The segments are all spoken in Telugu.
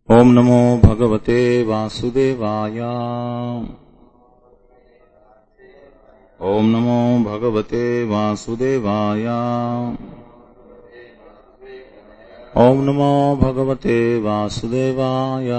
ఓం నమో భగవతే వాసుదేవాయ. ఓం నమో భగవతే వాసుదేవాయ. ఓం నమో భగవతే వాసుదేవాయ.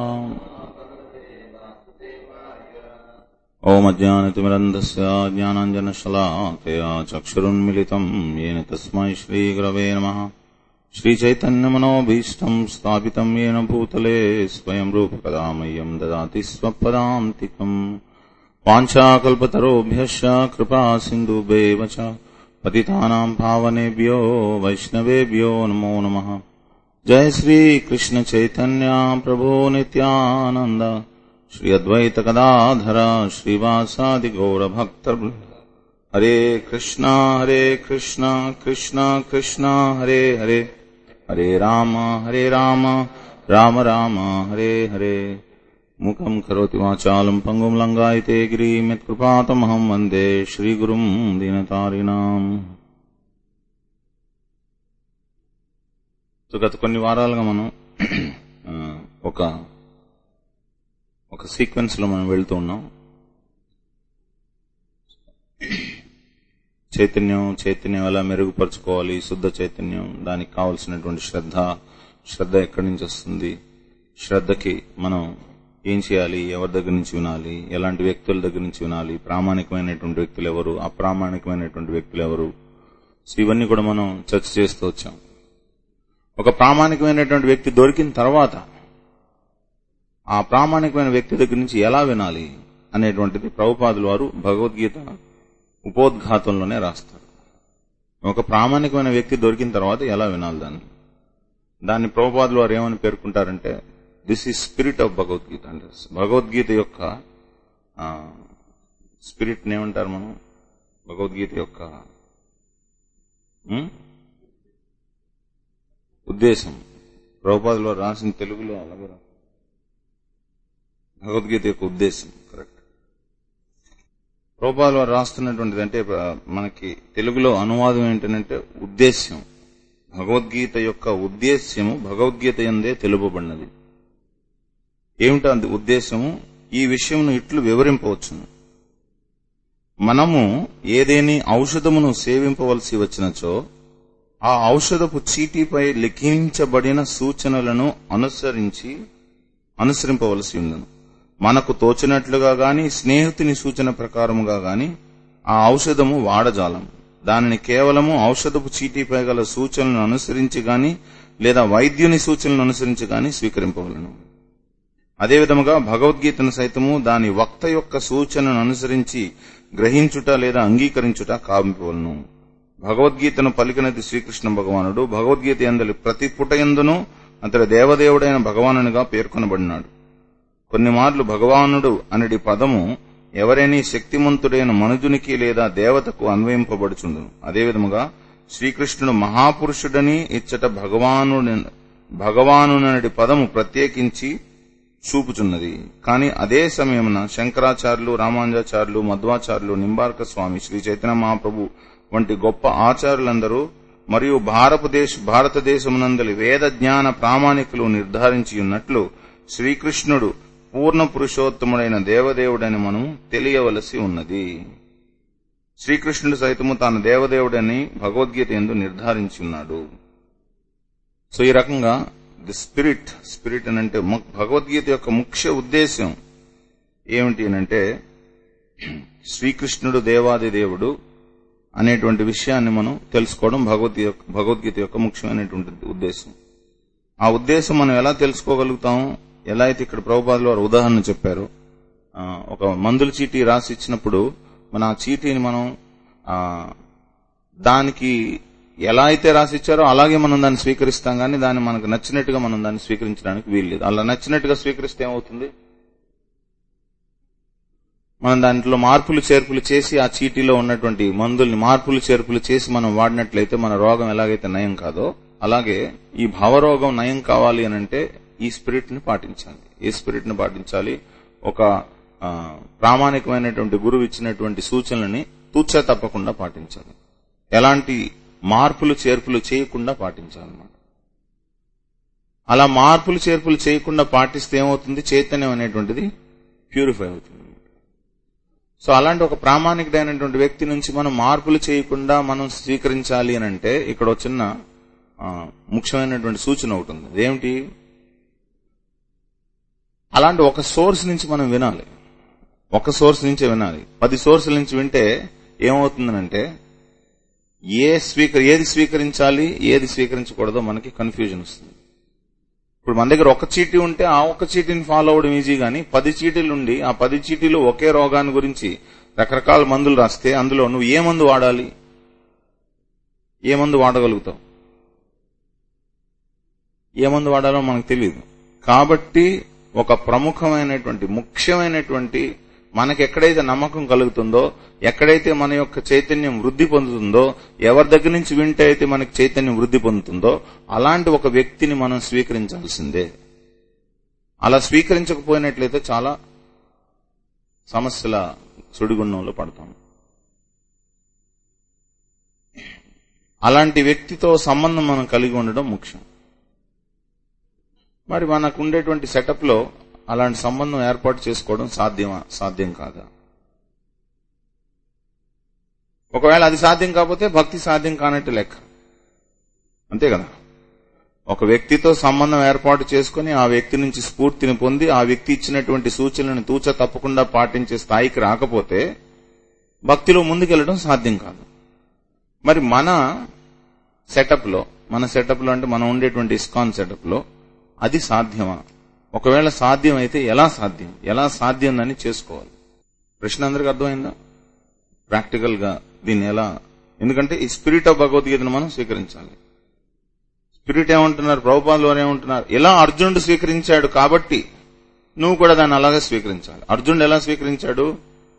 ఓం అజ్ఞానతిమిరంధస్య జ్ఞానాంజనశలాకయా చక్షురున్మిలితం येन తస్మై శ్రీగురవే నమః. श्रीचैतन्यमनोभीष्टं स्थापितं येन भूतले स्वयं रूपकदा मह्यं ददाति स्वपदान्तिकम्. वाञ्छाकल्पतरोभ्यश्च कृपा सिन्धुभ्येव च पतितानां पावनेभ्यो वैष्णवेभ्यो नमो नमः. जय श्री कृष्ण चैतन्य प्रभो नित्यानंद श्री अद्वैत गदाधर श्रीवासादि गौर भक्तवृन्द. हरे कृष्णा कृष्णा कृष्णा हरे हरे, हरे राम राम राम हरे हरे. मुखं करोति वाचालं पंगुं लंघयते गिरिं यत्कृपातमहं वन्दे श्रीगुरुं दीनतारिणाम्. గత కొన్ని వారాలుగా మనం ఒక సీక్వెన్స్ లో మనం వెళ్తూ ఉన్నాం. చైతన్యం ఎలా మెరుగుపరచుకోవాలి, శుద్ధ చైతన్యం, దానికి కావలసినటువంటి శ్రద్ధ ఎక్కడి నుంచి వస్తుంది, శ్రద్ధకి మనం ఏం చేయాలి, ఎవరి దగ్గర నుంచి వినాలి, ఎలాంటి వ్యక్తుల దగ్గర నుంచి వినాలి, ప్రామాణికమైనటువంటి వ్యక్తులు ఎవరు, అప్రామాణికమైనటువంటి వ్యక్తులు ఎవరు, ఇవన్నీ కూడా మనం చర్చ చేస్తూ వచ్చాం. ఒక ప్రామాణికమైనటువంటి వ్యక్తి దొరికిన తర్వాత ఆ ప్రామాణికమైన వ్యక్తి దగ్గర నుంచి ఎలా వినాలి అనేటువంటిది ప్రభుపాదుల వారు భగవద్గీత ఉపోద్ఘాతంలోనే రాస్తారు. ఒక ప్రామాణికమైన వ్యక్తి దొరికిన తర్వాత ఎలా వినాలి దాన్ని ప్రభుపాదుల వారు ఏమని పేర్కొంటారంటే, this is spirit of Bhagavad Gita అంటే భగవద్గీత యొక్క స్పిరిట్ ఏమంటారు మనం, భగవద్గీత యొక్క ఉద్దేశం. ప్రభుపాదుల వారు రాసిన తెలుగులో అలాగే భగవద్గీత యొక్క ఉద్దేశం కరెక్ట్. ప్రభుపాదుల వారు రాస్తున్నటువంటిది అంటే మనకి తెలుగులో అనువాదం ఏంటంటే ఉద్దేశ్యం. భగవద్గీత యొక్క ఉద్దేశ్యము భగవద్గీత యందే తెలుపబడినది. ఏమిటో అది ఉద్దేశము? ఈ విషయమును ఇట్లు వివరింపవచ్చును. మనము ఏదేని ఔషధమును సేవింపవలసి వచ్చినచో ఆ ఔషధపు చీటీపై లిఖించబడిన సూచనలను అనుసరింపవలసి ఉండును. మనకు తోచినట్లుగా గాని స్నేహితుని సూచన ప్రకారముగా గాని ఆ ఔషధము వాడజాలం. దానిని కేవలము ఔషధపు చీటీపై గల సూచనలను అనుసరించి గాని లేదా వైద్యుని సూచనలను అనుసరించి గాని స్వీకరింపవలను. అదేవిధముగా భగవద్గీతను సైతము దాని వక్త యొక్క సూచనను అనుసరించి గ్రహించుట లేదా అంగీకరించుట కావింపవలను. భగవద్గీతను పలికినది శ్రీకృష్ణ భగవానుడు. భగవద్గీత యందలి ప్రతి పుటయందును అతడు దేవదేవుడైన భగవానునిగా పేర్కొనబడినాడు. కొన్ని మార్లు భగవానుడు అనడి పదము ఎవరైనా శక్తిమంతుడైన మనుజునికి లేదా దేవతకు అన్వయింపబడుచుండును. అదేవిధముగా శ్రీకృష్ణుడు మహాపురుషుడని ఇచ్చట భగవానునడి పదము ప్రత్యేకించి చూపుచున్నది. కాని అదే సమయమున శంకరాచార్యులు, రామానుజాచార్యులు, మధ్వాచార్యులు, నింబార్క స్వామి, శ్రీ చైతన్య మహాప్రభు వంటి గొప్ప ఆచార్యులందరూ మరియు భారతదేశమునందలి వేద జ్ఞాన ప్రామాణికులు నిర్ధారించి ఉన్నట్లు శ్రీకృష్ణుడు పూర్ణ పురుషోత్తముడైన దేవదేవుడని మనం తెలియవలసి ఉన్నది. శ్రీకృష్ణుడు సైతము తాను దేవదేవుడని భగవద్గీత యందు నిర్ధారించి ఉన్నాడు. సో ఈ రకంగా ది స్పిరిట్ అనంటే భగవద్గీత యొక్క ముఖ్య ఉద్దేశం ఏమిటి అనంటే శ్రీకృష్ణుడు దేవాది దేవుడు అనేటువంటి విషయాన్ని మనం తెలుసుకోవడం భగవద్గీత యొక్క ముఖ్యమైనటువంటి ఉద్దేశం. ఆ ఉద్దేశం మనం ఎలా తెలుసుకోగలుగుతాం? ఎలా అయితే ఇక్కడ ప్రభుపాదుల వారు ఉదాహరణ చెప్పారు. ఒక మందుల చీటీ రాసి ఇచ్చినప్పుడు మన ఆ చీటీని మనం దానికి ఎలా అయితే రాసి ఇచ్చారో అలాగే మనం దాన్ని స్వీకరిస్తాం, కానీ దాన్ని మనకు నచ్చినట్టుగా మనం దాన్ని స్వీకరించడానికి వీల్లేదు. అలా నచ్చినట్టుగా స్వీకరిస్తే ఏమవుతుంది? మనం దాంట్లో మార్పులు చేర్పులు చేసి ఆ చీటీలో ఉన్నటువంటి మందుల్ని మార్పులు చేర్పులు చేసి మనం వాడినట్లయితే మన రోగం ఎలాగైతే నయం కాదో అలాగే ఈ భావరోగం నయం కావాలి అనంటే ఈ స్పిరిట్ ని పాటించాలి. ఏ స్పిరిట్ ని పాటించాలి? ఒక ప్రామాణికమైనటువంటి గురువు ఇచ్చినటువంటి సూచనలని తూచా తప్పకుండా పాటించాలి. ఎలాంటి మార్పులు చేర్పులు చేయకుండా పాటించాలన్నమాట. అలా మార్పులు చేర్పులు చేయకుండా పాటిస్తే ఏమవుతుంది, చైతన్యం అనేటువంటిది ప్యూరిఫై అవుతుంది. సో అలాంటి ఒక ప్రామాణికుడైనటువంటి వ్యక్తి నుంచి మనం మార్పులు చేయకుండా మనం స్వీకరించాలి అని అంటే ఇక్కడ ఒక చిన్న ముఖ్యమైనటువంటి సూచన ఒకటి ఉంది. అదేమిటి, అలాంటి ఒక సోర్స్ నుంచి మనం వినాలి. ఒక సోర్స్ నుంచే వినాలి. 10 సోర్సుల నుంచి వింటే ఏమవుతుందనంటే ఏది స్వీకరించాలి ఏది స్వీకరించకూడదో మనకి కన్ఫ్యూజన్ వస్తుంది. ఇప్పుడు మన దగ్గర ఒక చీటీ ఉంటే ఆ ఒక్క చీటీని ఫాలో అవడం ఈజీ, గానీ 10 చీటీలు ఉండి ఆ 10 చీటీలు ఒకే రోగాన్ని గురించి రకరకాల మందులు రాస్తే అందులో నువ్వు ఏ మందు వాడాలి, ఏ మందు వాడగలుగుతావు, ఏ మందు వాడాలో మనకు తెలియదు. కాబట్టి ఒక ప్రముఖమైనటువంటి ముఖ్యమైనటువంటి మనకి ఎక్కడైతే నమ్మకం కలుగుతుందో, ఎక్కడైతే మన యొక్క చైతన్యం వృద్ధి పొందుతుందో, ఎవరి దగ్గర నుంచి వింటే అయితే మనకి చైతన్యం వృద్ధి పొందుతుందో అలాంటి ఒక వ్యక్తిని మనం స్వీకరించాల్సిందే. అలా స్వీకరించకపోయినట్లయితే చాలా సమస్యల సుడిగుండంలో పడతాం. అలాంటి వ్యక్తితో సంబంధం మనం కలిగి ఉండడం ముఖ్యం. మరి మనకు ఉండేటువంటి సెటప్ లో అలాంటి సంబంధం ఏర్పాటు చేసుకోవడం సాధ్యం కాదా? ఒకవేళ అది సాధ్యం కాకపోతే భక్తి సాధ్యం కానట్టు లెక్క, అంతే కదా. ఒక వ్యక్తితో సంబంధం ఏర్పాటు చేసుకుని ఆ వ్యక్తి నుంచి స్ఫూర్తిని పొంది ఆ వ్యక్తి ఇచ్చినటువంటి సూచనలను తూచ తప్పకుండా పాటించే స్థాయికి రాకపోతే భక్తిలో ముందుకెళ్లడం సాధ్యం కాదు. మరి మన సెటప్ లో అంటే మనం ఉండేటువంటి ఇస్కాన్ సెటప్ లో అది సాధ్యమా? ఒకవేళ సాధ్యం అయితే ఎలా సాధ్యం అని చేసుకోవాలి? ప్రశ్న అందరికీ అర్థమైందా? ప్రాక్టికల్ గా దీన్ని ఎలా, ఎందుకంటే ఈ స్పిరిట్ ఆఫ్ భగవద్గీతను మనం స్వీకరించాలి. స్పిరిట్ ఏమంటున్నారు, ప్రభుపాదులు వారు ఏమంటున్నారు, ఎలా అర్జునుడు స్వీకరించాడు కాబట్టి నువ్వు కూడా దాన్ని అలాగే స్వీకరించాలి. అర్జునుడు ఎలా స్వీకరించాడు?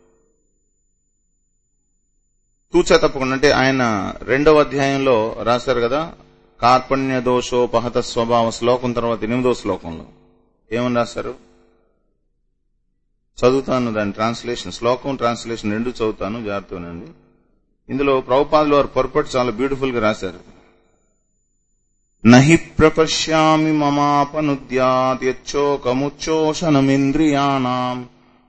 తూచా తప్పకుండా. అంటే ఆయన 2వ అధ్యాయంలో రాశారు కదా, కార్పణ్య దోషోపహత స్వభావ శ్లోకం తర్వాత 8వ శ్లోకంలో ఏమని రాశారు? చదువుతాను దాని ట్రాన్స్లేషన్, శ్లోకం ట్రాన్స్లేషన్ 2 చదువుతాను, జాగ్రత్తనండి. ఇందులో ప్రభుపాదులు వారు పొరపాటు చాలా బ్యూటిఫుల్ గా రాశారు. నహి ప్రపశ్యామి మమాపనుద్యాత్ యచ్చోకముచ్చోషణమింద్రియాణాం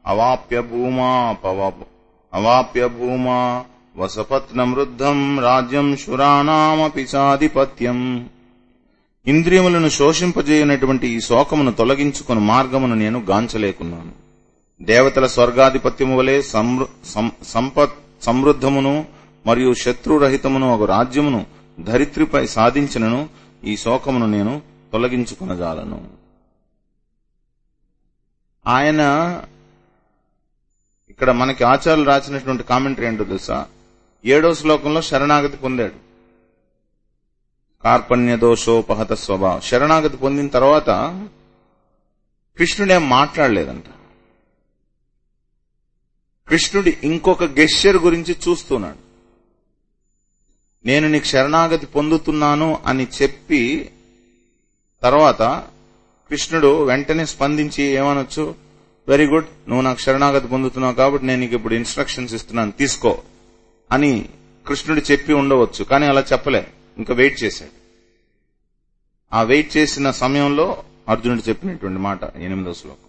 అవాప్య భూమా వసపత్నమృద్ధం రాజ్యం శురానామపి చాధిపత్యం. ఇంద్రియములను శోషింపజేయనటువంటి ఈ శోకమును తొలగించుకుని మార్గమును నేను గాంచలేకున్నాను. దేవతల స్వర్గాధిపత్యము వలె సమృద్ధమును మరియు శత్రురహితమును ఒక రాజ్యమును ధరిత్రిపై సాధించినను ఈ శోకమును నేను తొలగించుకునజాలను. ఆయన ఇక్కడ మనకి ఆచార్యులు రాసినటువంటి కామెంటరీ ఏంటో తెలుసా? 7వ శ్లోకంలో శరణాగతి పొందాడు. కార్పణ్య దోషోపహత స్వభావం శరణాగతి పొందిన తర్వాత కృష్ణుడేం మాట్లాడలేదంట. కృష్ణుడి ఇంకొక గెస్చర్ గురించి చూస్తున్నాడు. నేను నీకు శరణాగతి పొందుతున్నాను అని చెప్పి తర్వాత కృష్ణుడు వెంటనే స్పందించి ఏమనొచ్చు, వెరీ గుడ్, నువ్వు నాకు శరణాగతి పొందుతున్నావు కాబట్టి నేను నీకు ఇప్పుడు ఇన్స్ట్రక్షన్స్ ఇస్తున్నాను, తీసుకో అని కృష్ణుడు చెప్పి ఉండవచ్చు. కానీ అలా చెప్పలే, ఇంకా వెయిట్ చేశాడు. ఆ వెయిట్ చేసిన సమయంలో అర్జునుడు చెప్పినటువంటి మాట 8వ శ్లోకం.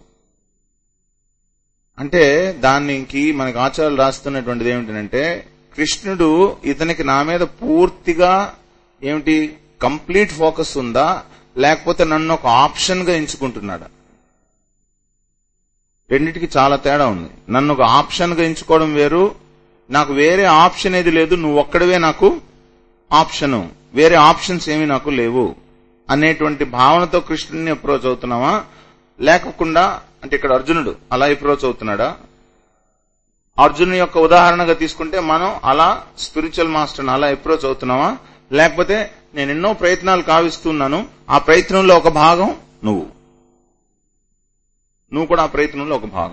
అంటే దానికి మనకు ఆచార్యులు రాస్తున్నటువంటిది ఏమిటంటే, కృష్ణుడు ఇతనికి నా మీద పూర్తిగా కంప్లీట్ ఫోకస్ ఉందా, లేకపోతే నన్ను ఒక ఆప్షన్ గా ఎంచుకుంటున్నాడా? రెండింటికి చాలా తేడా ఉంది. నన్ను ఒక ఆప్షన్ గా ఎంచుకోవడం వేరు, నాకు వేరే ఆప్షన్ ఏది లేదు, నువ్వు ఒక్కడవే నాకు ఆప్షను, వేరే ఆప్షన్స్ ఏమీ నాకు లేవు అనేటువంటి భావనతో కృష్ణుడిని అప్రోచ్ అవుతున్నావా? లేకుండా అంటే ఇక్కడ అర్జునుడు అలా అప్రోచ్ అవుతున్నాడా? అర్జునుడి యొక్క ఉదాహరణగా తీసుకుంటే మనం అలా స్పిరిచువల్ మాస్టర్ని అలా అప్రోచ్ అవుతున్నావా? లేకపోతే నేను ఎన్నో ప్రయత్నాలు కావిస్తున్నాను, ఆ ప్రయత్నంలో ఒక భాగం నువ్వు కూడా ఆ ప్రయత్నంలో ఒక భాగం.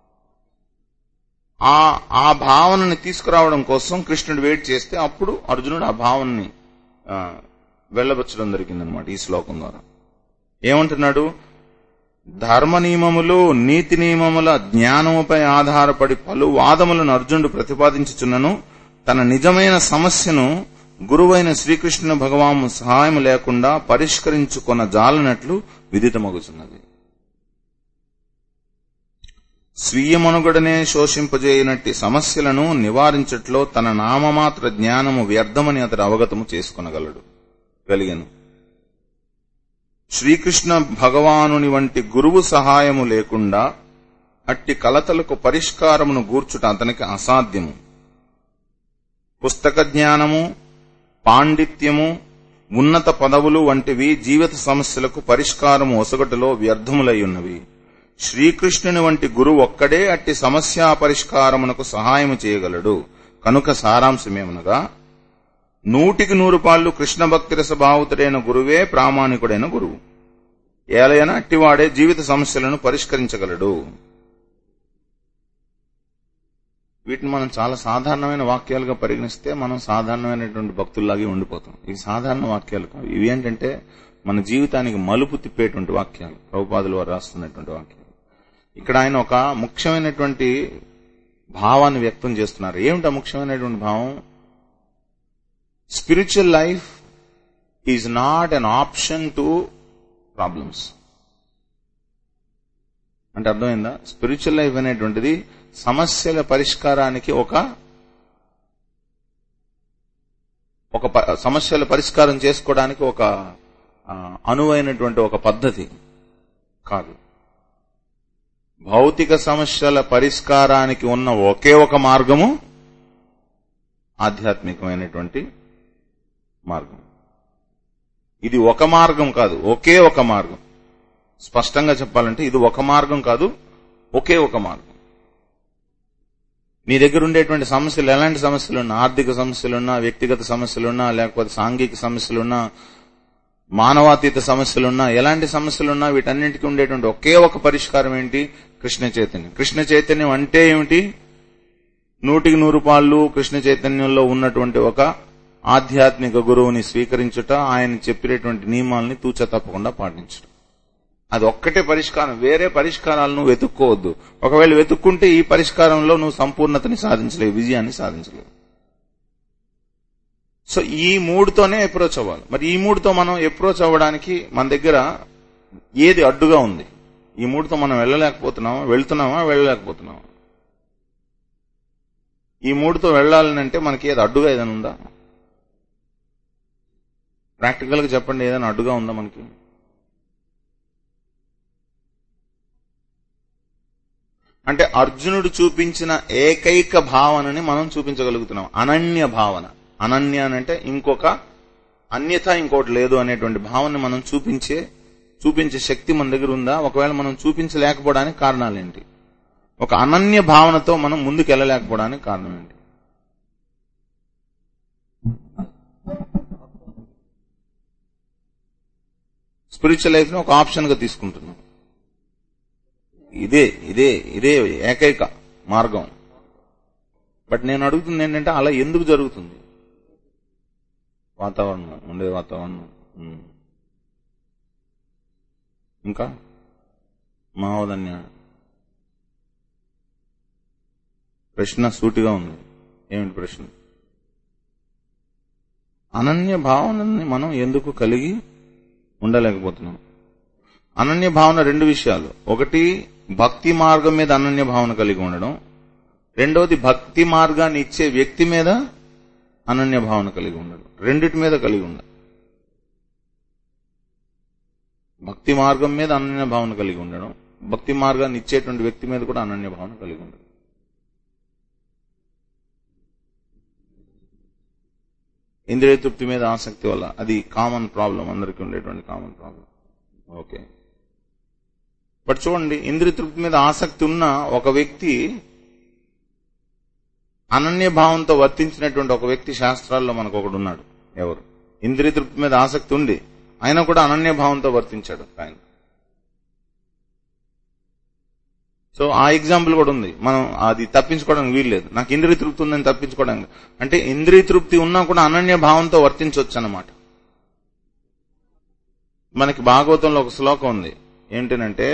ఆ భావనని తీసుకురావడం కోసం కృష్ణుడు వెయిట్ చేస్తే అప్పుడు అర్జునుడు ఆ భావనని వెళ్లబచ్చడం జరిగిందనమాట. ఈ శ్లోకం ద్వారా ఏమంటున్నాడు? ధర్మ నియమములు నీతి నియమముల జ్ఞానముపై ఆధారపడి పలు వాదములను అర్జునుడు ప్రతిపాదించుచున్నను తన నిజమైన సమస్యను గురువైన శ్రీకృష్ణ భగవాను సహాయం లేకుండా పరిష్కరించుకొన జాలనట్లు విదితమగుచున్నది. స్వీయ మనుగడనే శోషింపజేయనట్టి సమస్యలను నివారించట్లో తన నామమాత్ర జ్ఞానము వ్యర్థమని అతడు అవగతము చేసుకొనగలడు. శ్రీకృష్ణ భగవానుని వంటి గురువు సహాయము లేకుండా అట్టి కలతలకు పరిష్కారమును గూర్చుట అతనికి అసాధ్యము. పుస్తక జ్ఞానము, పాండిత్యము, ఉన్నత పదవులు వంటివి జీవిత సమస్యలకు పరిష్కారము ఒసగటలో వ్యర్థములై ఉన్నవి. శ్రీకృష్ణుని వంటి గురువు ఒక్కడే అట్టి సమస్యా పరిష్కారమునకు సహాయము చేయగలడు. కనుక సారాంశమేమనగా 100% కృష్ణ భక్తి రసభావుతుడైన గురువే ప్రామాణికుడైన గురువు. ఏలైనా అట్టివాడే జీవిత సమస్యలను పరిష్కరించగలడు. వీటిని మనం చాలా సాధారణమైన వాక్యాలుగా పరిగణిస్తే మనం సాధారణమైనటువంటి భక్తుల్లాగే ఉండిపోతాం. ఇవి సాధారణ వాక్యాలు కావు. ఇవి ఏంటంటే మన జీవితానికి మలుపు తిప్పేటువంటి వాక్యాలు. ప్రభుపాదులు వారు రాస్తున్నటువంటి వాక్యాలు. ఇక్కడ ఆయన ఒక ముఖ్యమైనటువంటి భావాన్ని వ్యక్తం చేస్తున్నారు. ఏమిటా ముఖ్యమైనటువంటి భావం? Spiritual life is not an option to problems. అంటే అర్థమైందా? స్పిరిచువల్ లైఫ్ అనేటువంటిది సమస్యల పరిష్కారానికి ఒక సమస్యల పరిష్కారం చేసుకోవడానికి ఒక అనువైనటువంటి ఒక పద్ధతి కాదు. భౌతిక సమస్యల పరిష్కారానికి ఉన్న ఒకే ఒక మార్గము ఆధ్యాత్మికమైనటువంటి మార్గం. ఇది ఒక మార్గం కాదు, ఒకే ఒక మార్గం. స్పష్టంగా చెప్పాలంటే ఇది ఒక మార్గం కాదు, ఒకే ఒక మార్గం. నీ దగ్గర ఉండేటువంటి సమస్యలు ఎలాంటి సమస్యలున్నా, ఆర్థిక సమస్యలున్నా, వ్యక్తిగత సమస్యలున్నా, లేకపోతే సాంఘిక సమస్యలున్నా, మానవాతీత సమస్యలున్నా, ఎలాంటి సమస్యలున్నా వీటన్నింటికి ఉండేటువంటి ఒకే ఒక పరిష్కారం ఏంటి? కృష్ణ చైతన్యం. కృష్ణ చైతన్యం అంటే ఏమిటి? 100% కృష్ణ చైతన్యంలో ఉన్నటువంటి ఒక ఆధ్యాత్మిక గురువుని స్వీకరించుట, ఆయన చెప్పినటువంటి నియమాలని తూచా తప్పకుండా పాటించడం. అది ఒక్కటే పరిష్కారం. వేరే పరిష్కారాలు నువ్వు వెతుక్కోవద్దు. ఒకవేళ వెతుక్కుంటే ఈ పరిష్కారంలో నువ్వు సంపూర్ణతని సాధించలేవు, విజయాన్ని సాధించలేవు. సో ఈ మూడుతోనే అప్రోచ్ అవ్వాలి. మరి ఈ మూడుతో మనం అప్రోచ్ అవ్వడానికి మన దగ్గర ఏది అడ్డుగా ఉంది? ఈ మూడుతో మనం వెళ్తున్నామా, వెళ్ళలేకపోతున్నామా? ఈ మూడుతో వెళ్లాలంటే మనకి ఏది అడ్డుగా ఏదైనా ఉందా? ప్రాక్టికల్ గా చెప్పండి, ఏదైనా అడ్డుగా ఉందా మనకి? అంటే అర్జునుడు చూపించిన ఏకైక భావనని మనం చూపించగలుగుతున్నాం, అనన్య భావన. అనన్య అంటే అన్యథా ఇంకోటి లేదు అనేటువంటి భావన మనం చూపించే శక్తి మన దగ్గర ఉందా? ఒకవేళ మనం చూపించలేకపోవడానికి కారణాలేంటి? ఒక అనన్య భావనతో మనం ముందుకు వెళ్ళలేకపోవడానికి కారణం ఏంటి? స్పిరిచువల్ లైఫ్ ని ఒక ఆప్షన్ గా తీసుకుంటున్నాం. ఇదే ఏకైక మార్గం. బట్ నేను అడుగుతుంది ఏంటంటే అలా ఎందుకు జరుగుతుంది? ఉండే వాతావరణం, ఇంకా మహోదన్య ప్రశ్న సూటిగా ఉంది. ఏమిటి ప్రశ్న? అనన్య భావనని మనం ఎందుకు కలిగి ఉండలేకపోతున్నాం? అనన్య భావన రెండు విషయాలు. ఒకటి భక్తి మార్గం మీద అనన్య భావన కలిగి ఉండడం, రెండవది భక్తి మార్గాన్ని ఇచ్చే వ్యక్తి మీద అనన్య భావన కలిగి ఉండడం. రెండిటి మీద కలిగి ఉండాలి. భక్తి మార్గం మీద అనన్య భావన కలిగి ఉండడం, భక్తి మార్గాన్ని ఇచ్చేటువంటి వ్యక్తి మీద కూడా అనన్య భావన కలిగి ఉండడం. ఇంద్రియ తృప్తి మీద ఆసక్తి వల్ల అది కామన్ ప్రాబ్లం, అందరికీ ఉండేటువంటి కామన్ ప్రాబ్లం. ఓకే, బట్ చూడండి, ఇంద్రియ తృప్తి మీద ఆసక్తి ఉన్న ఒక వ్యక్తి, అనన్య భావంతో వర్తించినటువంటి ఒక వ్యక్తి శాస్త్రాల్లో మనకు ఒకడు ఉన్నాడు. ఎవరు? ఇంద్రియ తృప్తి మీద ఆసక్తి ఉండి ఆయన కూడా అనన్య భావంతో వర్తించాడు ఆయన. సో ఆ ఎగ్జాంపుల్ కూడా ఉంది. మనం అది తప్పించుకోవడానికి వీల్లేదు. నాకు ఇంద్రియ తృప్తి ఉందని తప్పించుకోవడానికి, అంటే ఇంద్రియ తృప్తి ఉన్నా కూడా అనన్య భావంతో వర్తించవచ్చు అన్నమాట. మనకి భాగవతంలో ఒక శ్లోకం ఉంది. ఏంటంటే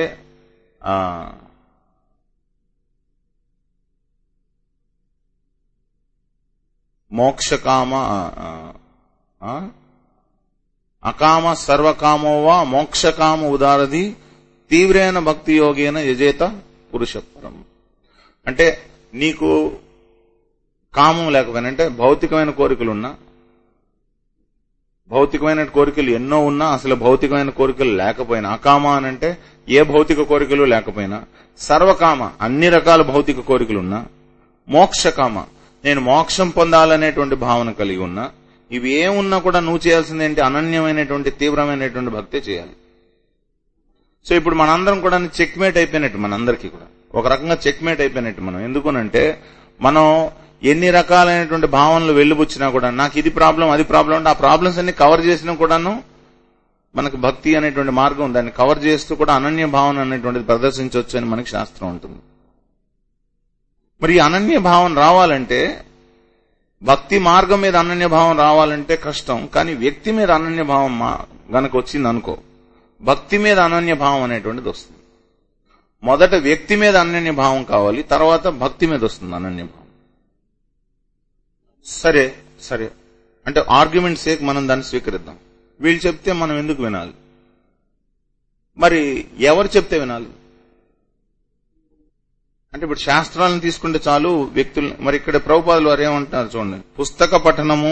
మోక్షకామ అకామ సర్వకామోవా మోక్షకామ ఉదారది తీవ్రేణ భక్తి యోగేన యజేత పురుషపరం. అంటే నీకు కామం లేకపోయినా, అంటే భౌతికమైన కోరికలున్నా, భౌతికమైన కోరికలు ఎన్నో ఉన్నా, అసలు భౌతికమైన కోరికలు లేకపోయినా, అకామ అనంటే ఏ భౌతిక కోరికలు లేకపోయినా, సర్వకామ అన్ని రకాల భౌతిక కోరికలున్నా, మోక్షకామ నేను మోక్షం పొందాలనేటువంటి భావన కలిగి ఉన్నా, ఇవి ఏమున్నా కూడా నువ్వు చేయాల్సిందేంటి? అనన్యమైనటువంటి తీవ్రమైనటువంటి భక్తే చేయాలి. సో ఇప్పుడు మనందరం కూడా చెక్మేట్ అయిపోయినట్టు, మనందరికీ కూడా ఒక రకంగా చెక్మేట్ అయిపోయినట్టు మనం. ఎందుకనంటే మనం ఎన్ని రకాలైనటువంటి భావనలు వెళ్లిబుచ్చినా కూడా, నాకు ఇది ప్రాబ్లం అది ప్రాబ్లం అంటే ఆ ప్రాబ్లమ్స్ అన్ని కవర్ చేసినా కూడాను మనకు భక్తి అనేటువంటి మార్గం, దాన్ని కవర్ చేస్తూ కూడా అనన్య భావన అనేటువంటిది ప్రదర్శించవచ్చు అని మనకి శాస్త్రం ఉంటుంది. మరి అనన్య భావన రావాలంటే, భక్తి మార్గం మీద అనన్య భావం రావాలంటే కష్టం. కానీ వ్యక్తి మీద అనన్య భావం గనక వచ్చింది అనుకో, భక్తి మీద అనన్య భావం అనేటువంటిది వస్తుంది. మొదట వ్యక్తి మీద అనన్య భావం కావాలి, తర్వాత భక్తి మీద వస్తుంది అనన్య భావం. సరే సరే అంటే ఆర్గ్యుమెంట్ సేక్ మనం దాన్ని స్వీకరిద్దాం. వీళ్ళు చెప్తే మనం ఎందుకు వినాలి? మరి ఎవరు చెప్తే వినాలి? అంటే ఇప్పుడు శాస్త్రాలను తీసుకుంటే చాలు, వ్యక్తులు. మరి ఇక్కడ ప్రభుపాదులు వారు ఏమంటున్నారు చూడండి, పుస్తక పఠనము,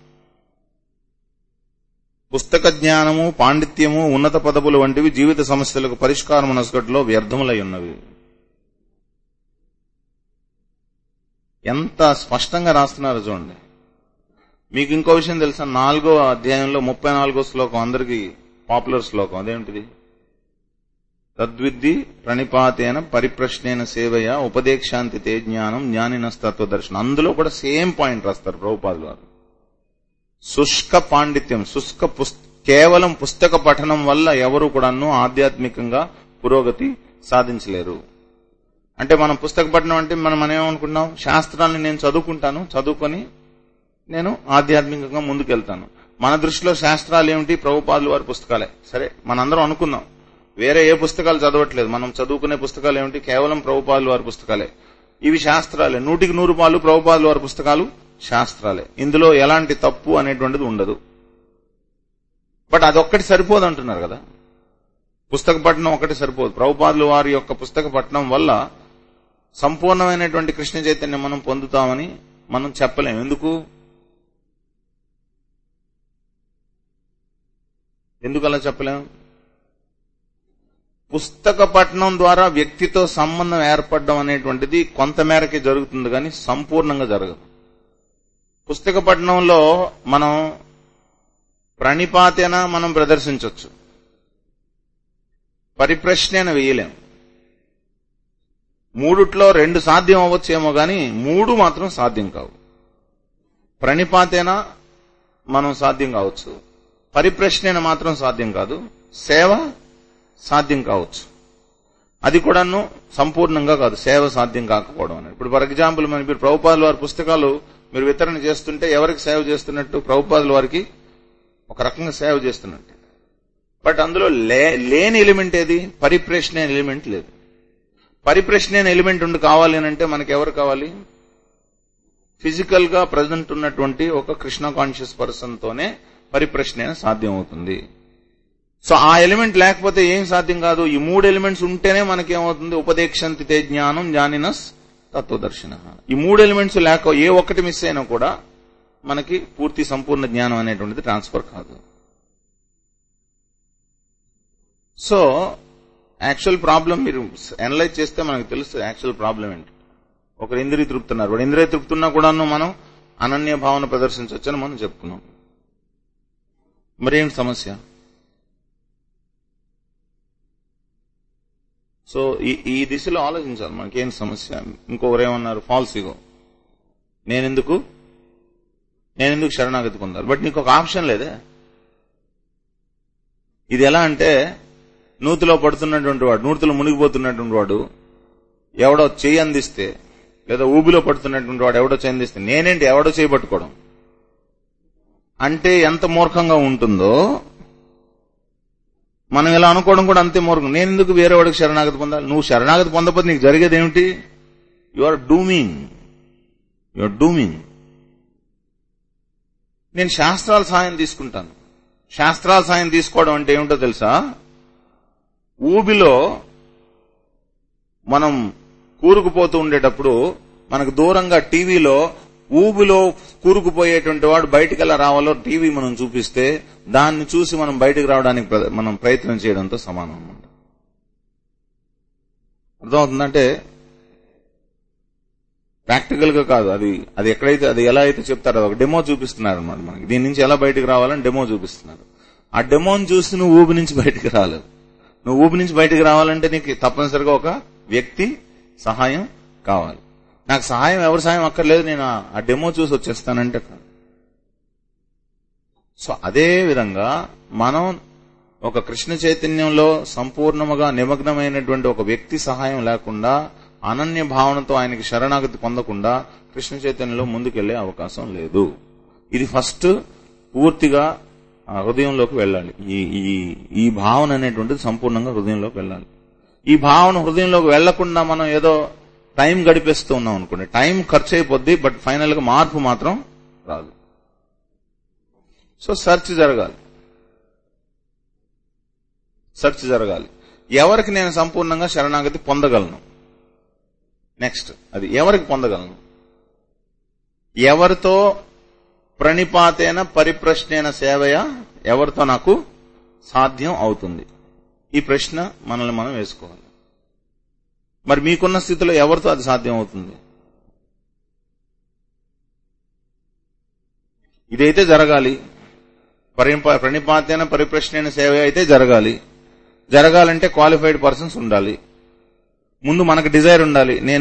పుస్తక జ్ఞానము, పాండిత్యము, ఉన్నత పదవులు వంటివి జీవిత సమస్యలకు పరిష్కారం నొసగట్లో వ్యర్థములై ఉన్నవి. ఎంత స్పష్టంగా రాస్తున్నారు చూడండి. మీకు ఇంకో విషయం తెలుసా? 4వ అధ్యాయంలో 34వ శ్లోకం అందరికీ పాపులర్ శ్లోకం. అదేమిటిది? తద్విద్ది ప్రణిపాతేన పరిప్రశ్నేన సేవయ ఉపదేశాంతి తే జ్ఞానం జ్ఞానినస్తత్వ దర్శనం. అందులో కూడా సేమ్ పాయింట్ రాస్తారు ప్రభుపాదులు వారు. శుష్క పాండిత్యం, కేవలం పుస్తక పఠనం వల్ల ఎవరు కూడాను ఆధ్యాత్మికంగా పురోగతి సాధించలేరు. అంటే మనం పుస్తక పఠనం అంటే మనం ఏమనుకుంటున్నాం? శాస్త్రాన్ని నేను చదువుకుంటాను, చదువుకొని నేను ఆధ్యాత్మికంగా ముందుకెళ్తాను. మన దృష్టిలో శాస్త్రాలు ఏమిటి? ప్రభుపాదులు వారి పుస్తకాలే. సరే, మనందరం అనుకుందాం, వేరే ఏ పుస్తకాలు చదవట్లేదు. మనం చదువుకునే పుస్తకాలు ఏమిటి? కేవలం ప్రభుపాదులు వారి పుస్తకాలే. ఇవి శాస్త్రాలే. 100% ప్రభుపాదులు వారి పుస్తకాలు శాస్త్రాలే. ఇందులో ఎలాంటి తప్పు అనేటువంటిది ఉండదు. బట్ అదొక్కటి సరిపోదు అంటున్నారు కదా. పుస్తక పఠనం ఒకటి సరిపోదు. ప్రభుపాదులు వారి యొక్క పుస్తక పఠనం వల్ల సంపూర్ణమైనటువంటి కృష్ణ చైతన్యం మనం పొందుతామని మనం చెప్పలేం. ఎందుకు అలా చెప్పలేం? పుస్తక పఠనం ద్వారా వ్యక్తితో సంబంధం ఏర్పడడం అనేటువంటిది కొంతమేరకే జరుగుతుంది, కానీ సంపూర్ణంగా జరగదు. పుస్తక పఠనంలో మనం ప్రణిపాతేన మనం ప్రదర్శించవచ్చు, పరిప్రశ్నేన వేయలేం. 3ట్లో 2 సాధ్యం అవ్వచ్చేమో గాని 3 మాత్రం సాధ్యం కావు. ప్రణిపాతేన మనం సాధ్యం కావచ్చు, పరిప్రశ్నేన మాత్రం సాధ్యం కాదు. సేవ సాధ్యం కావచ్చు, అది కూడాను సంపూర్ణంగా కాదు. సేవ సాధ్యం కాకపోవడం అనేది. ఇప్పుడు ఫర్ ఎగ్జాంపుల్ మన ఇప్పుడు ప్రభుపాదుల వారి పుస్తకాలు మీరు వితరణ చేస్తుంటే ఎవరికి సేవ చేస్తున్నట్టు? ప్రభుపాదుల వారికి ఒక రకంగా సేవ చేస్తున్నట్టు. బట్ అందులో లేని ఎలిమెంట్ ఏది? పరిప్రశ్న ఎలిమెంట్ లేదు. పరిప్రశ్న ఎలిమెంట్ ఉండి కావాలి అని అంటే మనకి ఎవరు కావాలి? ఫిజికల్ గా ప్రజెంట్ ఉన్నటువంటి ఒక కృష్ణ కాన్షియస్ పర్సన్ తోనే పరిప్రశ్న సాధ్యం అవుతుంది. సో ఆ ఎలిమెంట్ లేకపోతే ఏం సాధ్యం కాదు. ఈ 3 ఎలిమెంట్స్ ఉంటేనే మనకేమవుతుంది? ఉపదేక్షంతి తే జ్ఞానం జ్ఞానినస్ తత్వదర్శన. ఈ 3 ఎలిమెంట్స్ లేక ఏ ఒక్కటి మిస్ అయినా కూడా మనకి పూర్తి సంపూర్ణ జ్ఞానం అనేటువంటిది ట్రాన్స్ఫర్ కాదు. సో యాక్చువల్ ప్రాబ్లం మీరు అనలైజ్ చేస్తే మనకు తెలుస్తుంది యాక్చువల్ ప్రాబ్లం ఏంటి. ఒకరు ఇంద్రియ తృప్తున్నారు, వాడు ఇంద్రియ తృప్తున్నా కూడాను మనం అనన్య భావన ప్రదర్శించవచ్చని మనం చెప్పుకున్నాం. మరేం సమస్య? సో ఈ దిశలో ఆలోచించాలి. మనకేం సమస్య? ఇంకొకరేమన్నారు? ఫాల్స్ ఇగో, నేనెందుకు శరణాగతి పొందాలి? బట్ నీకు ఒక ఆప్షన్ లేదే. ఇది ఎలా అంటే, నూతిలో పడుతున్నటువంటి వాడు, నూతిలో మునిగిపోతున్నటువంటి వాడు ఎవడో చేయి అందిస్తే, లేదా ఊబిలో పడుతున్నటువంటి వాడు ఎవడో చేయి అందిస్తే నేనేంటి ఎవడో చేయి పట్టుకోవడం అంటే ఎంత మూర్ఖంగా ఉంటుందో, మనం ఇలా అనుకోవడం కూడా అంతే మూర్ఖం. నేను ఎందుకు వేరే వాడికి శరణాగతి పొందాలి? నువ్వు శరణాగతి పొందకపోతే నీకు జరిగేది ఏమిటి? You are dooming. నేను శాస్త్రాల సాయం తీసుకుంటాను. శాస్త్రాల సాయం తీసుకోవడం అంటే ఏమిటో తెలుసా? ఊబిలో మనం కూరుకుపోతూ ఉండేటప్పుడు మనకు దూరంగా టీవీలో ఊబిలో కూరుకుపోయేటువంటి వాడు బయటికి ఎలా రావాలో టీవీ మనం చూపిస్తే దాన్ని చూసి మనం బయటికి రావడానికి మనం ప్రయత్నం చేయడంతో సమానం అన్నమాట. అర్థమవుతుందంటే ప్రాక్టికల్ గా కాదు, అది ఎక్కడైతే అది ఎలా అయితే చెప్తారో ఒక డెమో చూపిస్తున్నారు అన్నమాట. మనకి దీని నుంచి ఎలా బయటకు రావాలని డెమో చూపిస్తున్నారు. ఆ డెమోని చూసి నువ్వు ఊబి నుంచి బయటకు రాలేదు. నువ్వు ఊబి నుంచి బయటకు రావాలంటే నీకు తప్పనిసరిగా ఒక వ్యక్తి సహాయం కావాలి. నాకు సహాయం ఎవరి సహాయం అక్కర్లేదు, నేను ఆ డెమో చూసి వచ్చేస్తానంటే కాదు. సో అదే విధంగా మనం ఒక కృష్ణ చైతన్యంలో సంపూర్ణముగా నిమగ్నమైనటువంటి ఒక వ్యక్తి సహాయం లేకుండా అనన్య భావనతో ఆయనకి శరణాగతి పొందకుండా కృష్ణ చైతన్యంలో ముందుకెళ్లే అవకాశం లేదు. ఇది ఫస్ట్ పూర్తిగా హృదయంలోకి వెళ్ళాలి. ఈ భావన అనేటువంటిది సంపూర్ణంగా హృదయంలోకి వెళ్ళాలి. ఈ భావన హృదయంలోకి వెళ్లకుండా మనం ఏదో టైం గడిపేస్తూ ఉన్నాం అనుకోండి, టైం ఖర్చు అయిపోద్ది, బట్ ఫైనల్ గా మార్పు మాత్రం రాదు. సో సెర్చ్ జరగాలి. ఎవరికి నేను సంపూర్ణంగా శరణాగతి పొందగలను? నెక్స్ట్ అది ఎవరికి పొందగలను? ఎవరితో ప్రణిపాతేన పరిప్రశ్నేన సేవయ, ఎవరితో నాకు సాధ్యం అవుతుంది? ఈ ప్రశ్న మనల్ని మనం వేసుకోవాలి. మరి మీకున్న స్థితిలో ఎవరితో అది సాధ్యం అవుతుంది? ఇదైతే జరగాలి. ప్రణిపాతేన పరిప్రశ్నేన సేవ అయితే జరగాలంటే క్వాలిఫైడ్ పర్సన్స్ ఉండాలి. ముందు మనకు డిజైర్ ఉండాలి. నేను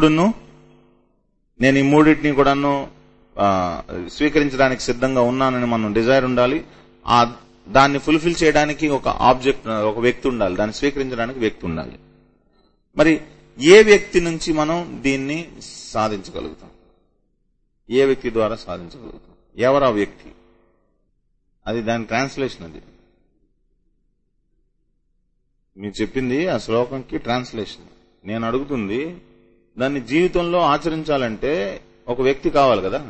ఈ మూడింటిని కూడాను స్వీకరించడానికి సిద్ధంగా ఉన్నానని మనం డిజైర్ ఉండాలి. దాన్ని ఫుల్ఫిల్ చేయడానికి ఒక వ్యక్తి ఉండాలి, దాన్ని స్వీకరించడానికి వ్యక్తి ఉండాలి. మరి ఏ వ్యక్తి నుంచి మనం దీన్ని సాధించగలుగుతాం? ఏ వ్యక్తి ద్వారా సాధించగలుగుతాం? ఎవరు ఆ వ్యక్తి? అది దాని ట్రాన్స్లేషన్. అది మీరు చెప్పింది ఆ శ్లోకంకి ట్రాన్స్లేషన్. నేను అడుగుతుంది దాన్ని జీవితంలో ఆచరించాలంటే ఒక వ్యక్తి కావాలి కదా.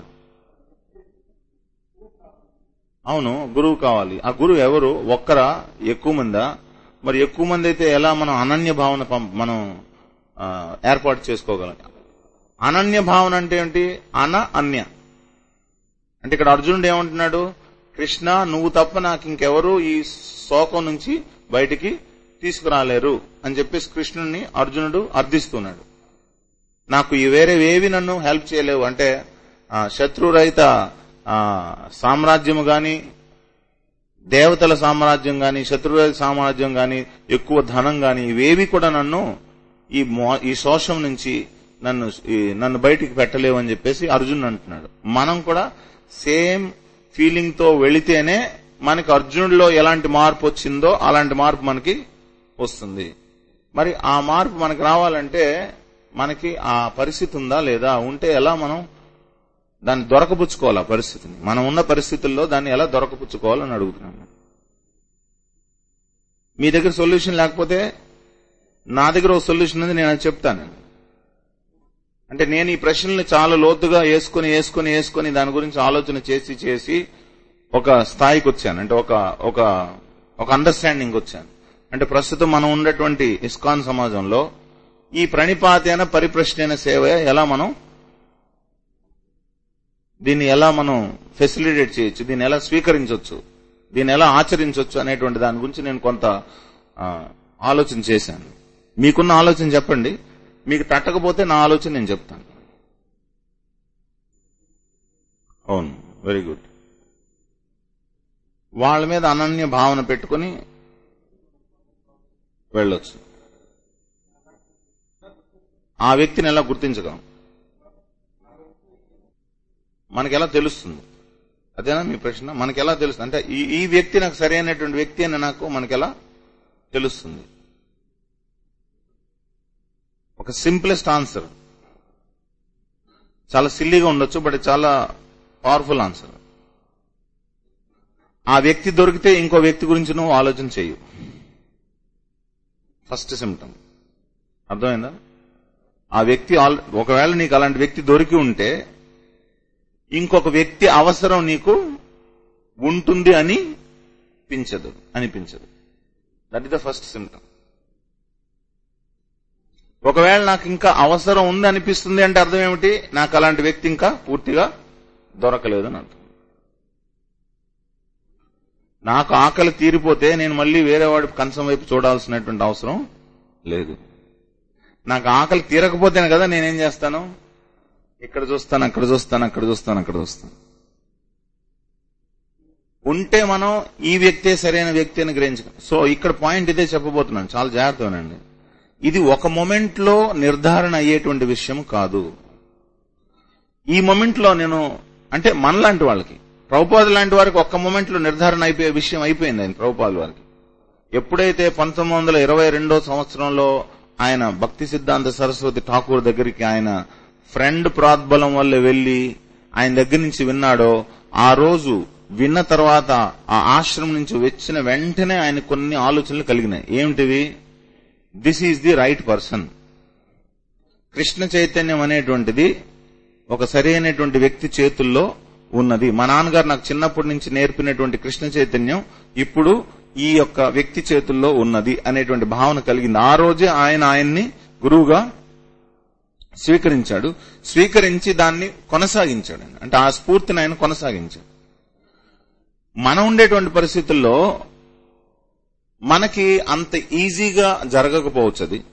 అవును, గురువు కావాలి. ఆ గురువు ఎవరు? ఒక్కరా? ఎక్కువ మందా? మరి ఎక్కువ మంది అయితే ఎలా మనం అనన్య భావన మనం ఏర్పాటు చేసుకోగలం? అనన్య భావన అంటే ఏంటి? అన్య అంటే ఇక్కడ అర్జునుడు ఏమంటున్నాడు? కృష్ణ, నువ్వు తప్ప నాకు ఇంకెవరు ఈ శోకం నుంచి బయటికి తీసుకురాలేరు అని చెప్పేసి కృష్ణుడిని అర్జునుడు అర్థిస్తున్నాడు. నాకు ఈ వేరేవేవి నన్ను హెల్ప్ చేయలేవు. అంటే శత్రురహిత సామ్రాజ్యము గాని, దేవతల సామ్రాజ్యం గాని, శత్రురహిత సామ్రాజ్యం గాని, ఎక్కువ ధనం గాని, ఇవేవి కూడా నన్ను ఈ శోషం నుంచి నన్ను బయటికి పెట్టలేవు అని చెప్పేసి అర్జునుడు అంటున్నాడు. మనం కూడా సేమ్ ఫీలింగ్ తో వెళితేనే మనకి అర్జునుడిలో ఎలాంటి మార్పు వచ్చిందో అలాంటి మార్పు మనకి వస్తుంది. మరి ఆ మార్పు మనకి రావాలంటే మనకి ఆ పరిస్థితి ఉందా లేదా? ఉంటే ఎలా మనం దాన్ని దొరకపుచ్చుకోవాలి? ఆ పరిస్థితిని మనం ఉన్న పరిస్థితుల్లో దాన్ని ఎలా దొరకపుచ్చుకోవాలని అడుగుతున్నాను. మీ దగ్గర సొల్యూషన్ లేకపోతే నా దగ్గర ఒక సొల్యూషన్ ఉంది, నేను అది చెప్తాను. అంటే నేను ఈ ప్రశ్నల్ని చాలా లోతుగా వేసుకుని దాని గురించి ఆలోచన చేసి ఒక స్థాయికి వచ్చాను. అంటే ఒక అండర్స్టాండింగ్ వచ్చాను. అంటే ప్రస్తుతం మనం ఉన్నటువంటి ఇస్కాన్ సమాజంలో ఈ ప్రణిపాతేన పరిప్రశ్నేన సేవ దీన్ని ఎలా మనం ఫెసిలిటేట్ చేయొచ్చు, దీన్ని ఎలా స్వీకరించవచ్చు, దీన్ని ఎలా ఆచరించవచ్చు అనేటువంటి దాని గురించి నేను కొంత ఆలోచన చేశాను. మీకున్న ఆలోచన చెప్పండి. మీకు తట్టకపోతే నా ఆలోచన నేను చెప్తాను. అవును, వెరీ గుడ్. వాళ్ళ మీద అనన్య భావన పెట్టుకుని వెళ్ళొచ్చు. ఆ వ్యక్తిని ఎలా గుర్తించగలం? మనకెలా తెలుస్తుంది? అదేనా మీ ప్రశ్న? మనకెలా తెలుస్తుంది? అంటే ఈ వ్యక్తి నాకు సరైనటువంటి వ్యక్తి అని మనకెలా తెలుస్తుంది? ఒక సింప్లెస్ట్ ఆన్సర్, చాలా సిల్లీగా ఉండొచ్చు, బట్ చాలా పవర్ఫుల్ ఆన్సర్. ఆ వ్యక్తి దొరికితే ఇంకో వ్యక్తి గురించి నువ్వు ఆలోచన చేయు. ఫస్ట్ సిమ్టమ్ అర్థమైందా? ఆ వ్యక్తి ఒకవేళ నీకు అలాంటి వ్యక్తి దొరికి ఉంటే ఇంకొక వ్యక్తి అవసరం నీకు ఉంటుంది అనిపించదు. That is the first symptom. ఒకవేళ నాకు ఇంకా అవసరం ఉంది అనిపిస్తుంది అంటే అర్థం ఏమిటి? నాకు అలాంటి వ్యక్తి ఇంకా పూర్తిగా దొరకలేదని అర్థం. నాకు ఆకలి తీరిపోతే నేను మళ్ళీ వేరే వాడి కంచం వైపు చూడాల్సినటువంటి అవసరం లేదు. నాకు ఆకలి తీరకపోతేనే కదా నేనేం చేస్తాను, ఇక్కడ చూస్తాను, అక్కడ చూస్తాను, అక్కడ చూస్తాను, అక్కడ చూస్తాను. ఉంటే మనం ఈ వ్యక్తే సరైన వ్యక్తి అని గ్రహించుకో. సో ఇక్కడ పాయింట్ ఇదే చెప్పబోతున్నాను, చాలా జాగ్రత్తగానండి. ఇది ఒక మొమెంట్ లో నిర్ధారణ అయ్యేటువంటి విషయం కాదు. ఈ మొమెంట్ లో నేను అంటే మనలాంటి వాళ్ళకి, ప్రభుపాద లాంటి వారికి ఒక్క మొమెంట్ లో నిర్ధారణ అయిపోయే విషయం అయిపోయింది. ఆయన ప్రభుపాద వారికి ఎప్పుడైతే 1922 సంవత్సరంలో ఆయన భక్తి సిద్ధాంత సరస్వతి ఠాకూర్ దగ్గరికి ఆయన ఫ్రెండ్ ప్రోద్బలం వల్ల వెళ్లి ఆయన దగ్గర నుంచి విన్నాడో, ఆ రోజు విన్న తర్వాత ఆ ఆశ్రమం నుంచి వచ్చిన వెంటనే ఆయన కొన్ని ఆలోచనలు కలిగినాయి. ఏమిటివి? This is the right person. Krishna చైతన్యం అనేటువంటిది ఒక సరైనటువంటి వ్యక్తి చేతుల్లో ఉన్నది. మా నాన్నగారు నాకు చిన్నప్పటి నుంచి నేర్పినటువంటి కృష్ణ చైతన్యం ఇప్పుడు ఈ యొక్క వ్యక్తి చేతుల్లో ఉన్నది అనేటువంటి భావన కలిగింది. ఆ రోజే ఆయన్ని గురువుగా స్వీకరించాడు. స్వీకరించి దాన్ని కొనసాగించాడు. అంటే ఆ స్ఫూర్తిని ఆయన కొనసాగించాడు. మనం ఉండేటువంటి పరిస్థితుల్లో మనకి అంత ఈజీగా జరగకపోవచ్చు అది.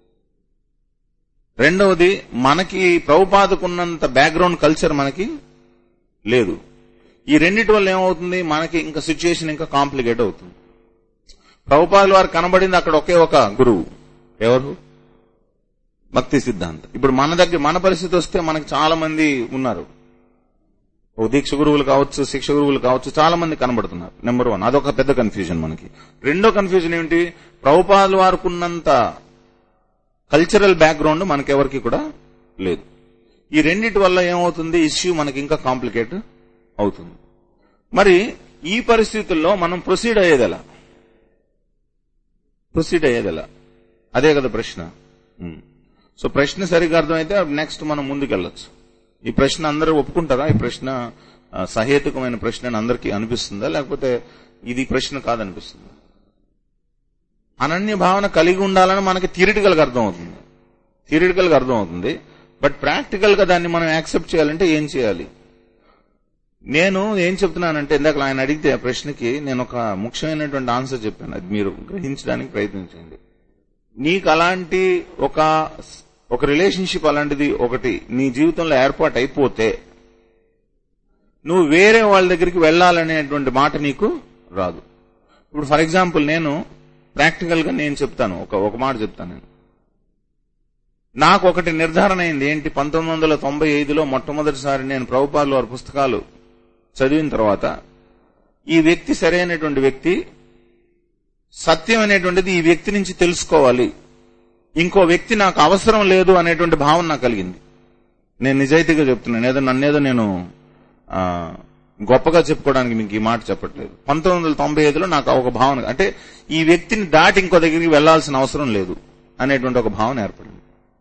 రెండవది, మనకి ప్రభుపాదకున్నంత బ్యాక్గ్రౌండ్ కల్చర్ మనకి లేదు. ఈ రెండిటి వల్ల ఏమవుతుంది, మనకి ఇంకా సిచ్యుయేషన్ ఇంకా కాంప్లికేట్ అవుతుంది. ప్రభుపాదుల వారు కనబడింది అక్కడ ఒకే ఒక గురువు, ఎవరు? భక్తి సిద్ధాంత. ఇప్పుడు మన పరిస్థితి వస్తే మనకి చాలా మంది ఉన్నారు. ఓ దీక్ష గురువులు కావచ్చు, శిక్ష గురువులు కావచ్చు, చాలా మంది కనబడుతున్నారు. నెంబర్ 1, అదొక పెద్ద కన్ఫ్యూజన్ మనకి. రెండో కన్ఫ్యూజన్ ఏమిటి? ప్రభుపాదుల వారుకున్నంత కల్చరల్ బ్యాక్గ్రౌండ్ మనకెవరికి కూడా లేదు. ఈ రెండిటి వల్ల ఏమవుతుంది, ఇష్యూ మనకి ఇంకా కాంప్లికేట్ అవుతుంది. మరి ఈ పరిస్థితుల్లో మనం ప్రొసీడ్ అయ్యేదెలా? అదే కదా ప్రశ్న. సో ప్రశ్న సరిగ్గా అర్థమైతే నెక్స్ట్ మనం ముందుకెళ్లొచ్చు. ఈ ప్రశ్న అందరూ ఒప్పుకుంటారా? ఈ ప్రశ్న సహేతుకమైన ప్రశ్న అని అందరికీ అనిపిస్తుందా, లేకపోతే ఇది ప్రశ్న కాదనిపిస్తుందా? అనన్య భావన కలిగి ఉండాలని మనకి థియరిటికల్ గా అర్థమవుతుంది. బట్ ప్రాక్టికల్ గా దాన్ని మనం యాక్సెప్ట్ చేయాలంటే ఏం చేయాలి? నేను ఏం చెప్తున్నానంటే, ఇందాక ఆయన అడిగితే ఆ ప్రశ్నకి నేను ఒక ముఖ్యమైనటువంటి ఆన్సర్ చెప్పాను. అది మీరు గ్రహించడానికి ప్రయత్నించండి. నీకు అలాంటి ఒక రిలేషన్షిప్ అలాంటిది ఒకటి నీ జీవితంలో ఏర్పాటు అయిపోతే నువ్వు వేరే వాళ్ళ దగ్గరికి వెళ్లాలనేటువంటి మాట నీకు రాదు. ఇప్పుడు ఫర్ ఎగ్జాంపుల్ నేను ప్రాక్టికల్ గా నేను చెప్తాను, ఒక మాట చెప్తాను. నేను నాకు ఒకటి నిర్ధారణ అయింది. ఏంటి? 1995లో మొట్టమొదటిసారి నేను ప్రభుపాదుల వారి పుస్తకాలు చదివిన తర్వాత ఈ వ్యక్తి సరైనటువంటి వ్యక్తి, సత్యం అనేటువంటిది ఈ వ్యక్తి నుంచి తెలుసుకోవాలి, ఇంకో వ్యక్తి నాకు అవసరం లేదు అనేటువంటి భావన నాకు కలిగింది. నేను నిజాయితీగా చెప్తున్నాను, నన్నేదో నేను గొప్పగా చెప్పుకోవడానికి మీకు ఈ మాట చెప్పట్లేదు. 1995లో నాకు ఒక భావన, అంటే ఈ వ్యక్తిని దాటి ఇంకో దగ్గరికి వెళ్లాల్సిన అవసరం లేదు అనేటువంటి ఒక భావన ఏర్పడింది.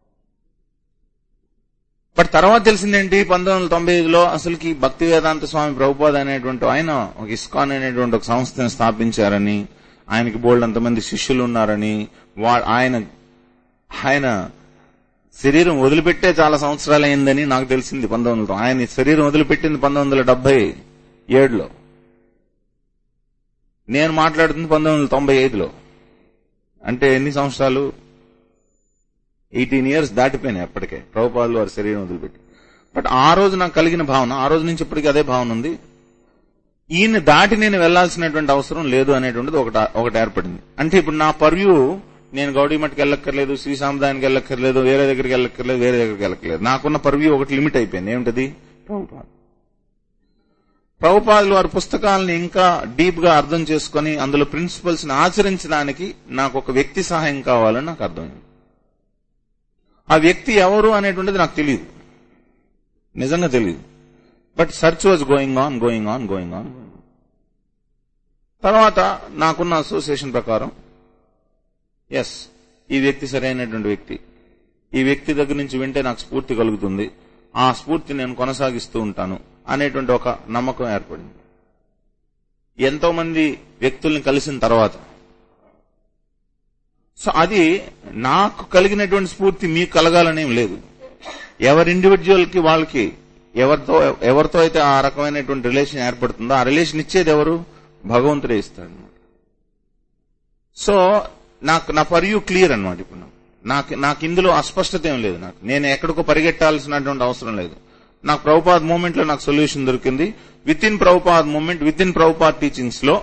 బట్ తర్వాత తెలిసిందేంటి, 1995లో అసలుకి భక్తి వేదాంత స్వామి ప్రభుపాద అనేటువంటి ఆయన ఒక ఇస్కాన్ అనేటువంటి ఒక సంస్థను స్థాపించారని, ఆయనకి బోల్డ్ అంతమంది శిష్యులు ఉన్నారని, ఆయన శరీరం వదిలిపెట్టే చాలా సంవత్సరాలు అయిందని నాకు తెలిసింది. ఆయన శరీరం వదిలిపెట్టింది 1977లో, నేను మాట్లాడుతుంది 1995లో. అంటే ఎన్ని సంవత్సరాలు? 18 years దాటిపోయినాయి అప్పటికే ప్రభుపాదుల వారి శరీరం వదిలిపెట్టి. బట్ ఆ రోజు నాకు కలిగిన భావన, ఆ రోజు నుంచి ఇప్పటికీ అదే భావన ఉంది. ఈయన దాటి నేను వెళ్లాల్సినటువంటి అవసరం లేదు అనేటువంటిది ఒకటి ఏర్పడింది. అంటే ఇప్పుడు నా పర్వ్యూ, నేను గౌడీ మఠకి వెళ్ళక్కర్లేదు, శ్రీ సాంప్రదాయానికి వెళ్ళక్కర్లేదు, వేరే దగ్గరికి వెళ్ళక్కర్లేదు. నాకున్న పర్వ్యూ ఒకటి లిమిట్ అయిపోయింది. ఏమిటది? ప్రభుపాదుల వారి పుస్తకాలను ఇంకా డీప్ గా అర్థం చేసుకుని అందులో ప్రిన్సిపల్స్ ని ఆచరించడానికి నాకు ఒక వ్యక్తి సహాయం కావాలని నాకు అర్థమైంది. ఆ వ్యక్తి ఎవరు అనేటువంటిది నాకు తెలియదు, నిజంగా తెలియదు. But search was going on. తర్వాత నాకున్న అసోసియేషన్ ప్రకారం ఎస్, ఈ వ్యక్తి సరైనటువంటి వ్యక్తి, ఈ వ్యక్తి దగ్గర నుంచి వింటే నాకు స్ఫూర్తి కలుగుతుంది, ఆ స్ఫూర్తి నేను కొనసాగిస్తూ ఉంటాను అనేటువంటి ఒక నమ్మకం ఏర్పడింది. ఎంతో మంది వ్యక్తుల్ని కలిసిన తర్వాత. సో అది నాకు కలిగినటువంటి స్ఫూర్తి మీకు కలగాలనేం లేదు. ఎవరి ఇండివిజువల్ కి వాళ్ళకి ఎవరితో అయితే ఆ రకమైనటువంటి రిలేషన్ ఏర్పడుతుందో ఆ రిలేషన్ ఇచ్చేది ఎవరు? భగవంతుడే ఇస్తాడు. సో నా ఫర్ యూ క్లియర్ అన్నమాట. ఇప్పుడు నాకు ఇందులో అస్పష్టత ఏం లేదు. నేను ఎక్కడికో పరిగెట్టాల్సినటువంటి అవసరం లేదు. నాకు ప్రభుపాద్ మూమెంట్ లో నాకు సొల్యూషన్ దొరికింది. Within Prabhupad movement, within Prabhupad teachings లో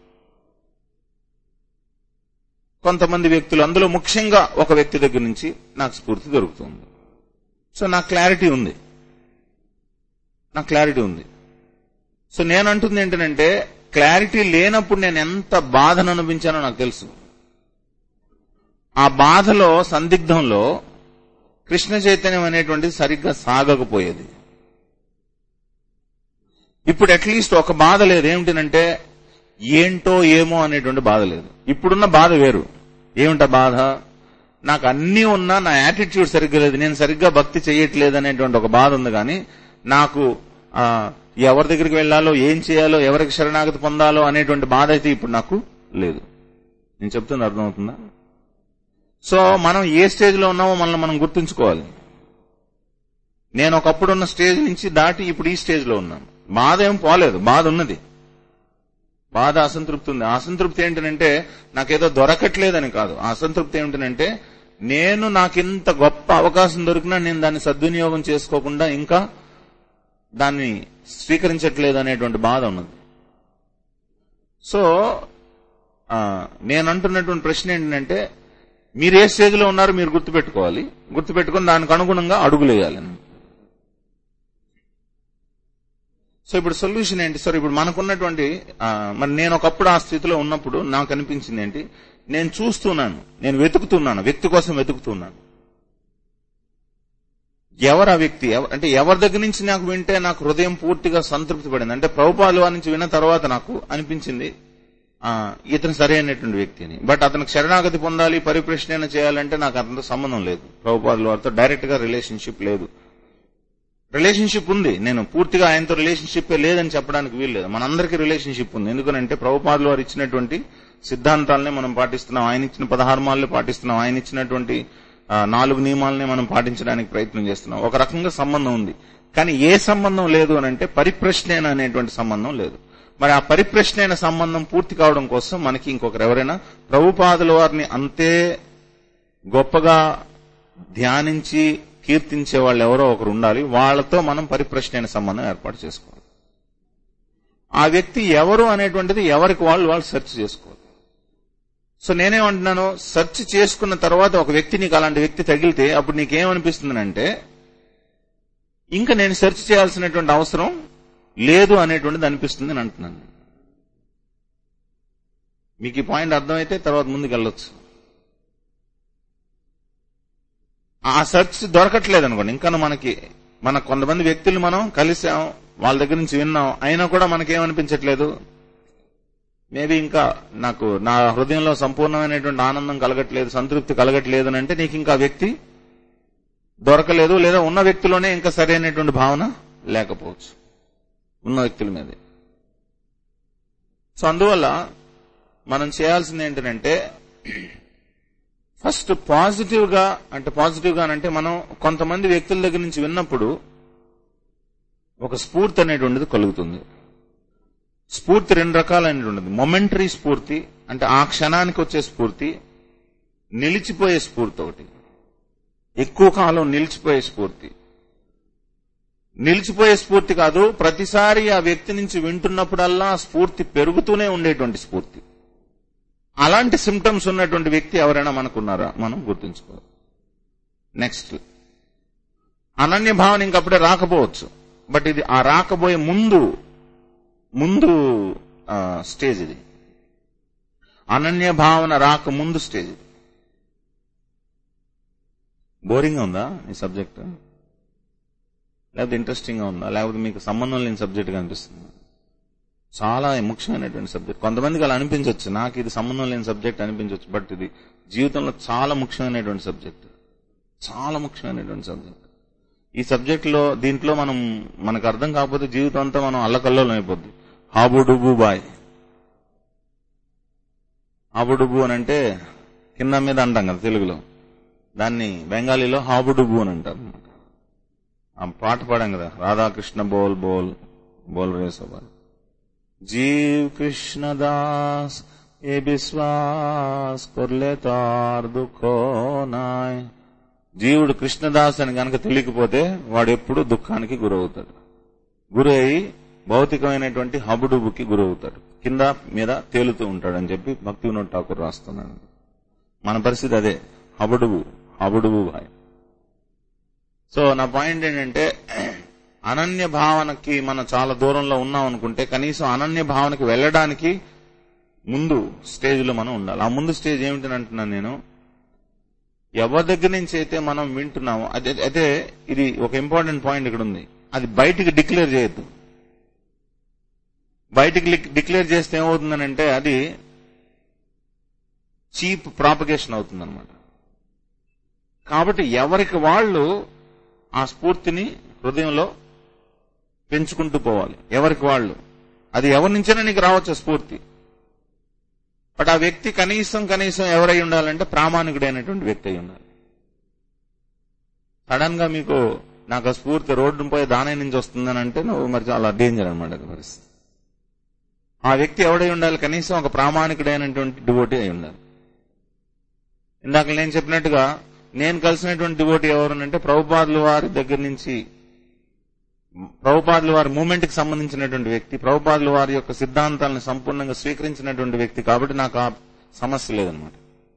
కొంతమంది వ్యక్తులు, అందులో ముఖ్యంగా ఒక వ్యక్తి దగ్గర నుంచి నాకు స్ఫూర్తి దొరుకుతుంది. సో నాకు క్లారిటీ ఉంది. సో నేను అంటుంది ఏంటంటే, క్లారిటీ లేనప్పుడు నేను ఎంత బాధను అనిపించానో నాకు తెలుసు. ఆ బాధలో, సందిగ్ధంలో కృష్ణ చైతన్యం అనేటువంటిది సరిగ్గా సాగకపోయేది. ఇప్పుడు అట్లీస్ట్ ఒక బాధ లేదు. ఏమిటంటే ఏంటో ఏమో అనేటువంటి బాధ లేదు. ఇప్పుడున్న బాధ వేరు. ఏమిటా బాధ? నాకు అన్నీ ఉన్నా నా యాటిట్యూడ్ సరిగ్గా లేదు, నేను సరిగ్గా భక్తి చేయట్లేదు అనేటువంటి ఒక బాధ ఉంది. కానీ నాకు ఎవరి దగ్గరికి వెళ్లాలో, ఏం చేయాలో, ఎవరికి శరణాగతి పొందాలో అనేటువంటి బాధ అయితే ఇప్పుడు నాకు లేదు. నేను చెప్తున్నా అర్థమవుతుందా? సో మనం ఏ స్టేజ్ లో ఉన్నామో మనల్ని మనం గుర్తుంచుకోవాలి. నేను ఒకప్పుడున్న స్టేజ్ నుంచి దాటి ఇప్పుడు ఈ స్టేజ్ లో ఉన్నాను. బాధ ఏం పోలేదు, బాధ ఉన్నది. బాధ, అసంతృప్తి ఉంది. అసంతృప్తి ఏంటంటే నాకేదో దొరకట్లేదని కాదు. అసంతృప్తి ఏమిటంటే నాకింత గొప్ప అవకాశం దొరికినా నేను దాన్ని సద్వినియోగం చేసుకోకుండా ఇంకా దాన్ని స్వీకరించట్లేదు అనేటువంటి బాధ ఉన్నది. సో నేను అంటున్నటువంటి ప్రశ్న ఏంటంటే, మీరు ఏ స్టేజ్ లో ఉన్నారో మీరు గుర్తుపెట్టుకుని దానికి అనుగుణంగా అడుగులేయాలి. సో ఇప్పుడు సొల్యూషన్ ఏంటి సార్? ఇప్పుడు మనకున్నటువంటి మరి నేను ఒకప్పుడు ఆ స్థితిలో ఉన్నప్పుడు నాకు అనిపించింది ఏంటి, నేను చూస్తున్నాను, నేను వెతుకుతున్నాను, వ్యక్తి కోసం వెతుకుతున్నాను. ఎవరు ఆ వ్యక్తి? అంటే ఎవరి దగ్గర నుంచి నాకు వింటే నాకు హృదయం పూర్తిగా సంతృప్తి పడింది అంటే ప్రభుపాదుల వారి నుంచి విన్న తర్వాత నాకు అనిపించింది ఇతను సరైనటువంటి వ్యక్తి అని. బట్ అతనికి శరణాగతి పొందాలి, పరిప్రశ్న చేయాలంటే నాకు అంత సంబంధం లేదు. ప్రభుపాదుల వారితో డైరెక్ట్ గా రిలేషన్షిప్ లేదు. రిలేషన్షిప్ ఉంది, నేను పూర్తిగా ఆయనతో రిలేషన్షిప్ లేదని చెప్పడానికి వీల్లేదు. మనందరికీ రిలేషన్షిప్ ఉంది. ఎందుకంటే ప్రభుపాదుల వారు ఇచ్చినటువంటి సిద్ధాంతాలనే మనం పాటిస్తున్నాం, ఆయన ఇచ్చిన 16 మాలనే పాటిస్తున్నాం, ఆయన ఇచ్చినటువంటి 4 నియమాలనే మనం పాటించడానికి ప్రయత్నం చేస్తున్నాం. ఒక రకంగా సంబంధం ఉంది. కానీ ఏ సంబంధం లేదు అని అంటే పరిప్రశ్న అనేటువంటి సంబంధం లేదు. మరి ఆ పరిప్రశ్న సంబంధం పూర్తి కావడం కోసం మనకి ఇంకొకరు ఎవరైనా ప్రభుపాదుల వారిని అంతే గొప్పగా ధ్యానించి కీర్తించే వాళ్ళు ఎవరో ఒకరు ఉండాలి. వాళ్లతో మనం పరిప్రశ్న సంబంధం ఏర్పాటు చేసుకోవాలి. ఆ వ్యక్తి ఎవరు అనేటువంటిది ఎవరికి వాళ్ళు సెర్చ్ చేసుకోవాలి. సో నేనేమంటున్నాను, సెర్చ్ చేసుకున్న తర్వాత ఒక వ్యక్తి నీకు అలాంటి వ్యక్తి తగిలితే అప్పుడు నీకేమనిపిస్తుందంటే ఇంకా నేను సెర్చ్ చేయాల్సినటువంటి అవసరం లేదు అనేటువంటిది అనిపిస్తుంది అని అంటున్నాను. మీకు ఈ పాయింట్ అర్థమైతే తర్వాత ముందుకు వెళ్ళొచ్చు. ఆ సెర్చ్ దొరకట్లేదు అనుకోండి, ఇంకా మన కొంతమంది వ్యక్తులు మనం కలిసాం, వాళ్ళ దగ్గర నుంచి విన్నాం, అయినా కూడా మనకేమనిపించట్లేదు, మేబీ ఇంకా నాకు నా హృదయంలో సంపూర్ణమైనటువంటి ఆనందం కలగట్లేదు, సంతృప్తి కలగట్లేదు అని అంటే నీకు ఇంకా వ్యక్తి దొరకలేదు, లేదా ఉన్న వ్యక్తిలోనే ఇంకా సరైనటువంటి భావన లేకపోవచ్చు ఉన్న వ్యక్తుల మీదే. సో అందువల్ల మనం చేయాల్సింది ఏంటంటే ఫస్ట్ పాజిటివ్ గా అంటే మనం కొంతమంది వ్యక్తుల దగ్గర నుంచి విన్నప్పుడు ఒక స్ఫూర్తి అనేటువంటిది కలుగుతుంది. స్ఫూర్తి 2 రకాలైనటువంటిది. మొమెంటరీ స్ఫూర్తి అంటే ఆ క్షణానికి వచ్చే స్ఫూర్తి, నిలిచిపోయే స్ఫూర్తి ఒకటి, ఎక్కువ కాలం నిలిచిపోయే స్ఫూర్తి. నిలిచిపోయే స్ఫూర్తి కాదు, ప్రతిసారి ఆ వ్యక్తి నుంచి వింటున్నప్పుడల్లా స్ఫూర్తి పెరుగుతూనే ఉండేటువంటి స్ఫూర్తి. అలాంటి సిమ్టమ్స్ ఉన్నటువంటి వ్యక్తి ఎవరైనా మనకున్నారా మనం గుర్తుంచుకోవాలి. నెక్స్ట్, అనన్య భావన ఇంకప్పుడే రాకపోవచ్చు, బట్ ఇది ఆ రాకబోయే ముందు స్టేజ్. ఇది అనన్య భావన రాకముందు స్టేజ్. బోరింగ్ గా ఉందా ఈ సబ్జెక్ట్? లేకపోతే ఇంట్రెస్టింగ్ గా ఉందా? లేకపోతే మీకు సంబంధం లేని సబ్జెక్ట్ గా అనిపిస్తుంది? చాలా ముఖ్యమైనటువంటి సబ్జెక్ట్. కొంతమందికి అలా అనిపించవచ్చు, నాకు ఇది సంబంధం లేని సబ్జెక్ట్ అనిపించవచ్చు, బట్ ఇది జీవితంలో చాలా ముఖ్యమైనటువంటి సబ్జెక్ట్, చాలా ముఖ్యమైనటువంటి సబ్జెక్ట్. ఈ సబ్జెక్ట్ లో దీంట్లో మనకు అర్థం కాకపోతే జీవితం అంతా మనం అల్లకల్లోలం అయిపోద్ది. హాబు డుబు బాయ్ హాబుడుబు అని అంటే కింద మీద అంటాం కదా తెలుగులో, దాన్ని బెంగాలీలో హాబుడుబు అని అంటారు. ఆ పాట పాడాం కదా, రాధాకృష్ణ బోల్ బోల్ బోల్ రే సోబాల్, జీవ్ కృష్ణ దాస్ ఏ విశ్వాస్ కొర్లే తార్ దుఃఖో నాయ్. జీవుడు కృష్ణదాస్ అని గనక తెలియకపోతే వాడు ఎప్పుడు దుఃఖానికి గురవుతాడు. గురి అయి భౌతికమైనటువంటి హబుడుబుకి గురవుతాడు, కింద మీద తేలుతూ ఉంటాడు అని చెప్పి భక్తి వినోద్ ఠాకూర్ రాస్తున్నాడు. మన పరిస్థితి అదే, హబుడుబు భాయ్. సో నా పాయింట్ ఏంటంటే, అనన్య భావనకి మనం చాలా దూరంలో ఉన్నాం అనుకుంటే కనీసం అనన్య భావనకి వెళ్ళడానికి ముందు స్టేజ్లో మనం ఉండాలి. ఆ ముందు స్టేజ్ ఏమిటని అంటున్నాను నేను, ఎవరి దగ్గర నుంచి అయితే మనం వింటున్నామో అదే ఇది ఒక ఇంపార్టెంట్ పాయింట్ ఇక్కడ ఉంది. అది బయటికి డిక్లేర్ చేయొద్దు. బయటికి డిక్లేర్ చేస్తే ఏమవుతుందనంటే అది చీప్ ప్రాపగేషన్ అవుతుందన్నమాట. కాబట్టి ఎవరికి వాళ్ళు ఆ స్ఫూర్తిని హృదయంలో పెంచుకుంటూ పోవాలి, ఎవరికి వాళ్ళు. అది ఎవరి నుంచైనా నీకు రావచ్చు స్ఫూర్తి, బట్ ఆ వ్యక్తి కనీసం ఎవరై ఉండాలంటే ప్రామాణికుడైనటువంటి వ్యక్తి అయి ఉండాలి. సడన్ గా మీకు నాకు ఆ స్ఫూర్తి రోడ్డు పోయి దాని నుంచి వస్తుందని అంటే నువ్వు మరి చాలా డేంజర్ అనమాట పరిస్థితి. ఆ వ్యక్తి ఎవడై ఉండాలి, కనీసం ఒక ప్రామాణికుడైనటువంటి డివోటీ అయి ఉండాలి. ఇందాక నేను చెప్పినట్టుగా నేను కలిసినటువంటి డివోటీ ఎవరునంటే ప్రభుపాదుల వారి దగ్గర నుంచి, ప్రభుపాదుల వారి మూమెంట్ కి సంబంధించినటువంటి వ్యక్తి, ప్రభుపాదుల వారి యొక్క సిద్ధాంతాలను సంపూర్ణంగా స్వీకరించినటువంటి వ్యక్తి. కాబట్టి నాకు ఆ సమస్య లేదనమాట.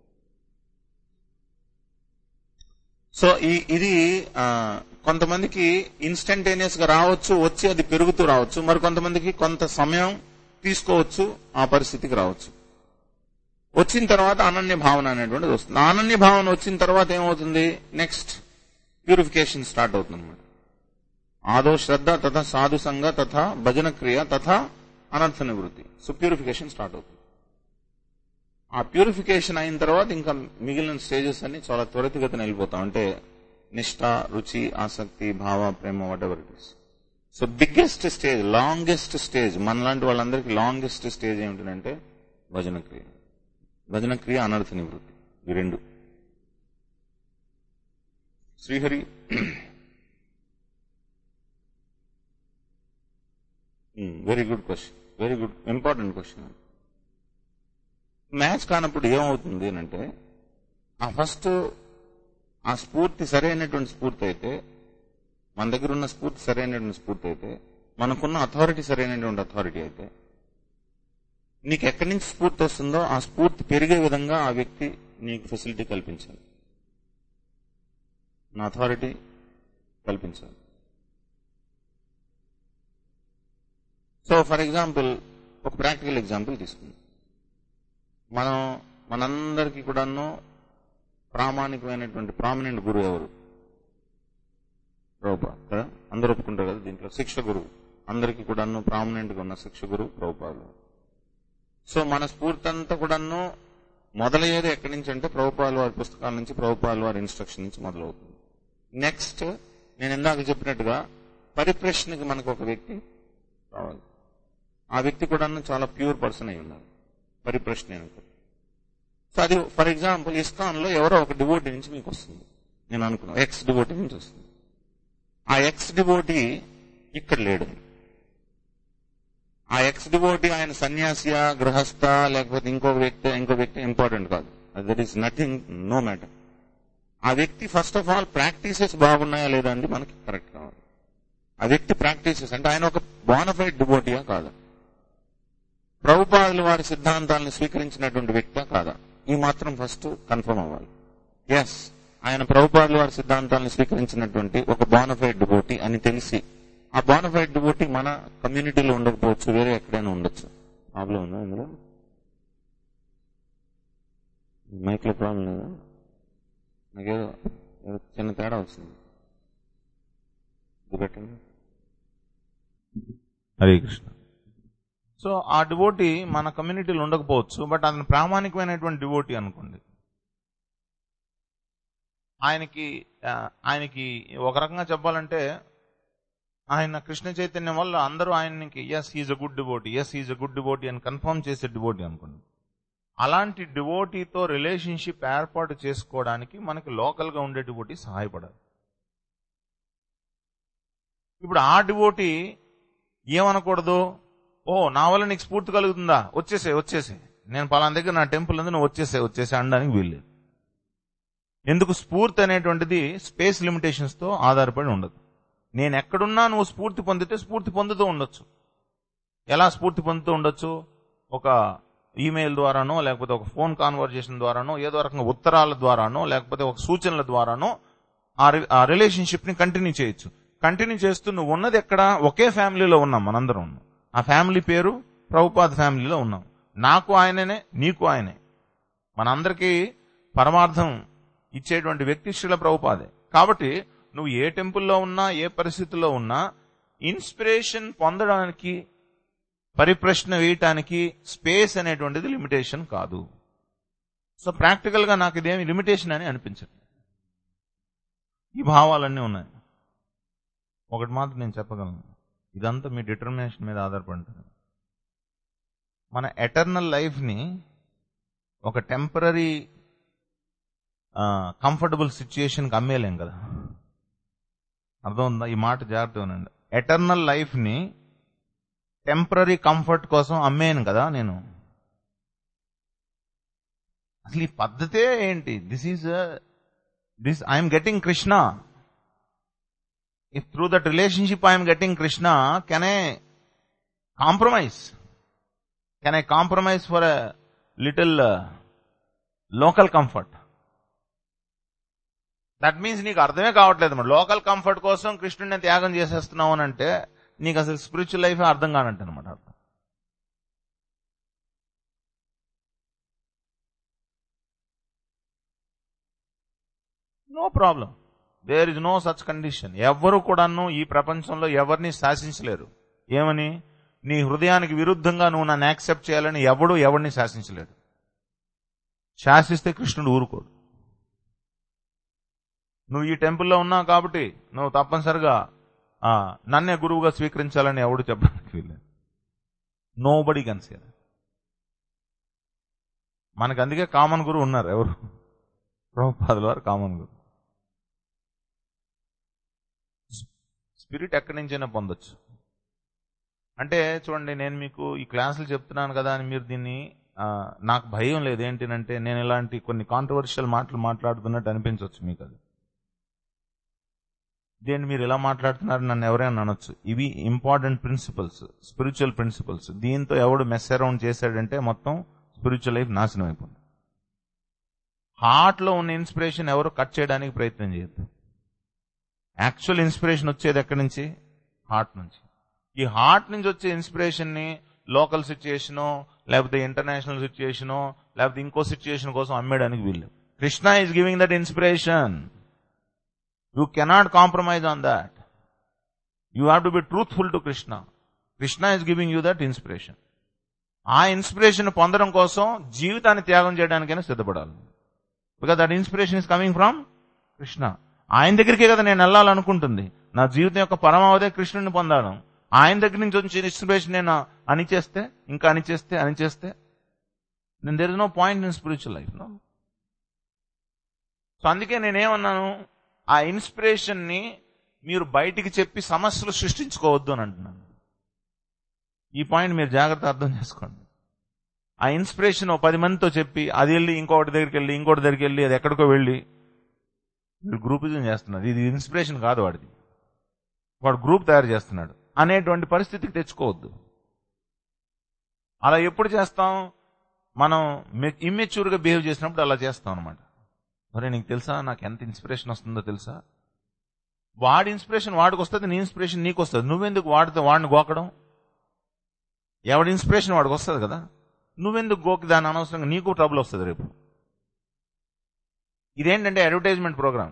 సో ఇది కొంతమందికి ఇన్స్టంటేనియస్ గా రావచ్చు, వచ్చి అది పెరుగుతూ రావచ్చు. మరి కొంతమందికి కొంత సమయం తీసుకోవచ్చు, ఆ పరిస్థితికి రావచ్చు. వచ్చిన తర్వాత అనన్య భావన అనేటువంటిది వస్తుంది. అనన్య భావన వచ్చిన తర్వాత ఏమవుతుంది, నెక్స్ట్ ప్యూరిఫికేషన్ స్టార్ట్ అవుతుంది అనమాట. ఆదో శ్రద్ధ తథా సాధు సంగ తథా భజన క్రియ తథా అనర్థ నివృత్తి. సో ప్యూరిఫికేషన్ స్టార్ట్ అవుతుంది. ఆ ప్యూరిఫికేషన్ అయిన తర్వాత ఇంకా మిగిలిన స్టేజెస్ అన్ని చాలా త్వరితగతిన వెళ్ళిపోతాం. అంటే నిష్ఠ, రుచి, ఆసక్తి, భావ, ప్రేమ, whatever it is. So biggest stage, longest stage, మనలాంటి వాళ్ళందరికీ లాంగెస్ట్ స్టేజ్ ఏమిటంటే భజన క్రియ. భజన క్రియ, అనర్థ నివృత్తి, ఈ రెండు. Srihari very good question, very good important question. Match కానప్పుడు ఏమవుతుంది అంటే, ఆ ఫస్ట్ ఆ స్ఫూర్తి సరైనటువంటి స్ఫూర్తి అయితే, మన దగ్గర ఉన్న స్ఫూర్తి సరైనటువంటి స్ఫూర్తి అయితే, మనకున్న అథారిటీ సరైనటువంటి అథారిటీ అయితే, నీకు ఎక్కడి నుంచి స్ఫూర్తి వస్తుందో ఆ స్ఫూర్తి పెరిగే విధంగా ఆ వ్యక్తి నీకు ఫెసిలిటీ కల్పించాలి, నా అథారిటీ కల్పించాలి. సో ఫర్ ఎగ్జాంపుల్, ఒక ప్రాక్టికల్ ఎగ్జాంపుల్ తీసుకుందాం. మనందరికీ కూడాను ప్రామాణికమైనటువంటి ప్రామినెంట్ గురువు ఎవరు? ప్రభుపాద కదా, అందరూ ఒప్పుకుంటారు కదా. దీంట్లో శిక్ష గురువు, అందరికీ కూడాను ప్రామినెంట్ గా ఉన్న శిక్ష గురువు ప్రభుపాదులు. సో మన స్ఫూర్తి అంతా కూడాను మొదలయ్యేది ఎక్కడి నుంచి అంటే ప్రభుపాదుల వారి పుస్తకాల నుంచి, ప్రభుపాదుల వారి ఇన్స్ట్రక్షన్ నుంచి మొదలవుతుంది. నెక్స్ట్ నేను ఇందాక చెప్పినట్టుగా పరిప్రశ్నకి మనకు ఒక వ్యక్తి కావాలి. ఆ వ్యక్తి కూడాను చాలా ప్యూర్ పర్సన్ అయి ఉండాలి, పరిప్రశ్న అనుకో. సో అది ఫర్ ఎగ్జాంపుల్ ఇస్కాన్ లో ఎవరో ఒక డివోటీ నుంచి మీకు వస్తుంది, నేను అనుకున్నాను ఎక్స్ డివోటీ నుంచి వస్తుంది. ఆ ఎక్స్ డివోటీ ఇక్కడ లేడు. ఆ ఎక్స్ డివోటీ ఆయన సన్యాసియా, గృహస్థ, లేకపోతే ఇంకో వ్యక్తి ఇంపార్టెంట్ కాదు. That is nothing, no matter. ఆ వ్యక్తి ఫస్ట్ ఆఫ్ ఆల్ ప్రాక్టీసెస్ బాగున్నాయా లేదా అండి మనకి కరెక్ట్ కావాలి. ఆ వ్యక్తి ప్రాక్టీసెస్ అంటే ఆయన ఒక బోనఫైడ్ డివోటీయా కాదా, ప్రభుపాదుల వారి సిద్ధాంతాలను స్వీకరించినటువంటి వ్యక్తా కాదా, ఈ మాత్రం ఫస్ట్ కన్ఫర్మ్ అవ్వాలి. ఎస్, ఆయన ప్రభుపాదుల వారి సిద్ధాంతాలను స్వీకరించినటువంటి ఒక బోనఫైడ్ డివోటీ అని తెలిసి, ఆ బోనఫైడ్ డివోటీ మన కమ్యూనిటీలో ఉండకపోవచ్చు, వేరే ఎక్కడైనా ఉండొచ్చు. ప్రాబ్లం ఉందా ఇందులో? మైక్ లో ప్రాబ్లం లేదా? నాకేదో చిన్న తేడా వచ్చింది. పెట్టండి. హరే కృష్ణ. సో ఆ డివోటీ మన కమ్యూనిటీలో ఉండకపోవచ్చు, బట్ అతను ప్రామాణికమైనటువంటి డివోటీ అనుకోండి. ఆయనకి ఒక రకంగా చెప్పాలంటే ఆయన కృష్ణ చైతన్యం వల్ల అందరూ ఆయనకి yes he's a good devotee, yes he's a good devotee అని కన్ఫర్మ్ చేసే డివోటీ అనుకోండి. అలాంటి డివోటీతో రిలేషన్షిప్ ఏర్పాటు చేసుకోవడానికి మనకి లోకల్గా ఉండే డివోటీ సహాయపడాలి. ఇప్పుడు ఆ డివోటీ ఏమనకూడదు, నా వల్ల నీకు స్ఫూర్తి కలుగుతుందా, వచ్చేసే నేను పలానా దగ్గర నా టెంపుల్ ఉంది, నువ్వు వచ్చేసే అనడానికి వీల్లేదు. ఎందుకు? స్ఫూర్తి అనేటువంటిది స్పేస్ లిమిటేషన్స్ తో ఆధారపడి ఉండదు. నేను ఎక్కడున్నా నువ్వు స్ఫూర్తి పొందితే స్ఫూర్తి పొందుతూ ఉండొచ్చు. ఎలా స్ఫూర్తి పొందుతూ ఉండొచ్చు? ఒక ఈమెయిల్ ద్వారానో, లేకపోతే ఒక ఫోన్ కాన్వర్జేషన్ ద్వారానో, ఏదో రకంగా ఉత్తరాల ద్వారానో, లేకపోతే ఒక సూచనల ద్వారానో ఆ రిలేషన్షిప్ ని కంటిన్యూ చేయొచ్చు. కంటిన్యూ చేస్తూ నువ్వు ఉన్నది ఎక్కడ? ఒకే ఫ్యామిలీలో ఉన్నాం మనందరం ఉన్నాం. ఆ ఫ్యామిలీ పేరు ప్రభుపాద ఫ్యామిలీలో ఉన్నాం. నాకు ఆయననే, నీకు ఆయనే. మనందరికీ పరమార్థం ఇచ్చేటువంటి వ్యక్తి శ్రీల ప్రభుపాదే. కాబట్టి నువ్వు ఏ టెంపుల్లో ఉన్నా, ఏ పరిస్థితుల్లో ఉన్నా, ఇన్స్పిరేషన్ పొందడానికి, పరిప్రశ్న వేయటానికి స్పేస్ అనేటువంటిది లిమిటేషన్ కాదు. సో ప్రాక్టికల్ గా నాకు ఇదేమి లిమిటేషన్ అని అనిపించదు. ఈ భావాలన్నీ ఉన్నాయి. ఒకటి మాత్రం నేను చెప్పగలను, ఇదంతా మీ డిటర్మినేషన్ మీద ఆధారపడి ఉంటుంది. మన ఎటర్నల్ లైఫ్ ని ఒక టెంపరీ కంఫర్టబుల్ సిచ్యుయేషన్ కి అమ్మేలేం కదా. అర్థం ఉందా? ఈ మాట జాగ్రత్తగా వినండి. ఎటర్నల్ లైఫ్ ని టెంపరీ కంఫర్ట్ కోసం అమ్మేను కదా నేను. అసలు ఈ పద్ధతే ఏంటి? This I'm getting Krishna. If through that relationship I'm getting Krishna, can I compromise? Can I compromise for a little local comfort? That means నీకు అర్థమే కావట్లేదు. మరి లోకల్ కంఫర్ట్ కోసం కృష్ణుడిని త్యాగం చేసేస్తున్నావు అని అంటే నీకు అసలు స్పిరిచువల్ లైఫ్ అర్థం కానంట అనమాట. అర్థం no problem, there is no such condition. ఎవరు కూడాను ఈ ప్రపంచంలో ఎవరిని శాసించలేరు. ఏమని? నీ హృదయానికి విరుద్ధంగా నువ్వు నన్ను యాక్సెప్ట్ చేయాలని ఎవరిని శాసించలేడు. శాసిస్తే కృష్ణుడు ఊరుకోడు. నువ్వు ఈ టెంపుల్లో ఉన్నావు కాబట్టి నువ్వు తప్పనిసరిగా నన్నే గురువుగా స్వీకరించాలని ఎవడు చెప్పడానికి వీల్లేదు. Nobody can say that. మనకు అందుకే కామన్ గురువు ఉన్నారు. ఎవరు? ప్రభుపాదుల వారు కామన్ గురువు. స్పిరిట్ ఎక్కడి నుంచైనా పొందొచ్చు. అంటే చూడండి, నేను మీకు ఈ క్లాసులు చెప్తున్నాను కదా అని మీరు దీన్ని నాకు భయం లేదు. ఏంటంటే నేను ఇలాంటి కొన్ని కాంట్రవర్షియల్ మాటలు మాట్లాడుతున్నట్టు అనిపించవచ్చు మీకు. అది దేన్ని మీరు ఇలా మాట్లాడుతున్నారు నన్ను ఎవరైనా అనొచ్చు. ఇవి ఇంపార్టెంట్ ప్రిన్సిపల్స్, స్పిరిచువల్ ప్రిన్సిపల్స్. దీంతో ఎవడు మెస్ అరౌండ్ చేశాడంటే మొత్తం స్పిరిచువల్ లైఫ్ నాశనం అయిపోయింది. హార్ట్ లో ఉన్న ఇన్స్పిరేషన్ ఎవరు కట్ చేయడానికి ప్రయత్నం చేయొద్దు. యాక్చువల్ ఇన్స్పిరేషన్ వచ్చేది ఎక్కడి నుంచి? హార్ట్ నుంచి. ఈ హార్ట్ నుంచి వచ్చే ఇన్స్పిరేషన్ ని లోకల్ సిచ్యుయేషనో, లేకపోతే ఇంటర్నేషనల్ సిచ్యుయేషనో, లేకపోతే ఇంకో సిచ్యుయేషన్ కోసం అమ్మేయడానికి వీళ్ళు. Krishna is giving that inspiration. You cannot compromise on that. You have to be truthful to Krishna. Krishna is giving you that inspiration. ఆ ఇన్స్పిరేషన్ పొందడం కోసం జీవితాన్ని త్యాగం చేయడానికైనా సిద్ధపడాలి. Because that inspiration is coming from Krishna. ఆయన దగ్గరికే కదా నేను వెళ్ళాలనుకుంటుంది. నా జీవితం యొక్క పరమావధి కృష్ణుని పొందాను. ఆయన దగ్గర నుంచి వచ్చే ఇన్స్పిరేషన్ నేను అణిచేస్తే then there is no point in spiritual life. No. So అందుకే నేనేమన్నాను, ఆ ఇన్స్పిరేషన్ ని మీరు బయటికి చెప్పి సమస్యలు సృష్టించుకోవద్దు అని అంటున్నాను. ఈ పాయింట్ మీరు జాగ్రత్త అర్థం చేసుకోండి. ఆ ఇన్స్పిరేషన్ 10 మందితో చెప్పి అది వెళ్ళి ఇంకొకటి దగ్గరికి వెళ్ళి అది ఎక్కడికో వెళ్ళి వీడు గ్రూపిజం చేస్తున్నాడు. ఇది ఇన్స్పిరేషన్ కాదు, వాడు గ్రూప్ తయారు చేస్తున్నాడు అనేటువంటి పరిస్థితికి తెచ్చుకోవద్దు. అలా ఎప్పుడు చేస్తాం? మనం ఇమ్మెచ్యూర్ గా బిహేవ్ చేసినప్పుడు అలా చేస్తాం అనమాట. మరి నీకు తెలుసా నాకు ఎంత ఇన్స్పిరేషన్ వస్తుందో తెలుసా? వాడి ఇన్స్పిరేషన్ వాడికి వస్తుంది, నీ ఇన్స్పిరేషన్ నీకు వస్తుంది. నువ్వెందుకు వాడిని గోకడం? ఎవడి ఇన్స్పిరేషన్ వాడికి వస్తుంది కదా, నువ్వెందుకు గోకి దాని అనవసరంగా నీకు ట్రబుల్ వస్తుంది రేపు. ఇదేంటంటే అడ్వర్టైజ్మెంట్ ప్రోగ్రామ్.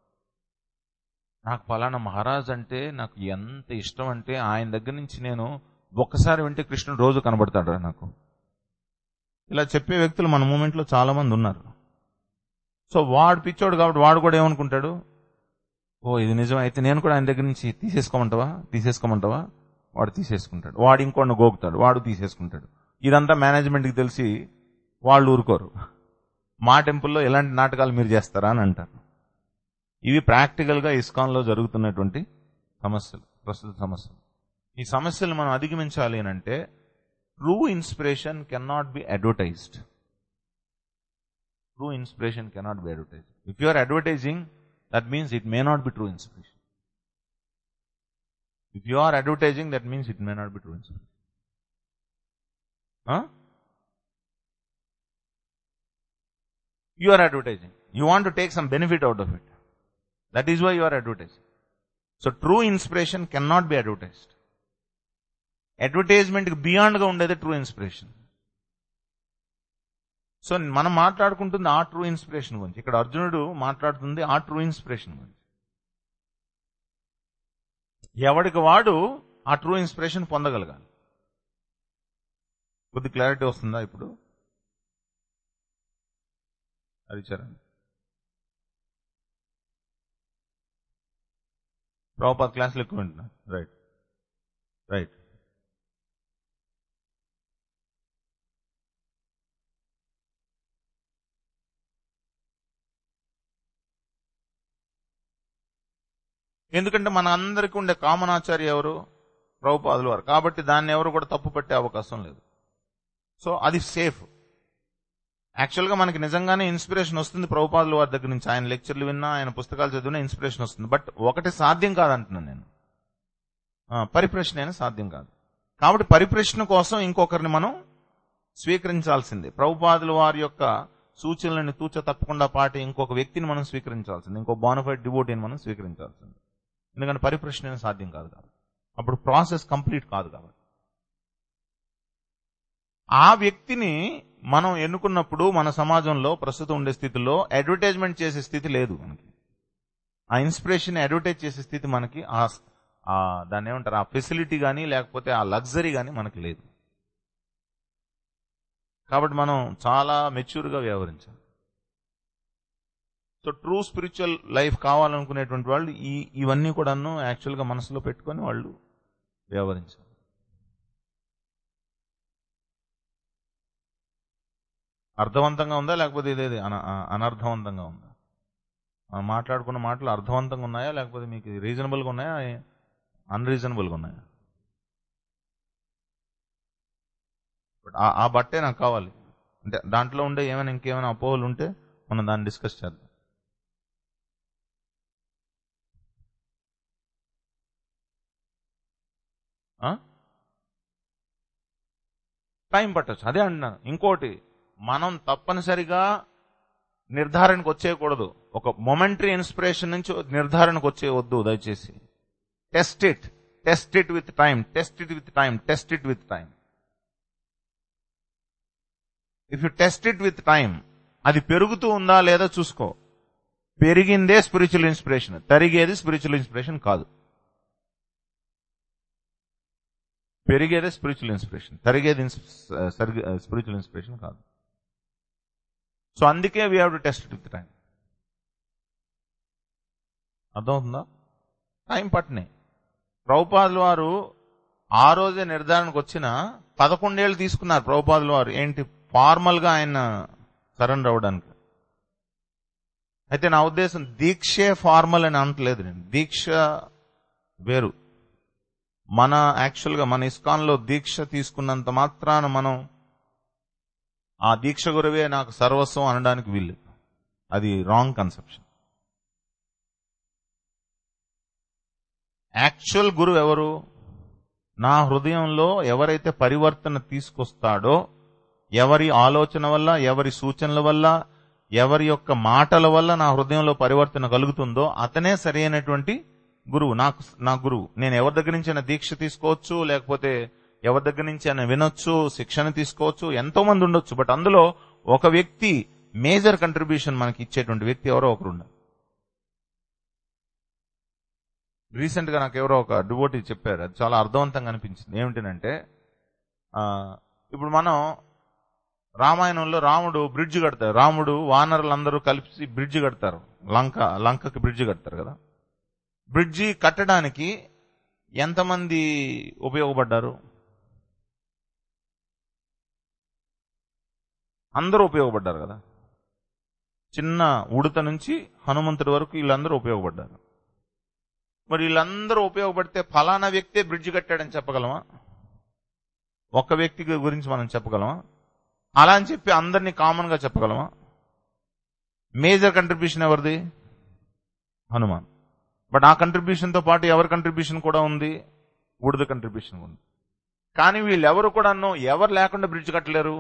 నాకు ఫలానా మహారాజ్ అంటే నాకు ఎంత ఇష్టం అంటే ఆయన దగ్గర నుంచి నేను ఒక్కసారి వింటే కృష్ణుడు రోజు కనబడతాడు నాకు. ఇలా చెప్పే వ్యక్తులు మన మూమెంట్ లో చాలా మంది ఉన్నారు. సో వాడు పిచ్చోడు కాబట్టి వాడు కూడా ఏమనుకుంటాడు, ఇది నిజం అయితే నేను కూడా ఆయన దగ్గర నుంచి తీసేసుకోమంటావా? వాడు తీసేసుకుంటాడు. వాడు ఇంకోటి గోకుతాడు, వాడు తీసేసుకుంటాడు. ఇదంతా మేనేజ్మెంట్కి తెలిసి వాళ్ళు ఊరుకోరు. మా టెంపుల్లో ఎలాంటి నాటకాలు మీరు చేస్తారా అని అంటారు. ఇవి ప్రాక్టికల్ గా ఇస్కాన్ లో జరుగుతున్నటువంటి సమస్యలు, ప్రస్తుత సమస్యలు. ఈ సమస్యలు మనం అధిగమించాలి అని అంటే true inspiration can not be advertised. True inspiration can not be advertised. If you are advertising, that means it may not be true inspiration. If you are advertising, that means it may not be true inspiration. You are advertising. You want to take some benefit out of it. That is why you are advertising. So true inspiration cannot be advertised. Advertisement beyond ga undede true inspiration. So మనం మాట్లాడుకుంటుంది ఆ ట్రూ ఇన్స్పిరేషన్ గురించి. ఇక్కడ అర్జునుడు మాట్లాడుతుంది ఆ ట్రూ ఇన్స్పిరేషన్ గురించి. ఎవడికి వాడు ఆ ట్రూ ఇన్స్పిరేషన్ పొందగలగాలి. కొద్ది క్లారిటీ వస్తుందా ఇప్పుడు? అది చరణ్ ప్రభుపాద్ క్లాసులు ఎక్కువ వింటున్నారు. Right right. ఎందుకంటే మన అందరికీ ఉండే కామన్ ఆచార్య ఎవరు? ప్రభుపాదులు వారు. కాబట్టి దాన్ని ఎవరు కూడా తప్పు పట్టే అవకాశం లేదు. సో అది సేఫ్. యాక్చువల్గా మనకి నిజంగానే ఇన్స్పిరేషన్ వస్తుంది ప్రభుపాదుల వారి దగ్గర నుంచి. ఆయన లెక్చర్లు విన్నా, ఆయన పుస్తకాలు చదివినా ఇన్స్పిరేషన్ వస్తుంది. బట్ ఒకటి సాధ్యం కాదంటున్నాను నేను, పరిప్రశ్న అయినా సాధ్యం కాదు. కాబట్టి పరిప్రశ్న కోసం ఇంకొకరిని మనం స్వీకరించాల్సిందే. ప్రభుపాదుల వారి యొక్క సూచనలను తూచ తప్పకుండా పాటి ఇంకొక వ్యక్తిని మనం స్వీకరించాల్సిందే, ఇంకో బోనఫైడ్ డివోటీని మనం స్వీకరించాల్సిందే. ఎందుకంటే పరిప్రశ్న అయినా సాధ్యం కాదు కాబట్టి, అప్పుడు ప్రాసెస్ కంప్లీట్ కాదు కాబట్టి. ఆ వ్యక్తిని మనం ఎన్నుకున్నప్పుడు మన సమాజంలో ప్రస్తుతం ఉండే స్థితిలో అడ్వర్టైజ్మెంట్ చేసే స్థితి లేదు మనకి. ఆ ఇన్స్పిరేషన్ అడ్వర్టైజ్ చేసే స్థితి మనకి, దాన్ని ఏమంటారు, ఆ ఫెసిలిటీ కానీ లేకపోతే ఆ లగ్జరీ కానీ మనకి లేదు. కాబట్టి మనం చాలా మెచ్యూర్గా వ్యవహరించాలి. సో ట్రూ స్పిరిచువల్ లైఫ్ కావాలనుకునేటువంటి వాళ్ళు ఇవన్నీ కూడాను యాక్చువల్గా మనసులో పెట్టుకొని వాళ్ళు వ్యవహరించాలి. అర్థవంతంగా ఉందా లేకపోతే ఇదేది అనర్థవంతంగా ఉందా? మనం మాట్లాడుకున్న మాటలు అర్థవంతంగా ఉన్నాయా లేకపోతే మీకు రీజనబుల్గా ఉన్నాయా, అన్రీజనబుల్గా ఉన్నాయా? బట్ ఆ బట్టే నాకు కావాలి. అంటే దాంట్లో ఉండే ఏమైనా ఇంకేమైనా అపోహలు ఉంటే మనం దాన్ని డిస్కస్ చేద్దాం. టైం పట్టచ్చు, అదే అంటున్నాను. ఇంకోటి, మనం తప్పనిసరిగా నిర్ధారణకు వచ్చేయకూడదు. ఒక మొమెంటరీ ఇన్స్పిరేషన్ నుంచి నిర్ధారణకు వచ్చేయవద్దు దయచేసి. Test it with time. If you test it with time, అది పెరుగుతూ ఉందా లేదా చూసుకో. పెరిగిందే స్పిరిచువల్ ఇన్స్పిరేషన్, తరిగేది స్పిరిచువల్ ఇన్స్పిరేషన్ కాదు. పెరిగేదే స్పిరిచువల్ ఇన్స్పిరేషన్, తరిగేది స్పిరిచువల్ ఇన్స్పిరేషన్ కాదు. సో అందుకే we have to test it with time. అర్థమవుతుందా? టైం పట్టినాయి. ప్రభుపాదుల వారు ఆ రోజే నిర్ధారణకు వచ్చిన 11 ఏళ్ళు తీసుకున్నారు ప్రభుపాదుల వారు. ఏంటి, ఫార్మల్ గా ఆయన సరెండర్ అవ్వడానికి. అయితే నా ఉద్దేశం దీక్షే ఫార్మల్ అని అనట్లేదు నేను. దీక్ష వేరు. మన యాక్చువల్గా మన ఇస్కాన్ లో దీక్ష తీసుకున్నంత మాత్రాన మనం ఆ దీక్ష గురువే నాకు సర్వస్వం అనడానికి వీల్లేదు. అది రాంగ్ కన్సెప్షన్. యాక్చువల్ గురువు ఎవరు? నా హృదయంలో ఎవరైతే పరివర్తన తీసుకొస్తాడో, ఎవరి ఆలోచన వల్ల, ఎవరి సూచనల వల్ల, ఎవరి యొక్క మాటల వల్ల నా హృదయంలో పరివర్తన కలుగుతుందో అతనే సరైనటువంటి గురువు. నా గురువు. నేను ఎవరి దగ్గర నుంచి అయినా దీక్ష తీసుకోవచ్చు, లేకపోతే ఎవరి దగ్గర నుంచి అయినా వినొచ్చు, శిక్షణ తీసుకోవచ్చు, ఎంతో మంది ఉండొచ్చు. బట్ అందులో ఒక వ్యక్తి మేజర్ కంట్రిబ్యూషన్ మనకి ఇచ్చేటువంటి వ్యక్తి ఎవరో ఒకరు ఉండాలి. రీసెంట్ గా నాకు ఎవరో ఒక డివోటీ చెప్పారు, అది చాలా అర్థవంతంగా అనిపించింది. ఏమిటంటే, ఇప్పుడు మనం రామాయణంలో రాముడు బ్రిడ్జ్ కడతారు. రాముడు వానరులందరూ కలిసి బ్రిడ్జ్ కడతారు, లంకకి బ్రిడ్జ్ కడతారు కదా. బ్రిడ్జి కట్టడానికి ఎంతమంది ఉపయోగపడ్డారు? అందరూ ఉపయోగపడ్డారు కదా. చిన్న ఉడత నుంచి హనుమంతుడి వరకు వీళ్ళందరూ ఉపయోగపడ్డారు. మరి వీళ్ళందరూ ఉపయోగపడితే ఫలానా వ్యక్తే బ్రిడ్జ్ కట్టాడని చెప్పగలమా? ఒక్క వ్యక్తి గురించి మనం చెప్పగలమా? అలా అని చెప్పి అందరినీ కామన్ గా చెప్పగలమా? మేజర్ కంట్రిబ్యూషన్ ఎవరిది? హనుమాన్. బట్ ఆ కంట్రిబ్యూషన్ తో పాటు ఎవరి కంట్రిబ్యూషన్ కూడా ఉంది? ఉడత కంట్రిబ్యూషన్ ఉంది. కానీ వీళ్ళెవరు కూడా ఎవరు లేకుండా బ్రిడ్జ్ కట్టలేరు.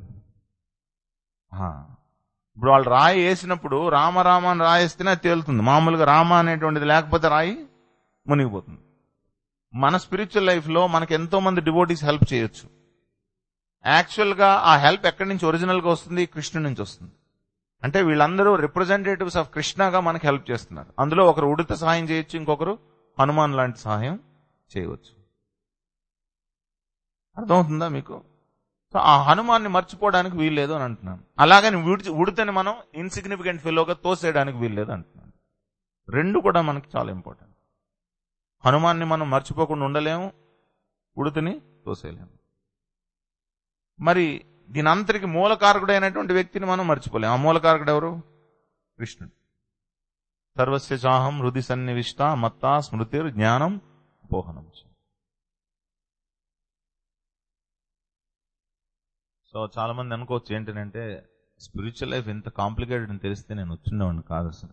ఇప్పుడు వాళ్ళు రాయి వేసినప్పుడు రామ రామ అని రాయేస్తేనే తేలుతుంది. మామూలుగా రామ అనేటువంటిది లేకపోతే రాయి మునిగిపోతుంది. మన స్పిరిచువల్ లైఫ్ లో మనకి ఎంతో మంది డివోటీస్ హెల్ప్ చేయొచ్చు. యాక్చువల్ గా ఆ హెల్ప్ ఎక్కడి నుంచి ఒరిజినల్ గా వస్తుంది? కృష్ణుడి నుంచి వస్తుంది. అంటే వీళ్ళందరూ రిప్రజెంటేటివ్స్ ఆఫ్ కృష్ణగా మనకి హెల్ప్ చేస్తున్నారు. అందులో ఒకరు ఉడత సహాయం చేయొచ్చు, ఇంకొకరు హనుమాన్ లాంటి సహాయం చేయవచ్చు. అర్థమవుతుందా మీకు? సో ఆ హనుమాన్ని మర్చిపోవడానికి వీల్లేదు అని అంటున్నాను. అలాగని ఉడతని మనం ఇన్సిగ్నిఫికెంట్ ఫెలోగా తోసేయడానికి వీల్లేదు అంటున్నాను. రెండు కూడా మనకి చాలా ఇంపార్టెంట్. హనుమాన్ని మనం మర్చిపోకుండా ఉండలేము, ఉడతని తోసేయలేము. మరి దీని అంతరికి మూలకారకుడైనటువంటి వ్యక్తిని మనం మర్చిపోలేము. ఆ మూలకారకుడు ఎవరు? కృష్ణుడు. సర్వస్య చాహం హృది సన్నివిష్ట మత్తా స్మృతిర్ జ్ఞానం పోహనం. సో చాలా మంది అనుకోవచ్చు ఏంటంటే స్పిరిచువల్ లైఫ్ ఎంత కాంప్లికేటెడ్ అని తెలిస్తే నేను వచ్చిండేవాడిని కాదు. అసలు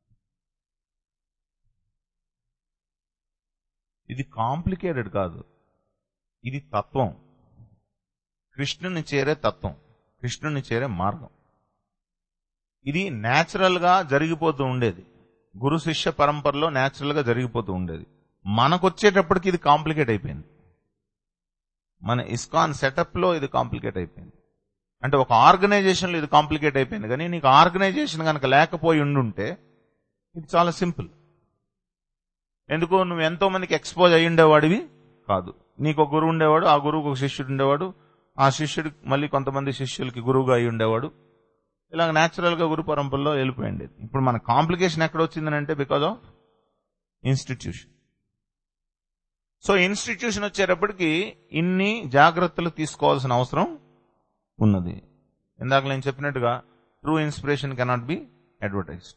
ఇది కాంప్లికేటెడ్ కాదు, ఇది తత్వం. కృష్ణుని చేరే తత్వం, కృష్ణుని చేరే మార్గం. ఇది న్యాచురల్ గా జరిగిపోతూ ఉండేది. గురు శిష్య పరంపరలో న్యాచురల్ గా జరిగిపోతూ ఉండేది. మనకొచ్చేటప్పటికి ఇది కాంప్లికేట్ అయిపోయింది. మన ఇస్కాన్ సెటప్ లో ఇది కాంప్లికేట్ అయిపోయింది. అంటే ఒక ఆర్గనైజేషన్ లో ఇది కాంప్లికేట్ అయిపోయింది. కానీ నీకు ఆర్గనైజేషన్ కనుక లేకపోయి ఉండుంటే ఇది చాలా సింపుల్. ఎందుకు? నువ్వు ఎంతో మందికి ఎక్స్పోజ్ అయి ఉండేవాడివి కాదు. నీకు ఒక గురువు ఉండేవాడు, ఆ గురువుకు ఒక శిష్యుడు ఉండేవాడు, ఆ శిష్యుడు మళ్ళీ కొంతమంది శిష్యులకి గురువుగా అయి ఉండేవాడు. ఇలాగ న్యాచురల్ గా గురు పరంపరలో వెళ్ళిపోయింది. ఇప్పుడు మన కాంప్లికేషన్ ఎక్కడ వచ్చిందని అంటే because of institution. So institution వచ్చేటప్పటికి ఇన్ని జాగ్రత్తలు తీసుకోవాల్సిన అవసరం ఉన్నది. ఇందాక నేను చెప్పినట్టుగా true inspiration cannot be advertised.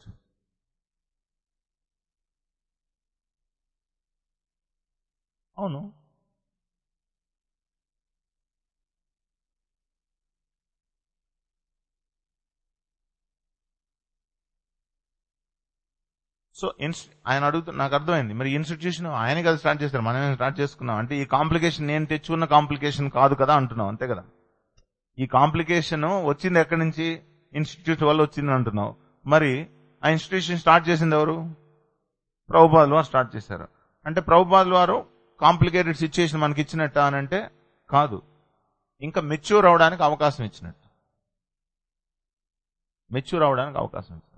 అవును, సో ఆయన నాకు అర్థమైంది. మరి ఇన్స్టిట్యూషన్ ఆయనే కదా స్టార్ట్ చేస్తారు, మనమే స్టార్ట్ చేసుకున్నాం. అంటే ఈ కాంప్లికేషన్ నేను తెచ్చుకున్న కాంప్లికేషన్ కాదు కదా అంటున్నావు, అంతే కదా. ఈ కాంప్లికేషన్ వచ్చింది ఎక్కడి నుంచి? ఇన్స్టిట్యూట్ వల్ల వచ్చింది అంటున్నావు. మరి ఆ ఇన్స్టిట్యూషన్ స్టార్ట్ చేసింది ఎవరు? ప్రభుపాదుల వారు స్టార్ట్ చేశారు. అంటే ప్రభుపాదుల వారు కాంప్లికేటెడ్ సిచ్యుయేషన్ మనకి ఇచ్చినట్ట అని అంటే కాదు, ఇంకా మెచ్యూర్ అవడానికి అవకాశం ఇచ్చినట్టు. మెచ్యూర్ అవడానికి అవకాశం ఇచ్చినట్టు.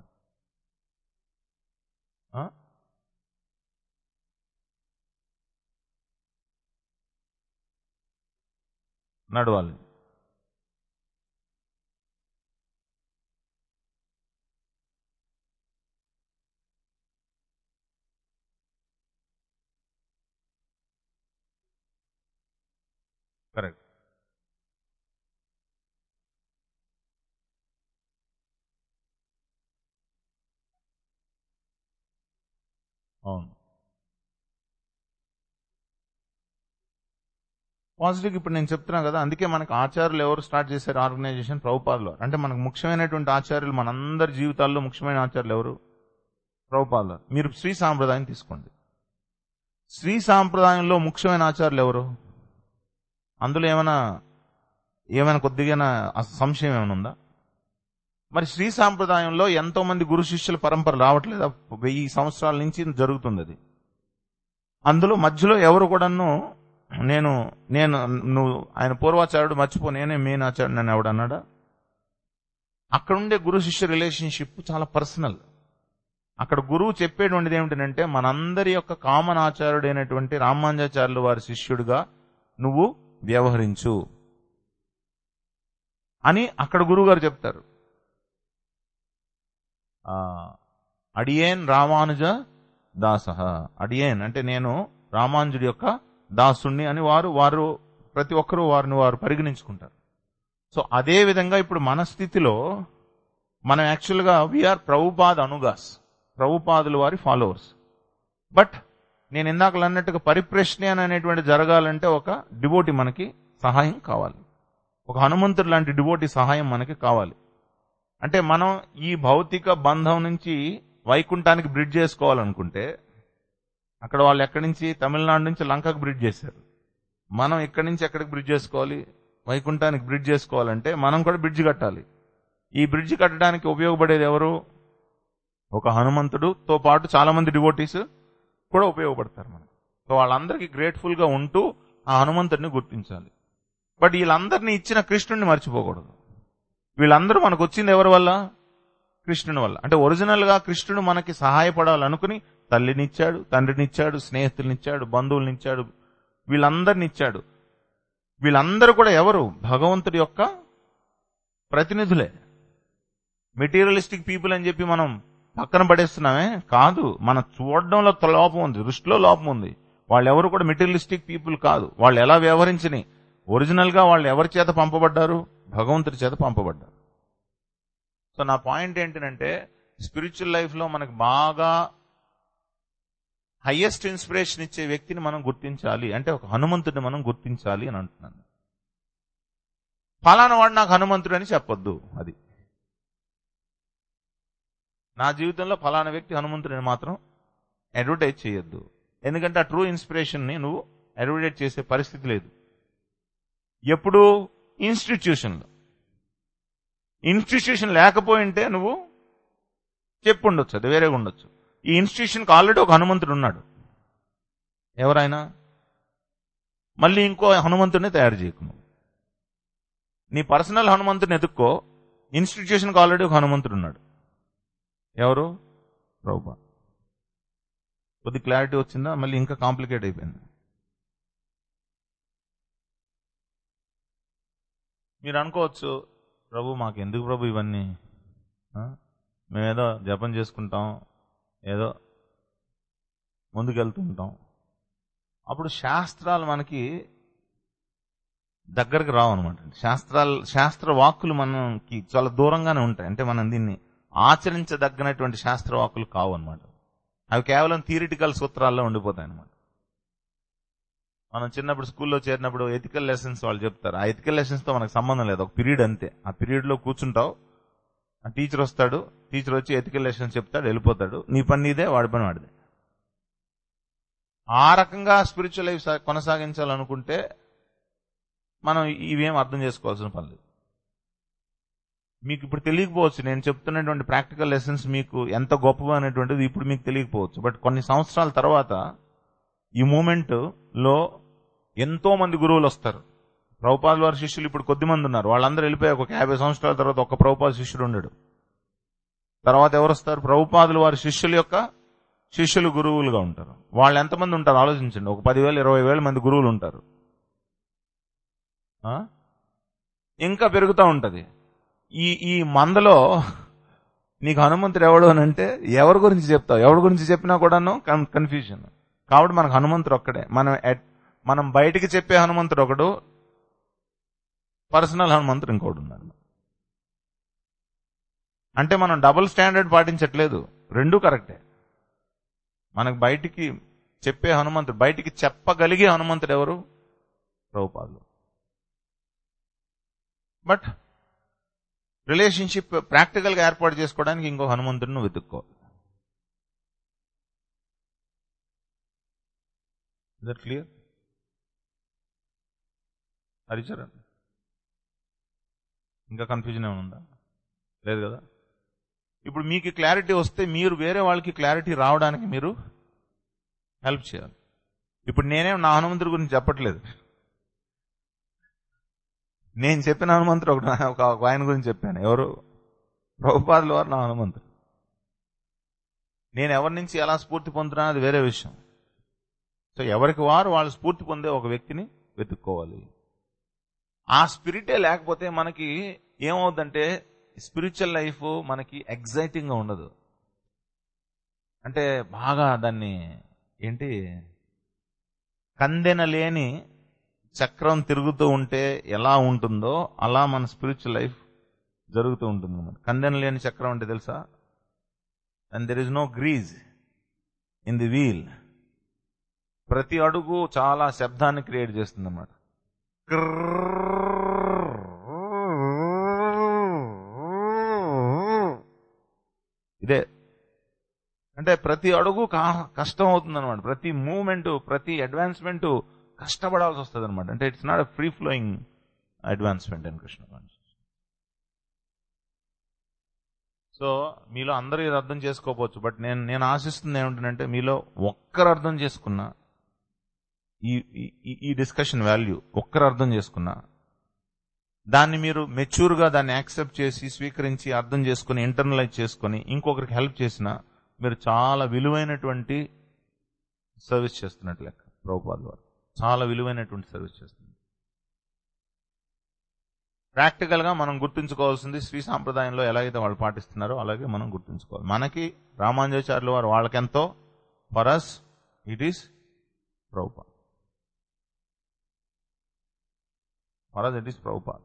నడవాలి. కరెక్ట్. అవును. పాజిటివ్ ఇప్పుడు నేను చెప్తున్నా కదా. అందుకే మనకు ఆచార్యులు ఎవరు స్టార్ట్ చేశారు ఆర్గనైజేషన్? ప్రభుపాదులు. అంటే మనకు ముఖ్యమైనటువంటి ఆచార్యులు, మనందరి జీవితాల్లో ముఖ్యమైన ఆచార్యులు ఎవరు? ప్రభుపాదులు. మీరు శ్రీ సాంప్రదాయం తీసుకోండి. శ్రీ సాంప్రదాయంలో ముఖ్యమైన ఆచార్యులు ఎవరు? అందులో ఏమైనా కొద్దిగా సంశయం ఏమైనా ఉందా? మరి శ్రీ సాంప్రదాయంలో ఎంతో మంది గురు శిష్యుల పరంపర రావట్లేదా? 1000 సంవత్సరాల నుంచి జరుగుతుంది అది. అందులో మధ్యలో ఎవరు కూడాను నువ్వు ఆయన పూర్వాచార్యుడు మర్చిపో, నేనే మెయిన్ ఆచార్యుడు అని ఎవడన్నాడా? అక్కడుండే గురు శిష్య రిలేషన్షిప్ చాలా పర్సనల్. అక్కడ గురువు చెప్పేటువంటిది ఏమిటంటే మనందరి యొక్క కామన్ ఆచార్యుడైనటువంటి రామానుజాచార్యుల వారి శిష్యుడిగా నువ్వు వ్యవహరించు అని అక్కడ గురువు గారు చెప్తారు. అడియేన్ రామానుజ దాసః. అడియేన్ అంటే నేను రామానుజుడి యొక్క దాసుణ్ణి అని వారు ప్రతి ఒక్కరూ వారిని వారు పరిగణించుకుంటారు. సో అదే విధంగా ఇప్పుడు మన స్థితిలో మనం యాక్చువల్గా వీఆర్ ప్రభుపాద్ అనుగాస్, ప్రభుపాదుల వారి ఫాలోవర్స్. బట్ నేను ఇందాక అన్నట్టుగా పరిప్రశ్న అనేటువంటి జరగాలంటే ఒక డివోటి మనకి సహాయం కావాలి, ఒక హనుమంతుడు లాంటి డివోటి సహాయం మనకి కావాలి. అంటే మనం ఈ భౌతిక బంధం నుంచి వైకుంఠానికి బ్రిడ్జ్ చేసుకోవాలనుకుంటే, అక్కడ వాళ్ళు ఎక్కడి నుంచి, తమిళనాడు నుంచి లంకకు బ్రిడ్జ్ చేశారు. మనం ఎక్కడి నుంచి ఎక్కడికి బ్రిడ్జ్ చేసుకోవాలి, వైకుంఠానికి బ్రిడ్జ్ చేసుకోవాలంటే మనం కూడా బ్రిడ్జ్ కట్టాలి. ఈ బ్రిడ్జ్ కట్టడానికి ఉపయోగపడేది ఎవరు? ఒక హనుమంతుడుతో పాటు చాలా మంది డివోటీస్ కూడా ఉపయోగపడతారు మనకు. సో వాళ్ళందరికీ గ్రేట్ఫుల్ గా ఉంటూ ఆ హనుమంతుడిని గుర్తించాలి. బట్ వీళ్ళందరినీ ఇచ్చిన కృష్ణుడిని మర్చిపోకూడదు. వీళ్ళందరూ మనకు వచ్చింది ఎవరి వల్ల? కృష్ణుని వల్ల. అంటే ఒరిజినల్ గా కృష్ణుడు మనకి సహాయపడాలనుకుని తల్లినిచ్చాడు, తండ్రినిచ్చాడు, స్నేహితులనిచ్చాడు, బంధువులనిచ్చాడు, వీళ్ళందరినిచ్చాడు. వీళ్ళందరూ కూడా ఎవరు? భగవంతుడి యొక్క ప్రతినిధులే. మెటీరియలిస్టిక్ పీపుల్ అని చెప్పి మనం పక్కన పడేస్తున్నామే, కాదు. మన చూడడంలో లోపం ఉంది, దృష్టిలో లోపం ఉంది. వాళ్ళు ఎవరు కూడా మెటీరియలిస్టిక్ పీపుల్ కాదు. వాళ్ళు ఎలా వ్యవహరించిని, ఒరిజినల్ గా వాళ్ళు ఎవరి చేత పంపబడ్డారు? భగవంతుడి చేత పంపబడ్డారు. సో నా పాయింట్ ఏంటంటే, స్పిరిచువల్ లైఫ్ లో మనకు బాగా హైయెస్ట్ ఇన్స్పిరేషన్ ఇచ్చే వ్యక్తిని మనం గుర్తించాలి. అంటే ఒక హనుమంతుడిని మనం గుర్తించాలి అని అంటున్నాను. ఫలానా వాడు నాకు హనుమంతుడు అని చెప్పొద్దు. అది నా జీవితంలో ఫలానా వ్యక్తి హనుమంతుడిని మాత్రం అడ్వర్టైజ్ చేయొద్దు. ఎందుకంటే ఆ ట్రూ ఇన్స్పిరేషన్ ని నువ్వు అడ్వర్టైజ్ చేసే పరిస్థితి లేదు. ఎప్పుడు? ఇన్స్టిట్యూషన్ లేకపోయింటే నువ్వు చెప్పుండొచ్చు, అది వేరేగా ఉండొచ్చు. ఈ ఇన్స్టిట్యూషన్కి ఆల్రెడీ ఒక హనుమంతుడు ఉన్నాడు. ఎవరైనా మళ్ళీ ఇంకో హనుమంతుడిని తయారు చేయకు. నువ్వు నీ పర్సనల్ హనుమంతుడిని ఎదుక్కో. ఇన్స్టిట్యూషన్కి ఆల్రెడీ ఒక హనుమంతుడు ఉన్నాడు. ఎవరు? ప్రభుపాద. కొద్ది క్లారిటీ వచ్చిందా? మళ్ళీ ఇంకా కాంప్లికేట్ అయిపోయింది. మీరు అనుకోవచ్చు, ప్రభు మాకు ఎందుకు ప్రభు ఇవన్నీ, మేమేదో జపం చేసుకుంటాం, ఏదో ముందుకెళ్తుంటాం. అప్పుడు శాస్త్రాలు మనకి దగ్గరకు రావు అనమాట. శాస్త్ర వాక్కులు మనకి చాలా దూరంగానే ఉంటాయి. అంటే మనం దీన్ని ఆచరించదగినటువంటి శాస్త్ర వాక్కులు కావు అనమాట. అవి కేవలం థియరిటికల్ సూత్రాల్లో ఉండిపోతాయి అనమాట. మనం చిన్నప్పుడు స్కూల్లో చేరినప్పుడు ఎథికల్ లెసన్స్ వాళ్ళు చెప్తారు. ఆ ఎథికల్ లెసన్స్ తో మనకు సంబంధం లేదు, ఒక పీరియడ్ అంతే. ఆ పీరియడ్ లో కూర్చుంటావు, ఆ టీచర్ వస్తాడు, టీచర్ వచ్చి ఎథికల్ లెసన్స్ చెప్తాడు, వెళ్ళిపోతాడు. నీ పని నీదే, వాడి పని వాడిదే. ఆ రకంగా స్పిరిచువల్ లైఫ్ కొనసాగించాలనుకుంటే మనం ఇవేం అర్థం చేసుకోవాల్సిన పని లేదు. మీకు ఇప్పుడు తెలియకపోవచ్చు, నేను చెప్తున్నటువంటి ప్రాక్టికల్ లెసన్స్ మీకు ఎంత గొప్పగా అనేటువంటిది ఇప్పుడు మీకు తెలియకపోవచ్చు. బట్ కొన్ని సంవత్సరాల తర్వాత ఈ మూమెంట్ లో ఎంతో మంది గురువులు వస్తారు. ప్రభుపాదుల వారి శిష్యులు ఇప్పుడు కొద్ది మంది ఉన్నారు. వాళ్ళందరూ వెళ్ళిపోయారు. ఒక 50 సంవత్సరాల తర్వాత ఒక ప్రభుపాద శిష్యుడు ఉండడు. తర్వాత ఎవరు వస్తారు? ప్రభుపాదుల వారి శిష్యుల యొక్క శిష్యులు గురువులుగా ఉంటారు. వాళ్ళు ఎంతమంది ఉంటారు ఆలోచించండి. ఒక 10,000 20,000 మంది గురువులు ఉంటారు. ఇంకా పెరుగుతూ ఉంటది. ఈ మందలో నీకు హనుమంతుడు ఎవడు అని అంటే ఎవరి గురించి చెప్తావు? ఎవరి గురించి చెప్పినా కూడాను కన్ఫ్యూజన్. కాబట్టి మనకు హనుమంతుడు ఒక్కడే. మనం బయటికి చెప్పే హనుమంతుడు ఒకడు, పర్సనల్ హనుమంతుడు ఇంకోటి ఉన్నాడు. అంటే మనం డబుల్ స్టాండర్డ్ పాటించట్లేదు, రెండూ కరెక్టే. మనకు బయటికి చెప్పే హనుమంతుడు, బయటికి చెప్పగలిగే హనుమంతుడు ఎవరు? ప్రభుపాదులు. బట్ రిలేషన్షిప్ ప్రాక్టికల్ గా ఏర్పాటు చేసుకోవడానికి ఇంకో హనుమంతుడిని వెతుక్కోవాలి. Is that clear? హరిచరణ్, ఇంకా కన్ఫ్యూజన్ ఏమైనా ఉందా? లేదు కదా? ఇప్పుడు మీకు క్లారిటీ వస్తే మీరు వేరే వాళ్ళకి క్లారిటీ రావడానికి మీరు హెల్ప్ చేయాలి. ఇప్పుడు నేనేం నా హనుమంతుడి గురించి చెప్పట్లేదు. నేను చెప్పిన హనుమంతుడు ఒక ఆయన గురించి చెప్పాను. ఎవరు? ప్రభుపాదుల వారు నా హనుమంతుడు. నేను ఎవరి నుంచి ఎలా స్ఫూర్తి పొందుతున్నా అది వేరే విషయం. సో ఎవరికి వారు వాళ్ళు స్ఫూర్తి పొందే ఒక వ్యక్తిని వెతుక్కోవాలి. ఆ స్పిరిటే లేకపోతే మనకి ఏమవుతుందంటే స్పిరిచువల్ లైఫ్ మనకి ఎగ్జైటింగ్ గా ఉండదు. అంటే బాగా దాన్ని ఏంటి కందెన లేని చక్రం తిరుగుతూ ఉంటే ఎలా ఉంటుందో అలా మన స్పిరిచువల్ లైఫ్ జరుగుతూ ఉంటుంది అన్నమాట. కందెన లేని చక్రం అంటే తెలుసా? And there is no grease in the wheel. ప్రతి అడుగు చాలా శబ్దాన్ని క్రియేట్ చేస్తుంది అన్నమాట. ఇదే అంటే ప్రతి అడుగు కష్టం అవుతుంది అనమాట. ప్రతి మూవ్మెంట్, ప్రతి అడ్వాన్స్మెంట్ కష్టపడాల్సి వస్తుంది అనమాట. అంటే it's not a free flowing advancement in Krishna consciousness. సో మీలో అందరూ ఇది అర్థం చేసుకోవచ్చు. బట్ నేను ఆశిస్తుంది ఏమిటంటే మీలో ఒక్కరు అర్థం చేసుకున్నా ఈ డిస్కషన్ వాల్యూ ఒక్కరు అర్థం చేసుకున్నా, దాన్ని మీరు మెచ్యూర్గా దాన్ని యాక్సెప్ట్ చేసి స్వీకరించి అర్థం చేసుకుని ఇంటర్నలైజ్ చేసుకుని ఇంకొకరికి హెల్ప్ చేసినా మీరు చాలా విలువైనటువంటి సర్వీస్ చేస్తున్నట్లు లెక్క. ప్రభుపాద వారు చాలా విలువైనటువంటి సర్వీస్ చేస్తున్నారు. ప్రాక్టికల్ గా మనం గుర్తుంచుకోవాల్సింది శ్రీ సాంప్రదాయంలో ఎలాగైతే వాళ్ళు పాటిస్తున్నారో అలాగే మనం గుర్తుంచుకోవాలి. మనకి రామానుజాచార్యుల వారు వాళ్ళకెంతో, for us it is Prabhupada. For us it is Prabhupada.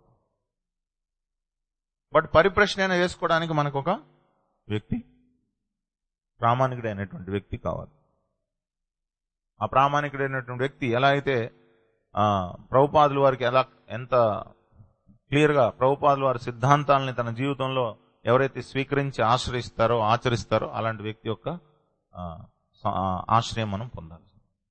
But పరిప్రశ్న అయినా వేసుకోవడానికి మనకు ఒక వ్యక్తి, ప్రామాణికుడైనటువంటి వ్యక్తి కావాలి. ఆ ప్రామాణికుడైనటువంటి వ్యక్తి ఎలా అయితే ప్రభుపాదుల వారికి ఎంత క్లియర్ గా ప్రభుపాదుల వారి సిద్ధాంతాలని తన జీవితంలో ఎవరైతే స్వీకరించి ఆచరిస్తారో అలాంటి వ్యక్తి యొక్క ఆశ్రయం మనం పొందాలి.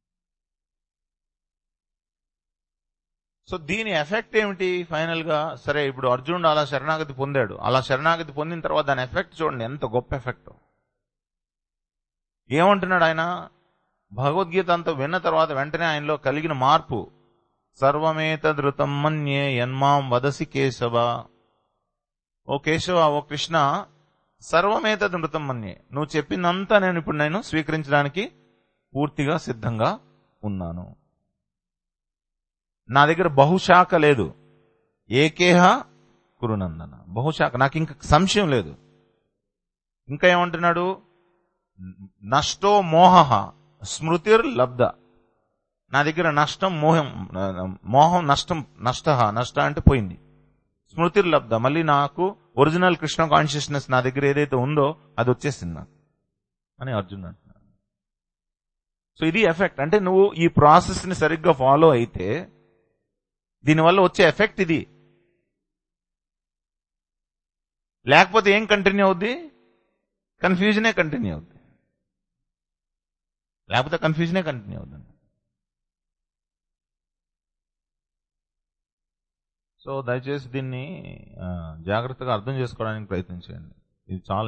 సో దీని ఎఫెక్ట్ ఏమిటి ఫైనల్ గా? సరే, ఇప్పుడు అర్జునుడు అలా శరణాగతి పొందాడు. అలా శరణాగతి పొందిన తర్వాత దాని ఎఫెక్ట్ చూడండి, ఎంత గొప్ప ఎఫెక్ట్. ఏమంటున్నాడు ఆయన? భగవద్గీత అంతా విన్న తర్వాత వెంటనే ఆయనలో కలిగిన మార్పు, సర్వమేతదృతం మన్యే యన్మాం వదసి కేశవ. ఓ కేశవ, ఓ కృష్ణ, సర్వమేతదృతం మన్యే, నువ్వు చెప్పిందంతా నేను స్వీకరించడానికి పూర్తిగా సిద్ధంగా ఉన్నాను. నా దగ్గర బహుశాఖ లేదు. ఏకేహ కురునందన, బహుశాఖ, నాకు ఇంకా సంశయం లేదు. ఇంకా ఏమంటున్నాడు? నష్టో మోహ స్మృతిర్ లబ్ధ, నా దగ్గర నష్టం మోహం నష్ట అంటే పోయింది. స్మృతిర్ లబ్ధ, మళ్ళీ నాకు ఒరిజినల్ కృష్ణ కాన్షియస్నెస్ నా దగ్గర ఏదైతే ఉందో అది వచ్చేసింది నాకు అని అర్జున్ అంటున్నాడు. సో ఇది ఎఫెక్ట్. అంటే నువ్వు ఈ ప్రాసెస్ ని సరిగ్గా ఫాలో అయితే దీనివల్ల వచ్చే ఎఫెక్ట్ ఇది. లేకపోతే ఏం కంటిన్యూ అవుద్ది? కన్ఫ్యూజనే కంటిన్యూ అవుద్ది. లేకపోతే కన్ఫ్యూజనే కంటిన్యూ అవుతుంది. సో దయచేసి దీన్ని జాగ్రత్తగా అర్థం చేసుకోవడానికి ప్రయత్నించండి. ఇది చాలా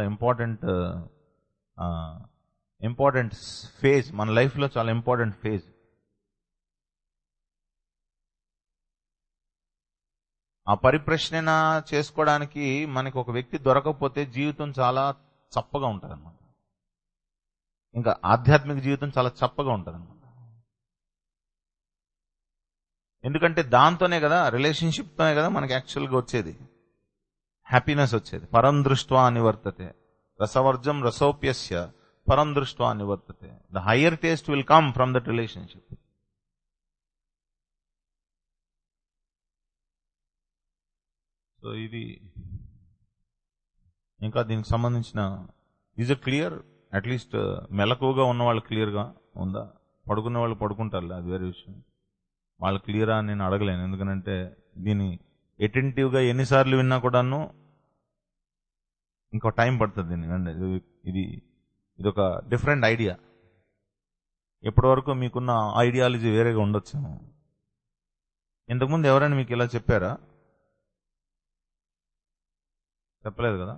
ఇంపార్టెంట్ ఫేజ్, మన లైఫ్లో చాలా ఇంపార్టెంట్ ఫేజ్. ఆ పరిప్రశ్న చేసుకోవడానికి మనకి ఒక వ్యక్తి దొరకకపోతే జీవితం చాలా చప్పగా ఉంటుంది అన్నమాట. ఇంకా ఆధ్యాత్మిక జీవితం చాలా చప్పగా ఉంటుంది అన్నమాట. ఎందుకంటే దాంతోనే కదా, రిలేషన్షిప్తోనే కదా మనకి యాక్చువల్గా వచ్చేది హ్యాపీనెస్ వచ్చేది. పరం దృష్ట్వా నివర్తతే రసవర్జం రసోప్యస్య పరం దృష్ట్వా నివర్తతే. The higher taste will come from that relationship. So ఇది ఇంకా దీనికి సంబంధించిన ఈజ్ ఇట్ క్లియర్? అట్లీస్ట్ మెలకువగా ఉన్న వాళ్ళు క్లియర్గా ఉందా? పడుకునే వాళ్ళు పడుకుంటారులే, అది వేరే విషయం. వాళ్ళు క్లియరా అని నేను అడగలేను. ఎందుకంటే దీన్ని అటెంటివ్గా ఎన్నిసార్లు విన్నా కూడాను ఇంకో టైం పడుతుంది దీన్ని. ఇది ఒక డిఫరెంట్ ఐడియా. ఇప్పటి వరకు మీకున్న ఐడియాలజీ వేరేగా ఉండొచ్చు. ఇంతకుముందు ఎవరైనా మీకు ఇలా చెప్పారా? చెప్పలేదు కదా.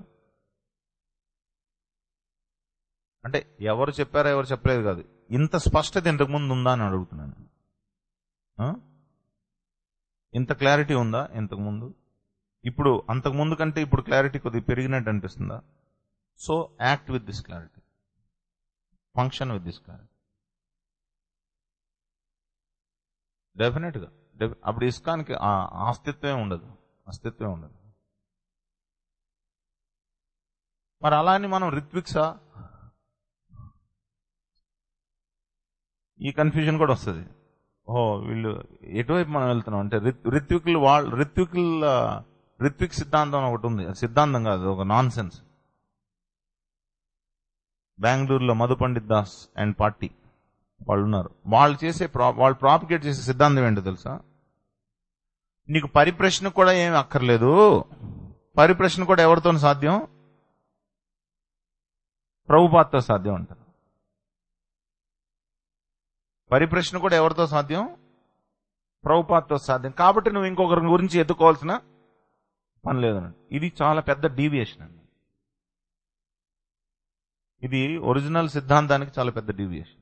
అంటే ఎవరు చెప్పారా ఎవరు చెప్పలేదు కాదు, ఇంత స్పష్టత ఇంతకుముందు ఉందా అని అడుగుతున్నాను. ఇంత క్లారిటీ ఉందా ఇంతకుముందు? ఇప్పుడు అంతకుముందు కంటే ఇప్పుడు క్లారిటీ కొద్దిగా పెరిగినట్టు అనిపిస్తుందా? So act with this clarity, function with this clarity. డెఫినెట్గా అప్పుడు ఇస్కాన్కి అస్తిత్వమే ఉండదు. మరి అలానే మనం రిత్విక్సా, ఈ కన్ఫ్యూజన్ కూడా వస్తుంది. ఓ వీళ్ళు ఎటువైపు మనం వెళ్తున్నాం అంటే రిత్విక్ సిద్ధాంతం అని ఒకటి ఉంది. అది సిద్ధాంతం కాదు, ఒక నాన్ సెన్స్. బెంగళూరులో మధు పండిత్ దాస్ అండ్ పార్టీ వాళ్ళు ఉన్నారు. వాళ్ళు ప్రాపిగేట్ చేసే సిద్ధాంతం ఏంటో తెలుసా? నీకు పరిప్రశ్న కూడా ఏమి అక్కర్లేదు. పరిప్రశ్న కూడా ఎవరితో సాధ్యం? ప్రభుపాదతో సాధ్యం అంటారు. పరిప్రశ్న కూడా ఎవరితో సాధ్యం? ప్రభుపాదతో సాధ్యం. కాబట్టి నువ్వు ఇంకొకరి గురించి ఎత్తుకోవాల్సిన పని లేదన్నాడు. ఇది చాలా పెద్ద డీవియేషన్ అండి. ఇది ఒరిజినల్ సిద్ధాంతానికి చాలా పెద్ద డీవియేషన్.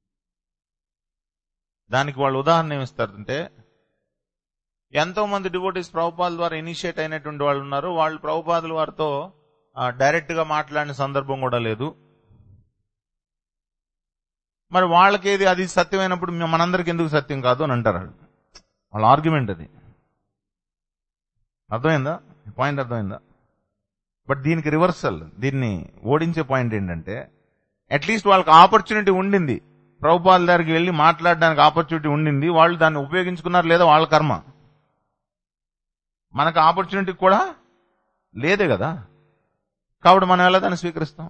దానికి వాళ్ళు ఉదాహరణ ఏమిస్తారంటే, ఎంతో మంది డివోటీస్ ప్రభుపాదుల ద్వారా ఇనిషియేట్ అయినటువంటి వాళ్ళు ఉన్నారు. వాళ్ళు ప్రభుపాదుల వారితో డైరెక్ట్ గా మాట్లాడిన సందర్భం కూడా లేదు. మరి వాళ్ళకేది అది సత్యమైనప్పుడు మనందరికి ఎందుకు సత్యం కాదు అని అంటారు. వాళ్ళ ఆర్గ్యుమెంట్ అది. అర్థమైందా? పాయింట్ అర్థమైందా? బట్ దీనికి రివర్సల్, దీన్ని ఓడించే పాయింట్ ఏంటంటే, అట్లీస్ట్ వాళ్ళకి ఆపర్చునిటీ ఉండింది, ప్రభుపాదుల దగ్గరికి వెళ్ళి మాట్లాడడానికి ఆపర్చునిటీ ఉండింది. వాళ్ళు దాన్ని ఉపయోగించుకున్నారు లేదా వాళ్ళ కర్మ. మనకు ఆపర్చునిటీ కూడా లేదే కదా. కాబట్టి మనం ఎలా దాన్ని స్వీకరిస్తాం?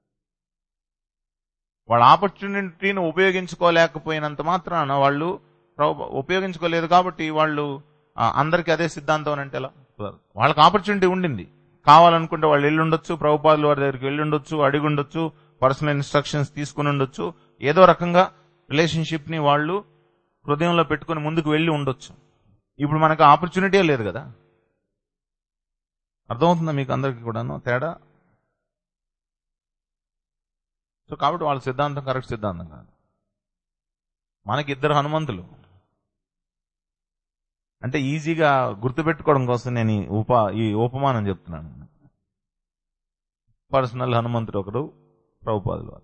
వాళ్ళ ఆపర్చునిటీని ఉపయోగించుకోలేకపోయినంత మాత్రాన వాళ్ళు ఉపయోగించుకోలేదు కాబట్టి వాళ్ళు అందరికీ అదే సిద్ధాంతం అంటే ఎలా? వాళ్ళకి ఆపర్చునిటీ ఉండింది, కావాలనుకుంటే వాళ్ళు వెళ్ళి ఉండొచ్చు, ప్రభుపాదుల వారి దగ్గరికి వెళ్ళి ఉండొచ్చు, అడిగి ఉండొచ్చు, పర్సనల్ ఇన్స్ట్రక్షన్స్ తీసుకుని ఉండొచ్చు, ఏదో రకంగా రిలేషన్షిప్ ని వాళ్ళు హృదయంలో పెట్టుకుని ముందుకు వెళ్ళి ఉండొచ్చు. ఇప్పుడు మనకు ఆపర్చునిటీ లేదు కదా. అర్థమవుతుందా మీకు అందరికీ కూడాను తేడా? సో కాబట్టి వాళ్ళ సిద్ధాంతం కరెక్ట్ సిద్ధాంతం కాదు. మనకి 2 హనుమంతులు అంటే ఈజీగా గుర్తుపెట్టుకోవడం కోసం నేను ఈ ఉపమానం చెప్తున్నాను. పర్సనల్ హనుమంతుడు ఒకడు, ప్రభుపాదుల వారు.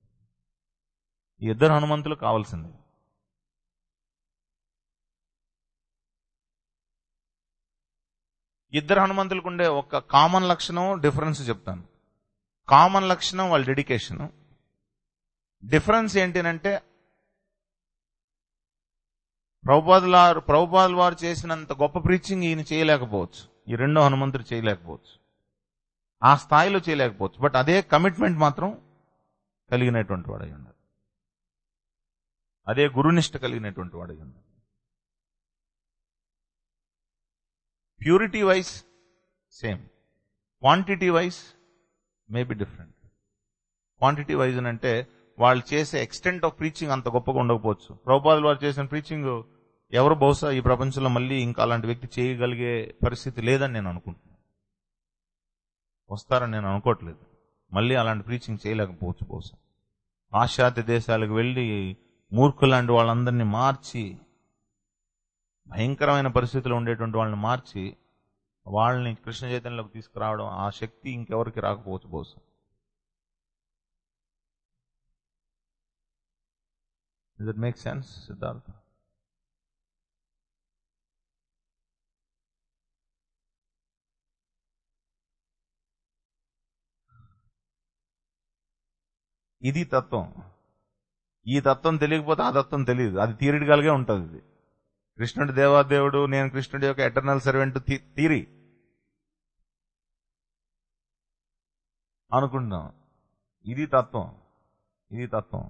ఈ 2 హనుమంతులు కావాల్సింది. ఇద్దరు హనుమంతులకు ఉండే ఒక కామన్ లక్షణం, డిఫరెన్స్ చెప్తాను. కామన్ లక్షణం వాళ్ళ డెడికేషన్. డిఫరెన్స్ ఏంటంటే, ప్రభుపాదుల వారు చేసినంత గొప్ప ప్రీచింగ్ ఈయన చేయలేకపోవచ్చు, ఈ 2వ హనుమంతుడు చేయలేకపోవచ్చు, ఆ స్థాయిలో చేయలేకపోవచ్చు. బట్ అదే కమిట్మెంట్ మాత్రం కలిగినటువంటి వాడు అయి ఉన్నాడు, అదే గురునిష్ట కలిగినటువంటి వాడు అయి ఉన్నాడు. Purity wise same, quantity wise maybe different. Quantity wise అంటే వాళ్ళు చేసే ఎక్స్టెంట్ ఆఫ్ ప్రీచింగ్ అంత గొప్పగా ఉండకపోవచ్చు. ప్రభుపాదుల వారు చేసిన ప్రీచింగ్ ఎవరు బహుశా ఈ ప్రపంచంలో మళ్ళీ ఇంకా అలాంటి వ్యక్తి చేయగలిగే పరిస్థితి లేదని నేను అనుకుంటున్నాను. వస్తారని నేను అనుకోవట్లేదు. మళ్ళీ అలాంటి ప్రీచింగ్ చేయలేకపోవచ్చు బహుశా. పాశ్చాత్య దేశాలకు వెళ్లి మూర్ఖులాంటి వాళ్ళందరినీ మార్చి, భయంకరమైన పరిస్థితుల్లో ఉండేటువంటి వాళ్ళని మార్చి వాళ్ళని కృష్ణ చైతన్యంలోకి తీసుకురావడం, ఆ శక్తి ఇంకెవరికి రాకపోవచ్చు బహుశా. Does it make sense, Siddhartha? ఇది తత్వం. ఈ తత్వం తెలియకపోతే ఆ తత్వం తెలియదు. అది థియరిటికల్గా ఉంటుంది. ఇది కృష్ణుడి దేవాదేవుడు, నేను కృష్ణుడి యొక్క ఎటర్నల్ సర్వెంట్ థియరీ అనుకుంటున్నాం. ఇది తత్వం. ఇది తత్వం.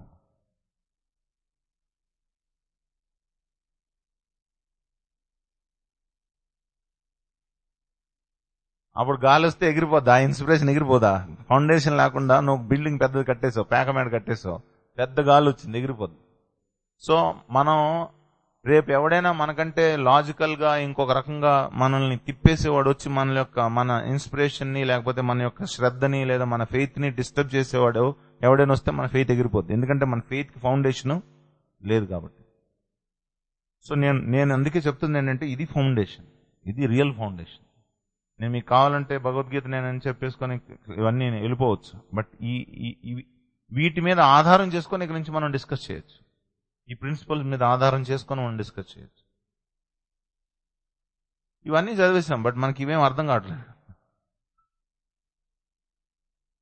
అప్పుడు గాలి వస్తే ఎగిరిపోద్దా? ఆ ఇన్స్పిరేషన్ ఎగిరిపోదా? ఫౌండేషన్ లేకుండా నువ్వు బిల్డింగ్ పెద్దది కట్టేసావు, పేకమేడ కట్టేసావు, పెద్ద గాలి వచ్చింది, ఎగిరిపోద్ది. సో మనం రేపు ఎవడైనా మనకంటే లాజికల్ గా ఇంకొక రకంగా మనల్ని తిప్పేసేవాడు వచ్చి మన ఇన్స్పిరేషన్ ని, లేకపోతే మన యొక్క శ్రద్ధని లేదా మన ఫెయిత్ ని డిస్టర్బ్ చేసేవాడు ఎవడైనా వస్తే మన ఫెయిత్ ఎగిరిపోద్ది. ఎందుకంటే మన ఫెయిత్ కి ఫౌండేషన్ లేదు కాబట్టి. సో నేను అందుకే చెప్తుంది ఏంటంటే, ఇది ఫౌండేషన్, ఇది రియల్ ఫౌండేషన్. నేను మీకు కావాలంటే భగవద్గీత నేనని చెప్పేసుకొని ఇవన్నీ వెళ్ళిపోవచ్చు. బట్ వీటి మీద ఆధారం చేసుకొని ఇక్కడి నుంచి మనం డిస్కస్ చేయొచ్చు. ఈ ప్రిన్సిపల్స్ మీద ఆధారం చేసుకొని మనం డిస్కస్ చేయొచ్చు. ఇవన్నీ చదివేసాం, బట్ మనకి ఇవేం అర్థం కావట్లేదు.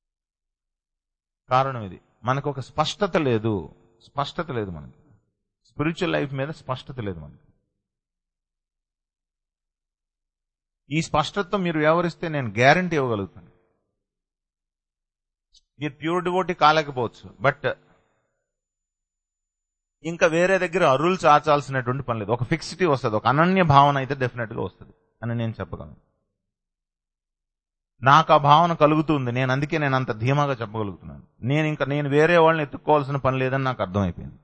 కారణం ఇది, మనకు ఒక స్పష్టత లేదు. మనకి స్పిరిచువల్ లైఫ్ మీద స్పష్టత లేదు మనకి. ఈ స్పష్టతతో మీరు వ్యవహరిస్తే నేను గ్యారంటీ ఇవ్వగలుగుతాను. మీరు ప్యూర్ డివోటీ కాలేకపోవచ్చు, బట్ ఇంకా వేరే దగ్గర అరువులు చాచాల్సినటువంటి పని లేదు. ఒక ఫిక్సిటీ వస్తుంది, ఒక అనన్య భావన అయితే డెఫినెట్ గా వస్తుంది అని నేను చెప్పగలను. నాకు ఆ భావన కలుగుతుంది, అందుకే నేను అంత ధీమాగా చెప్పగలుగుతున్నాను. నేను వేరే వాళ్ళని ఎత్తుక్కోవాల్సిన పని లేదని నాకు అర్థమైపోయింది.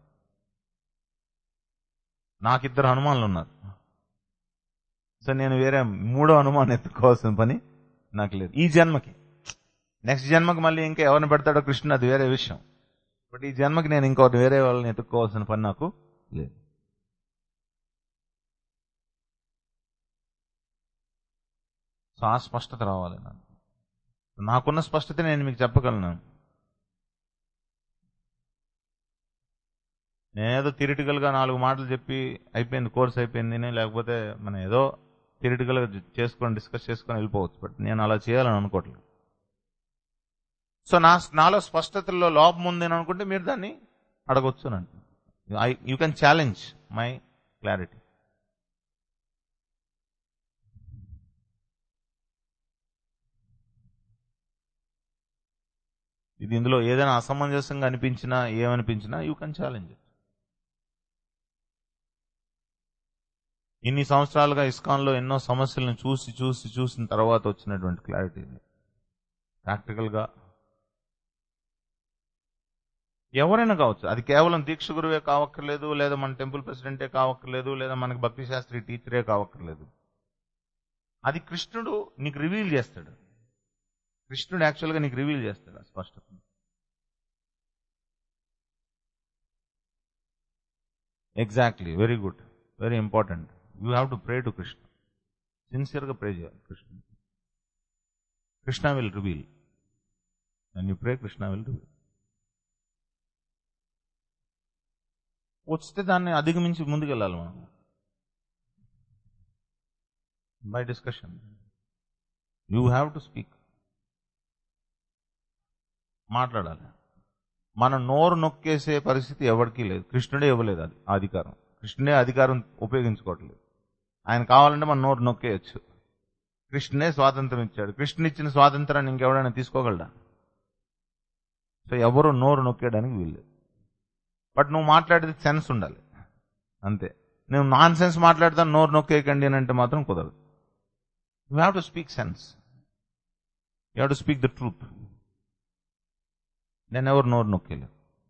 నాకు 2 హనుమానులు ఉన్నారు, సో నేను వేరే 3వ హనుమాన్ ఎత్తుక్కోవాల్సిన పని నాకు లేదు ఈ జన్మకి. నెక్స్ట్ జన్మకి మళ్ళీ ఇంకా ఎవరిని పెడతాడో కృష్ణుడు, అది వేరే విషయం. బట్ ఈ జన్మకి నేను ఇంకోటి వేరే వాళ్ళని ఎత్తుక్కోవాల్సిన పని నాకు లేదు. సో ఆ స్పష్టత రావాలి. నాకున్న స్పష్టత నేను మీకు చెప్పగలను. నేనేదో థియరిటికల్ గా 4 మాటలు చెప్పి అయిపోయింది, కోర్స్ అయిపోయింది, లేకపోతే మనం ఏదో థియరిటికల్ గా డిస్కస్ చేసుకొని వెళ్ళిపోవచ్చు. బట్ నేను అలా చేయాలని అనుకోవట్లేదు. సో నాలో స్పష్టతలో లోపం ఉంది అని అనుకుంటే మీరు దాన్ని అడగొచ్చు. You can challenge my clarity. ఇది ఇందులో ఏదైనా అసమంజసంగా అనిపించినా ఏమనిపించినా యూ కెన్ ఛాలెంజ్ ఇట్. ఇన్ని సంవత్సరాలుగా ఇస్కాన్లో ఎన్నో సమస్యలను చూసిన తర్వాత వచ్చినటువంటి క్లారిటీ ఇది. ప్రాక్టికల్ గా ఎవరైనా కావచ్చు, అది కేవలం దీక్ష గురువే కావక్కర్లేదు, లేదా మన టెంపుల్ ప్రెసిడెంటే కావక్కర్లేదు, లేదా మనకి భక్తి శాస్త్రి టీచరే కావక్కర్లేదు. అది కృష్ణుడు నీకు రివీల్ చేస్తాడు. కృష్ణుడు యాక్చువల్గా నీకు రివీల్ చేస్తాడు ఆ స్పష్టత. Exactly, very good, very important. You have to pray to Krishna. సిన్సియర్గా ప్రే చేయాలి. Krishna will reveal. And you pray, Krishna will reveal. వస్తే దాన్ని అధిగమించి ముందుకెళ్ళాలి మనం by discussion. You have to speak. మాట్లాడాలి. మన నోరు నొక్కేసే పరిస్థితి ఎవరికీ లేదు. కృష్ణుడే ఇవ్వలేదు అది అధికారం. కృష్ణుడే అధికారం ఉపయోగించుకోవట్లేదు. ఆయన కావాలంటే మన నోరు నొక్కేయచ్చు. కృష్ణుడే స్వాతంత్రం ఇచ్చాడు. కృష్ణుడు ఇచ్చిన స్వాతంత్రాన్ని ఇంకెవడైనా తీసుకోగలడా? సో ఎవరు నోరు నొక్కేయడానికి వీల్లేదు. బట్ నువ్వు మాట్లాడేది సెన్స్ ఉండాలి అంతే. నువ్వు నాన్ సెన్స్ మాట్లాడతాను నోరు నొక్కేయకండి అని అంటే మాత్రం కుదరదు. You have to speak sense. You have to speak the truth. నేను ఎవరు నోరు నొక్కేలేదు.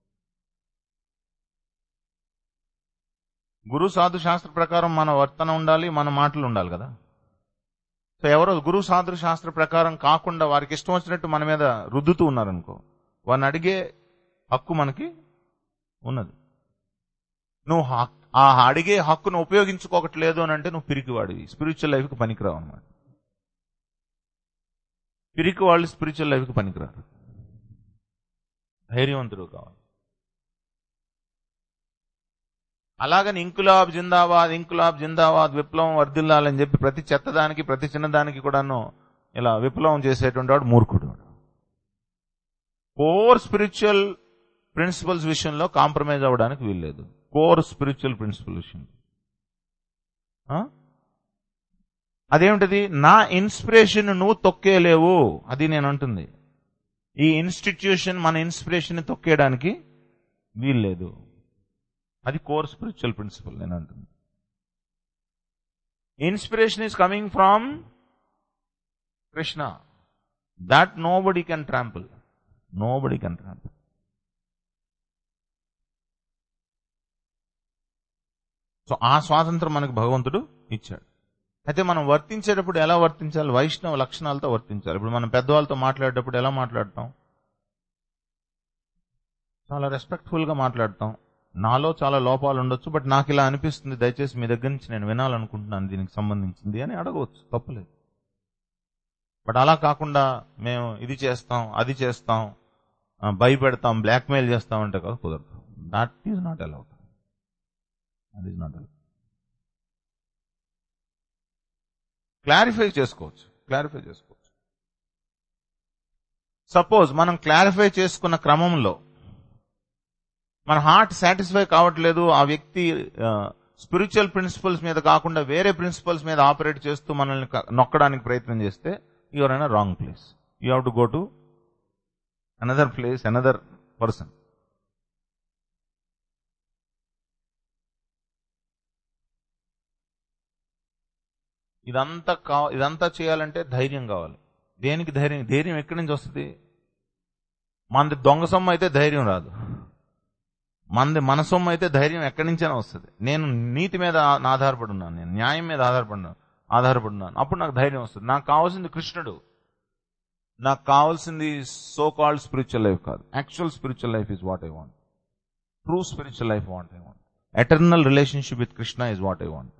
గురు సాధు శాస్త్ర ప్రకారం మన వర్తన ఉండాలి, మన మాటలు ఉండాలి కదా. సో ఎవరో గురు సాధు శాస్త్ర ప్రకారం కాకుండా వారికి ఇష్టం వచ్చినట్టు మన మీద రుద్దుతూ ఉన్నారనుకో, వారిని అడిగే హక్కు మనకి ఉన్నది. నువ్వు ఆ అడిగే హక్కును ఉపయోగించుకోవట్లేదు అని అంటే నువ్వు పిరికివాడివి, స్పిరిచువల్ లైఫ్కి పనికిరావు అన్నమాట. పిరికి వాళ్ళు స్పిరిచువల్ లైఫ్కి పనికిరారు. ధైర్యవంతుడు కావాలి. అలాగని ఇంకులాబ్ జిందాబాద్, ఇంకులాబ్ జిందాబాద్, విప్లవం వర్ధిల్లాలని చెప్పి ప్రతి చెత్తదానికి ప్రతి చిన్నదానికి కూడాను ఇలా విప్లవం చేసేటువంటి వాడు మూర్ఖుడు. కోర్ స్పిరిచువల్ ప్రిన్సిపల్స్ విషయంలో కాంప్రమైజ్ అవ్వడానికి వీల్లేదు. కోర్ స్పిరిచువల్ ప్రిన్సిపల్ విషయం అదేమిటది? నా ఇన్స్పిరేషన్ నువ్వు తొక్కేలేవు, అది నేను అంటుంది. ఈ ఇన్స్టిట్యూషన్ మన ఇన్స్పిరేషన్ ని తొక్కేయడానికి వీల్లేదు. అది కోర్ స్పిరిచువల్ ప్రిన్సిపల్ నేను అంటుంది. Inspiration is coming from Krishna. That nobody can trample. Nobody can trample. So ఆ స్వాతంత్రం మనకు భగవంతుడు ఇచ్చాడు. అయితే మనం వర్తించేటప్పుడు ఎలా వర్తించాలి? వైష్ణవ లక్షణాలతో వర్తించాలి. ఇప్పుడు మనం పెద్దవాళ్ళతో మాట్లాడేటప్పుడు ఎలా మాట్లాడతాం? చాలా రెస్పెక్ట్ఫుల్ గా మాట్లాడతాం. నాలో చాలా లోపాలు ఉండొచ్చు, బట్ నాకు ఇలా అనిపిస్తుంది, దయచేసి మీ దగ్గర నుంచి నేను వినాలనుకుంటున్నాను, దీనికి సంబంధించింది అని అడగవచ్చు, తప్పులేదు. బట్ అలా కాకుండా మేము ఇది చేస్తాం, అది చేస్తాం, భయపెడతాం, బ్లాక్మెయిల్ చేస్తాం అంటే కదా కుదరదు. That is not allowed. That is not allowed. Clarify చేసుకోవచ్చు. సపోజ్ మనం క్లారిఫై చేసుకున్న క్రమంలో మన హార్ట్ సాటిస్ఫై కావట్లేదు, ఆ వ్యక్తి స్పిరిచువల్ ప్రిన్సిపల్స్ మీద కాకుండా వేరే ప్రిన్సిపల్స్ మీద ఆపరేట్ చేస్తూ మనల్ని నొక్కడానికి ప్రయత్నం చేస్తే you are in a wrong place. You have to go to another place, another person. ఇదంతా చేయాలంటే ధైర్యం కావాలి. దేనికి ధైర్యం? ధైర్యం ఎక్కడి నుంచి వస్తుంది? మనది దొంగ సొమ్ము అయితే ధైర్యం రాదు. మనది మన సొమ్ము అయితే ధైర్యం ఎక్కడి నుంచైనా వస్తుంది. నేను నీతి మీద ఆధారపడి ఉన్నాను, నేను న్యాయం మీద ఆధారపడినాను, అప్పుడు నాకు ధైర్యం వస్తుంది. నాకు కావాల్సింది కృష్ణుడు, నాకు కావాల్సింది సో కాల్డ్ స్పిరిచువల్ లైఫ్ కాదు. Actual spiritual life is what I want. True spiritual life what I want. Eternal relationship with Krishna is what I want.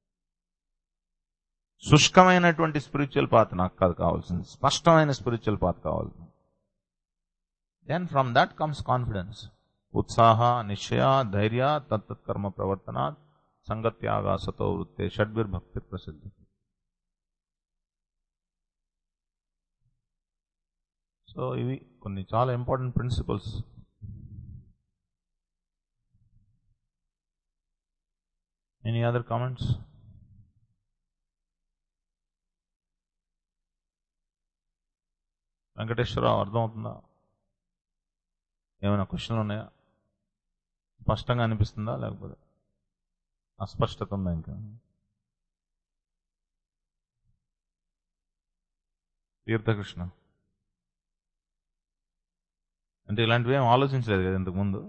శుష్కమైనటువంటి స్పిరిచువల్ పాత్ నాకు కాదు కావాల్సింది, స్పష్టమైన స్పిరిచువల్ పాత్ కావాలి. Then from that comes confidence, ఉత్సాహ, నిశ్చయ, ధైర్య, తత్తత్కర్మ ప్రవర్తన, సంగత్యాగ, సతో వృత్తే, షడ్భిర్భక్తి ప్రసిద్ధి. సో ఇవి కొన్ని చాలా important principles. Any other comments? Venkateswararao, అర్థమవుతుందా? ఏమైనా క్వశ్చన్లు ఉన్నాయా? స్పష్టంగా అనిపిస్తుందా లేకపోతే అస్పష్టత ఉందా? ఇంకా తీర్థకృష్ణ అంటే ఇలాంటివి ఏం ఆలోచించలేదు కదా ఇంతకుముందు.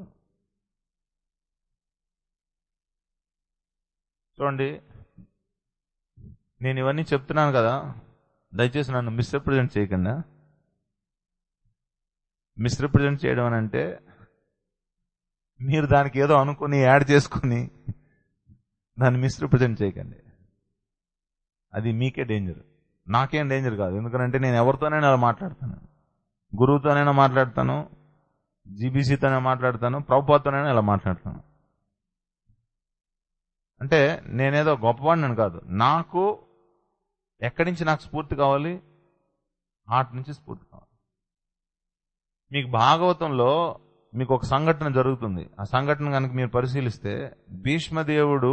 చూడండి, నేను ఇవన్నీ చెప్తున్నాను కదా, దయచేసి నన్ను మిస్రిప్రజెంట్ చేయకుండా. మిస్రిప్రజెంట్ చేయడం అని అంటే మీరు దానికి ఏదో అనుకుని యాడ్ చేసుకుని దాన్ని మిస్రిప్రజెంట్ చేయకండి. అది మీకే డేంజర్, నాకేం డేంజర్ కాదు. ఎందుకంటే నేను ఎవరితోనైనా అలా మాట్లాడతాను, గురువుతోనైనా మాట్లాడతాను, జీబీసీతోనే మాట్లాడతాను, ప్రభుపాదతోనైనా ఇలా మాట్లాడతాను. అంటే నేనేదో గొప్పవాడిని కాదు. నాకు ఎక్కడి నుంచి నాకు స్ఫూర్తి కావాలి? హార్ట్ నుంచి స్ఫూర్తి కావాలి. మీకు భాగవతంలో మీకు ఒక సంఘటన జరుగుతుంది. ఆ సంఘటన కనుక మీరు పరిశీలిస్తే భీష్మదేవుడు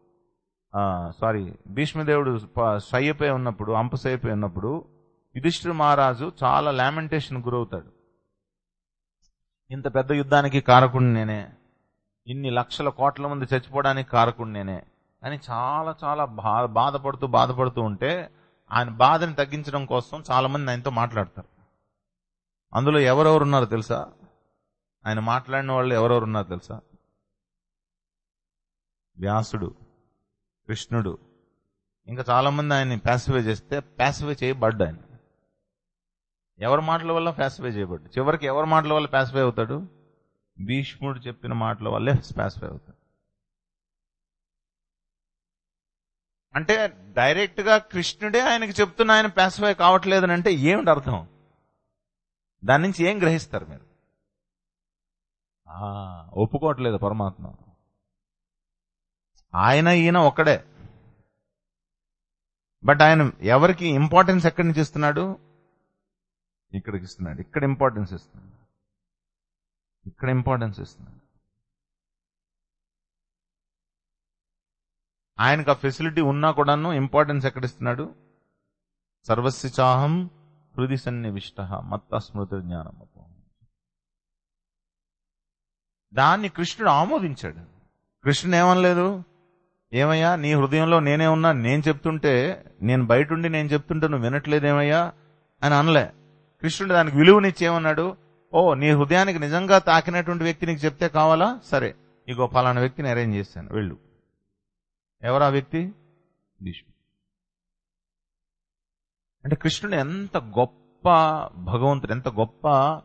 సయ్యపై ఉన్నప్పుడు, అంపసయ్యపై ఉన్నప్పుడు యుధిష్ఠిర మహారాజు చాలా లామెంటేషన్ గురవుతాడు. ఇంత పెద్ద యుద్ధానికి కారకుడు నేనే, ఇన్ని లక్షల కోట్ల మంది చచ్చిపోవడానికి కారకుడు నేనే అని చాలా చాలా బాధపడుతూ ఉంటే ఆయన బాధని తగ్గించడం కోసం చాలా మంది ఆయనతో మాట్లాడతారు. అందులో ఎవరెవరు ఉన్నారో తెలుసా? ఆయన మాట్లాడిన వాళ్ళు ఎవరెవరు ఉన్నారో తెలుసా? వ్యాసుడు, కృష్ణుడు, ఇంకా చాలా మంది ఆయన్ని ప్యాసిఫై చేస్తే ప్యాసిఫై చేయబడ్డా. ఆయన ఎవరి మాటల వల్ల ప్యాసిఫై చేయబడ్డు? చివరికి ఎవరి మాటల వల్ల ప్యాసిఫై అవుతాడు? భీష్ముడు చెప్పిన మాటల వల్లే ప్యాసిఫై అవుతాడు. అంటే డైరెక్ట్ గా కృష్ణుడే ఆయనకి చెప్తున్నా ఆయన ప్యాసిఫై కావట్లేదని అంటే ఏమిటి అర్థం? దాని నుంచి ఏం గ్రహిస్తారు మీరు? ఒప్పుకోవట్లేదు పరమాత్మ. ఈయన ఒక్కడే. బట్ ఆయన ఎవరికి ఇంపార్టెన్స్ ఎక్కడి నుంచి ఇస్తున్నాడు? ఇక్కడికి ఇస్తున్నాడు. ఇక్కడ ఇంపార్టెన్స్ ఇస్తున్నాడు. ఆయనకు ఆ ఫెసిలిటీ ఉన్నా కూడాను ఇంపార్టెన్స్ ఎక్కడిస్తున్నాడు? సర్వస్య చాహం హృది సన్నివిష్ట మత్త స్మృతి జ్ఞానం. దాన్ని కృష్ణుడు ఆమోదించాడు. కృష్ణుడు ఏమనలేదు, ఏమయ్యా నీ హృదయంలో నేనే ఉన్నా, నేను చెప్తుంటే, నేను బయటుండి నేను చెప్తుంటే నువ్వు వినట్లేదేమయ్యా అని అనలే. కృష్ణుడు దానికి విలువనిచ్చి ఏమన్నాడు? ఓ, నీ హృదయానికి నిజంగా తాకినటువంటి వ్యక్తి నీకు చెప్తే కావాలా? సరే, ఇగో ఫలానా వ్యక్తిని అరేంజ్ చేశాను, వెళ్ళు. ఎవరా వ్యక్తి? భీష్ముడు. అంటే కృష్ణుడు ఎంత గొప్ప భగవంతుడు, ఎంత గొప్ప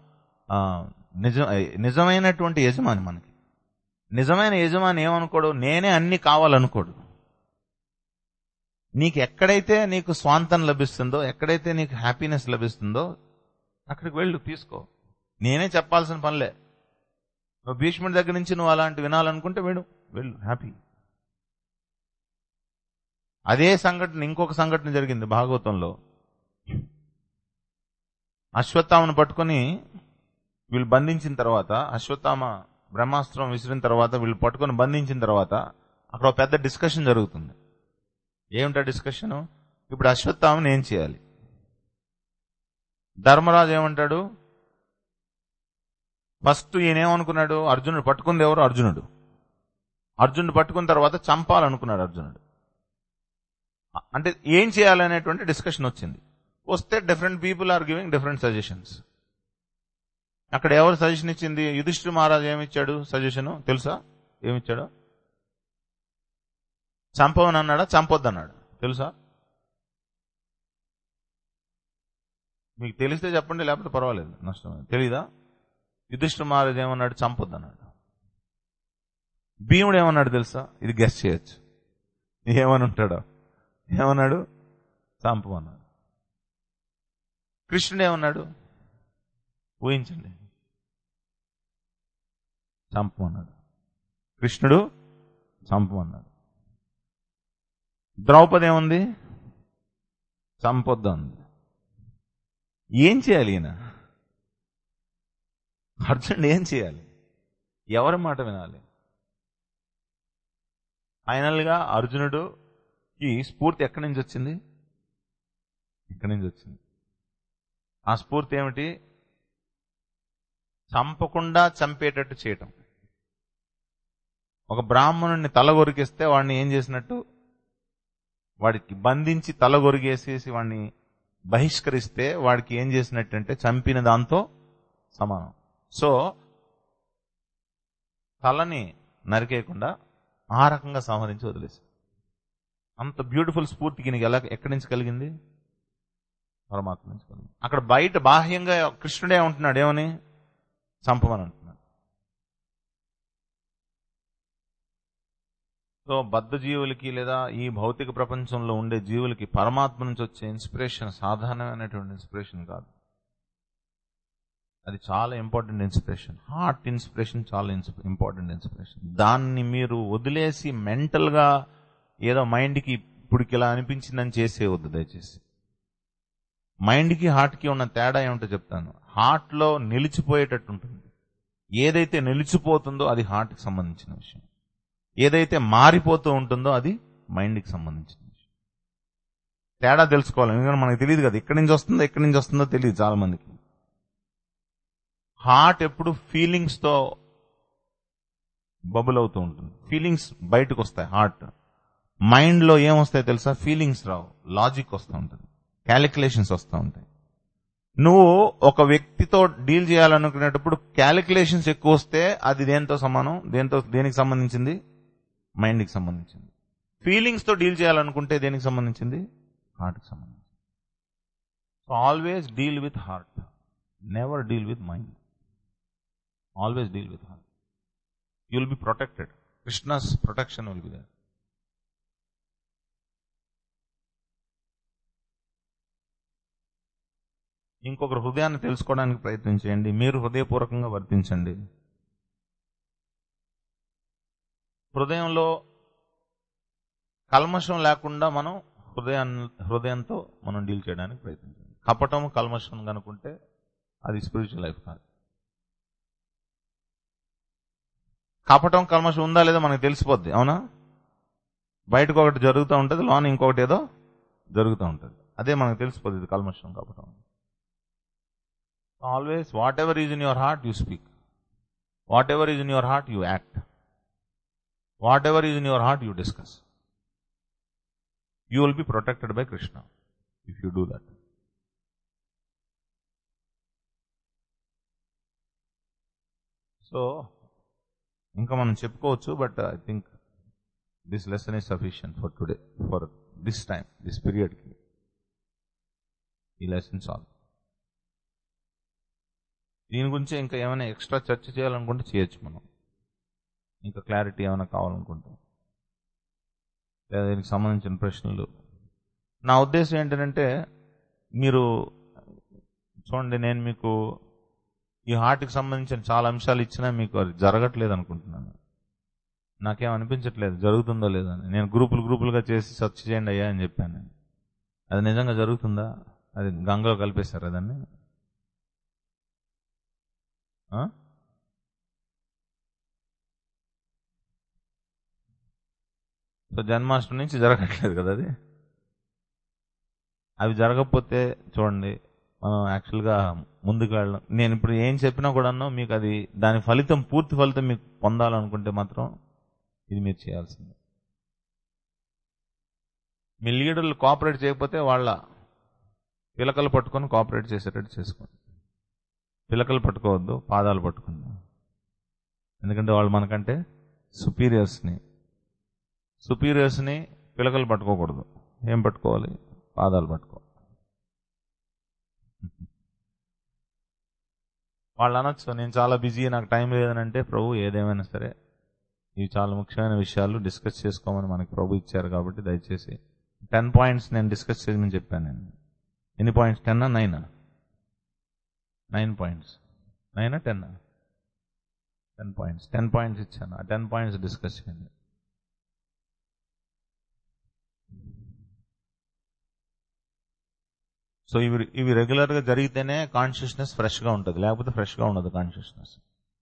నిజమైనటువంటి యజమాని. మనకి నిజమైన యజమాని ఏమనుకోడు? నేనే అన్ని కావాలనుకోడు. నీకు ఎక్కడైతే నీకు స్వాంతం లభిస్తుందో, ఎక్కడైతే నీకు హ్యాపీనెస్ లభిస్తుందో అక్కడికి వెళ్ళు, తీసుకో. నేనే చెప్పాల్సిన పనిలే. నువ్వు భీష్ముడి దగ్గర నుంచి నువ్వు అలాంటి వినాలనుకుంటే వెళ్ళు, హ్యాపీ. అదే సంఘటన, ఇంకొక సంఘటన జరిగింది భాగవతంలో. అశ్వత్థామను పట్టుకొని వీళ్ళు బంధించిన తర్వాత అశ్వత్థామ బ్రహ్మాస్త్రం విసిరిన తర్వాత వీళ్ళు పట్టుకొని బంధించిన తర్వాత అక్కడ ఒక పెద్ద డిస్కషన్ జరుగుతుంది. ఏమిటా డిస్కషన్? ఇప్పుడు అశ్వత్థామని ఏం చేయాలి? ధర్మరాజు ఏమంటాడు? ఫస్ట్ ఈయనేమనుకున్నాడు? అర్జునుడు పట్టుకుంది ఎవరు? అర్జునుడు పట్టుకున్న తర్వాత చంపాలనుకున్నాడు అర్జునుడు. అంటే ఏం చేయాలనేటువంటి డిస్కషన్ వచ్చింది. వస్తే different people are giving different suggestions. అక్కడ ఎవరు సజెషన్ ఇచ్చింది? యుధిష్ఠిర మహారాజు ఏమిచ్చాడు సజెషన్ తెలుసా? ఏమిచ్చాడు? చంపవని అన్నాడా, చంపొద్దన్నాడు? తెలుసా? మీకు తెలిస్తే చెప్పండి, లేకపోతే పర్వాలేదు, నష్టం. తెలీదా? యుధిష్ఠిర మహారాజు ఏమన్నాడు? చంపొద్దన్నాడు. భీముడు ఏమన్నాడు తెలుసా? ఇది గెస్ చేయొచ్చు. ఏమని ఉంటాడో? ఏమన్నాడు? చంపమన్నాడు. కృష్ణుడు ఏమన్నాడు? ఊహించండి. చంపమన్నాడు. కృష్ణుడు చంపమన్నాడు. ద్రౌపది ఏముంది? చంపొద్దు అంది. ఏం చేయాలి ఈయన? అర్జునుడు ఏం చేయాలి? ఎవరి మాట వినాలి? ఫైనల్ గా అర్జునుడుకి స్ఫూర్తి ఎక్కడి నుంచి వచ్చింది? ఇక్కడి నుంచి వచ్చింది. ఆ స్ఫూర్తి ఏమిటి? చంపకుండా చంపేటట్టు చేయటం. ఒక బ్రాహ్మణుడిని తల కొరికేస్తే వాడిని ఏం చేసినట్టు? వాడికి బంధించి తల కొరిగేసేసి వాడిని బహిష్కరిస్తే వాడికి ఏం చేసినట్టు అంటే చంపిన దాంతో సమానం. సో తలని నరికేయకుండా ఆ రకంగా సంహరించి వదిలేసి, అంత బ్యూటిఫుల్ స్ఫూర్తికి నీకు ఎక్కడి నుంచి కలిగింది? పరమాత్మ నుంచి కలిగింది. అక్కడ బయట బాహ్యంగా కృష్ణుడే ఉంటున్నాడు, ఏమని? చంపమని అంటున్నాడు. సో బద్ధ జీవులకి లేదా ఈ భౌతిక ప్రపంచంలో ఉండే జీవులకి పరమాత్మ నుంచి వచ్చే ఇన్స్పిరేషన్ సాధారణమైనటువంటి ఇన్స్పిరేషన్ కాదు. అది చాలా ఇంపార్టెంట్ ఇన్స్పిరేషన్. హార్ట్ ఇన్స్పిరేషన్ చాలా ఇంపార్టెంట్ ఇన్స్పిరేషన్. దాన్ని మీరు వదిలేసి మెంటల్ గా ఏదో మైండ్కి ఇప్పుడుకి ఇలా అనిపించిందని చేసేవద్దు దయచేసి. మైండ్కి హార్ట్కి ఉన్న తేడా ఏమిటో చెప్తాను. హార్ట్ లో నిలిచిపోయేటట్టు ఉంటుంది. ఏదైతే నిలిచిపోతుందో అది హార్ట్కి సంబంధించిన విషయం. ఏదైతే మారిపోతూ ఉంటుందో అది మైండ్కి సంబంధించిన విషయం. తేడా తెలుసుకోవాలి. ఎందుకంటే మనకు తెలియదు కదా, ఎక్కడి నుంచి వస్తుందో తెలియదు చాలా మందికి. హార్ట్ ఎప్పుడు ఫీలింగ్స్ తో బబుల్ అవుతూ ఉంటుంది. ఫీలింగ్స్ బయటకు వస్తాయి. హార్ట్ మైండ్ లో ఏమొస్తాయి తెలుసా? ఫీలింగ్స్ రావు, లాజిక్ వస్తూ ఉంటుంది, క్యాలిక్యులేషన్స్ వస్తూ ఉంటాయి. నువ్వు ఒక వ్యక్తితో డీల్ చేయాలనుకునేటప్పుడు క్యాలిక్యులేషన్స్ ఎక్కువ వస్తే అది దేంతో సమానం? దేనికి సంబంధించింది? మైండ్కి సంబంధించింది. ఫీలింగ్స్ తో డీల్ చేయాలనుకుంటే దేనికి సంబంధించింది? హార్ట్కి సంబంధించింది. So always deal with heart, never deal with mind. Always deal with heart. You will be protected. Krishna's protection will be there. ఇంకొకరు హృదయాన్ని తెలుసుకోవడానికి ప్రయత్నం చేయండి. మీరు హృదయపూర్వకంగా వర్తించండి. హృదయంలో కల్మషం లేకుండా మనం హృదయంతో మనం డీల్ చేయడానికి ప్రయత్నించండి. కపటం కల్మషం కనుకుంటే అది స్పిరిచువల్ లైఫ్ కాదు. కపటం కల్మషం ఉందా లేదా మనకు తెలిసిపోద్ది, అవునా? బయటకు ఒకటి జరుగుతూ ఉంటుంది, లోన ఇంకొకటి ఏదో జరుగుతూ ఉంటుంది. అదే మనకు తెలిసిపోద్ది ఇది కల్మషం కపటం. Always whatever is in your heart you speak, whatever is in your heart you act, whatever is in your heart you discuss. You will be protected by Krishna if you do that. So ఇంకా మనం చెప్పుకోవచ్చు, but I think this lesson is sufficient for today, for this time, this period కి. ఈ లెసన్ చాలు. దీని గురించి ఇంకా ఏమైనా ఎక్స్ట్రా చర్చ చేయాలనుకుంటే చేయొచ్చు మనం, ఇంకా క్లారిటీ ఏమైనా కావాలనుకుంటే, లేదా దీనికి సంబంధించిన ప్రశ్నలు. నా ఉద్దేశం ఏంటంటే, మీరు చూడండి, నేను మీకు ఈ హార్ట్కి సంబంధించిన చాలా అంశాలు ఇచ్చినా మీకు అది జరగట్లేదు అనుకుంటున్నాను. నాకేం అనిపించట్లేదు జరుగుతుందో లేదో అని. నేను గ్రూపులుగా చేసి సెర్చ్ చేయండి అయ్యా అని చెప్పాను. అది నిజంగా జరుగుతుందా? అది గంగలో కలిపేశారు దాన్ని. సో జన్మాష్టమి నుంచి జరగట్లేదు కదా అది. అవి జరగకపోతే చూడండి మనం యాక్చువల్గా ముందుకు వెళ్ళడం. నేను ఇప్పుడు ఏం చెప్పినా కూడాను మీకు అది దాని ఫలితం, పూర్తి ఫలితం మీకు పొందాలనుకుంటే మాత్రం ఇది మీరు చేయాల్సిందే. మీ లీడర్లు కోఆపరేట్ చేయకపోతే వాళ్ళ పిలకలు పట్టుకొని కోఆపరేట్ చేసేటట్టు చేసుకోండి. పిలకలు పట్టుకోవద్దు, పాదాలు పట్టుకుందాం. ఎందుకంటే వాళ్ళు మనకంటే సుపీరియర్స్ని పిలకలు పట్టుకోకూడదు. ఏం పట్టుకోవాలి? పాదాలు పట్టుకో. వాళ్ళు అనొచ్చు, నేను చాలా బిజీ, నాకు టైం లేదని. అంటే ప్రభు ఏదేమైనా సరే ఇవి చాలా ముఖ్యమైన విషయాలు డిస్కస్ చేసుకోమని మనకి ప్రభు ఇచ్చారు. కాబట్టి దయచేసి 10 పాయింట్స్ నేను డిస్కస్ చేయమని చెప్పాను. నేను ఎన్ని పాయింట్స్? 10 9 9 పాయింట్స్, 9 10 10 పాయింట్స్ 10 పాయింట్స్ ఇచ్చాను. ఆ 10 పాయింట్స్ డిస్కస్ చేయండి. సో ఇవి రెగ్యులర్గా జరిగితేనే కాన్షియస్నెస్ ఫ్రెష్గా ఉంటుంది, లేకపోతే ఫ్రెష్గా ఉండదు కాన్షియస్నెస్.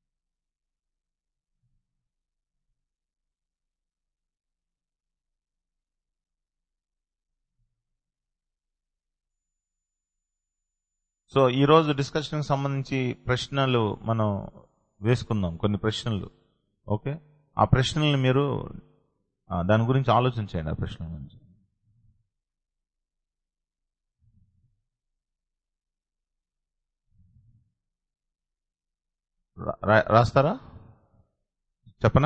సో ఈరోజు డిస్కషన్కి సంబంధించి ప్రశ్నలు మనం వేసుకుందాం, కొన్ని ప్రశ్నలు. ఓకే, ఆ ప్రశ్నల్ని మీరు దాని గురించి ఆలోచించండి. ఆ ప్రశ్నల గురించి రాస్తారా? చెప్పనా?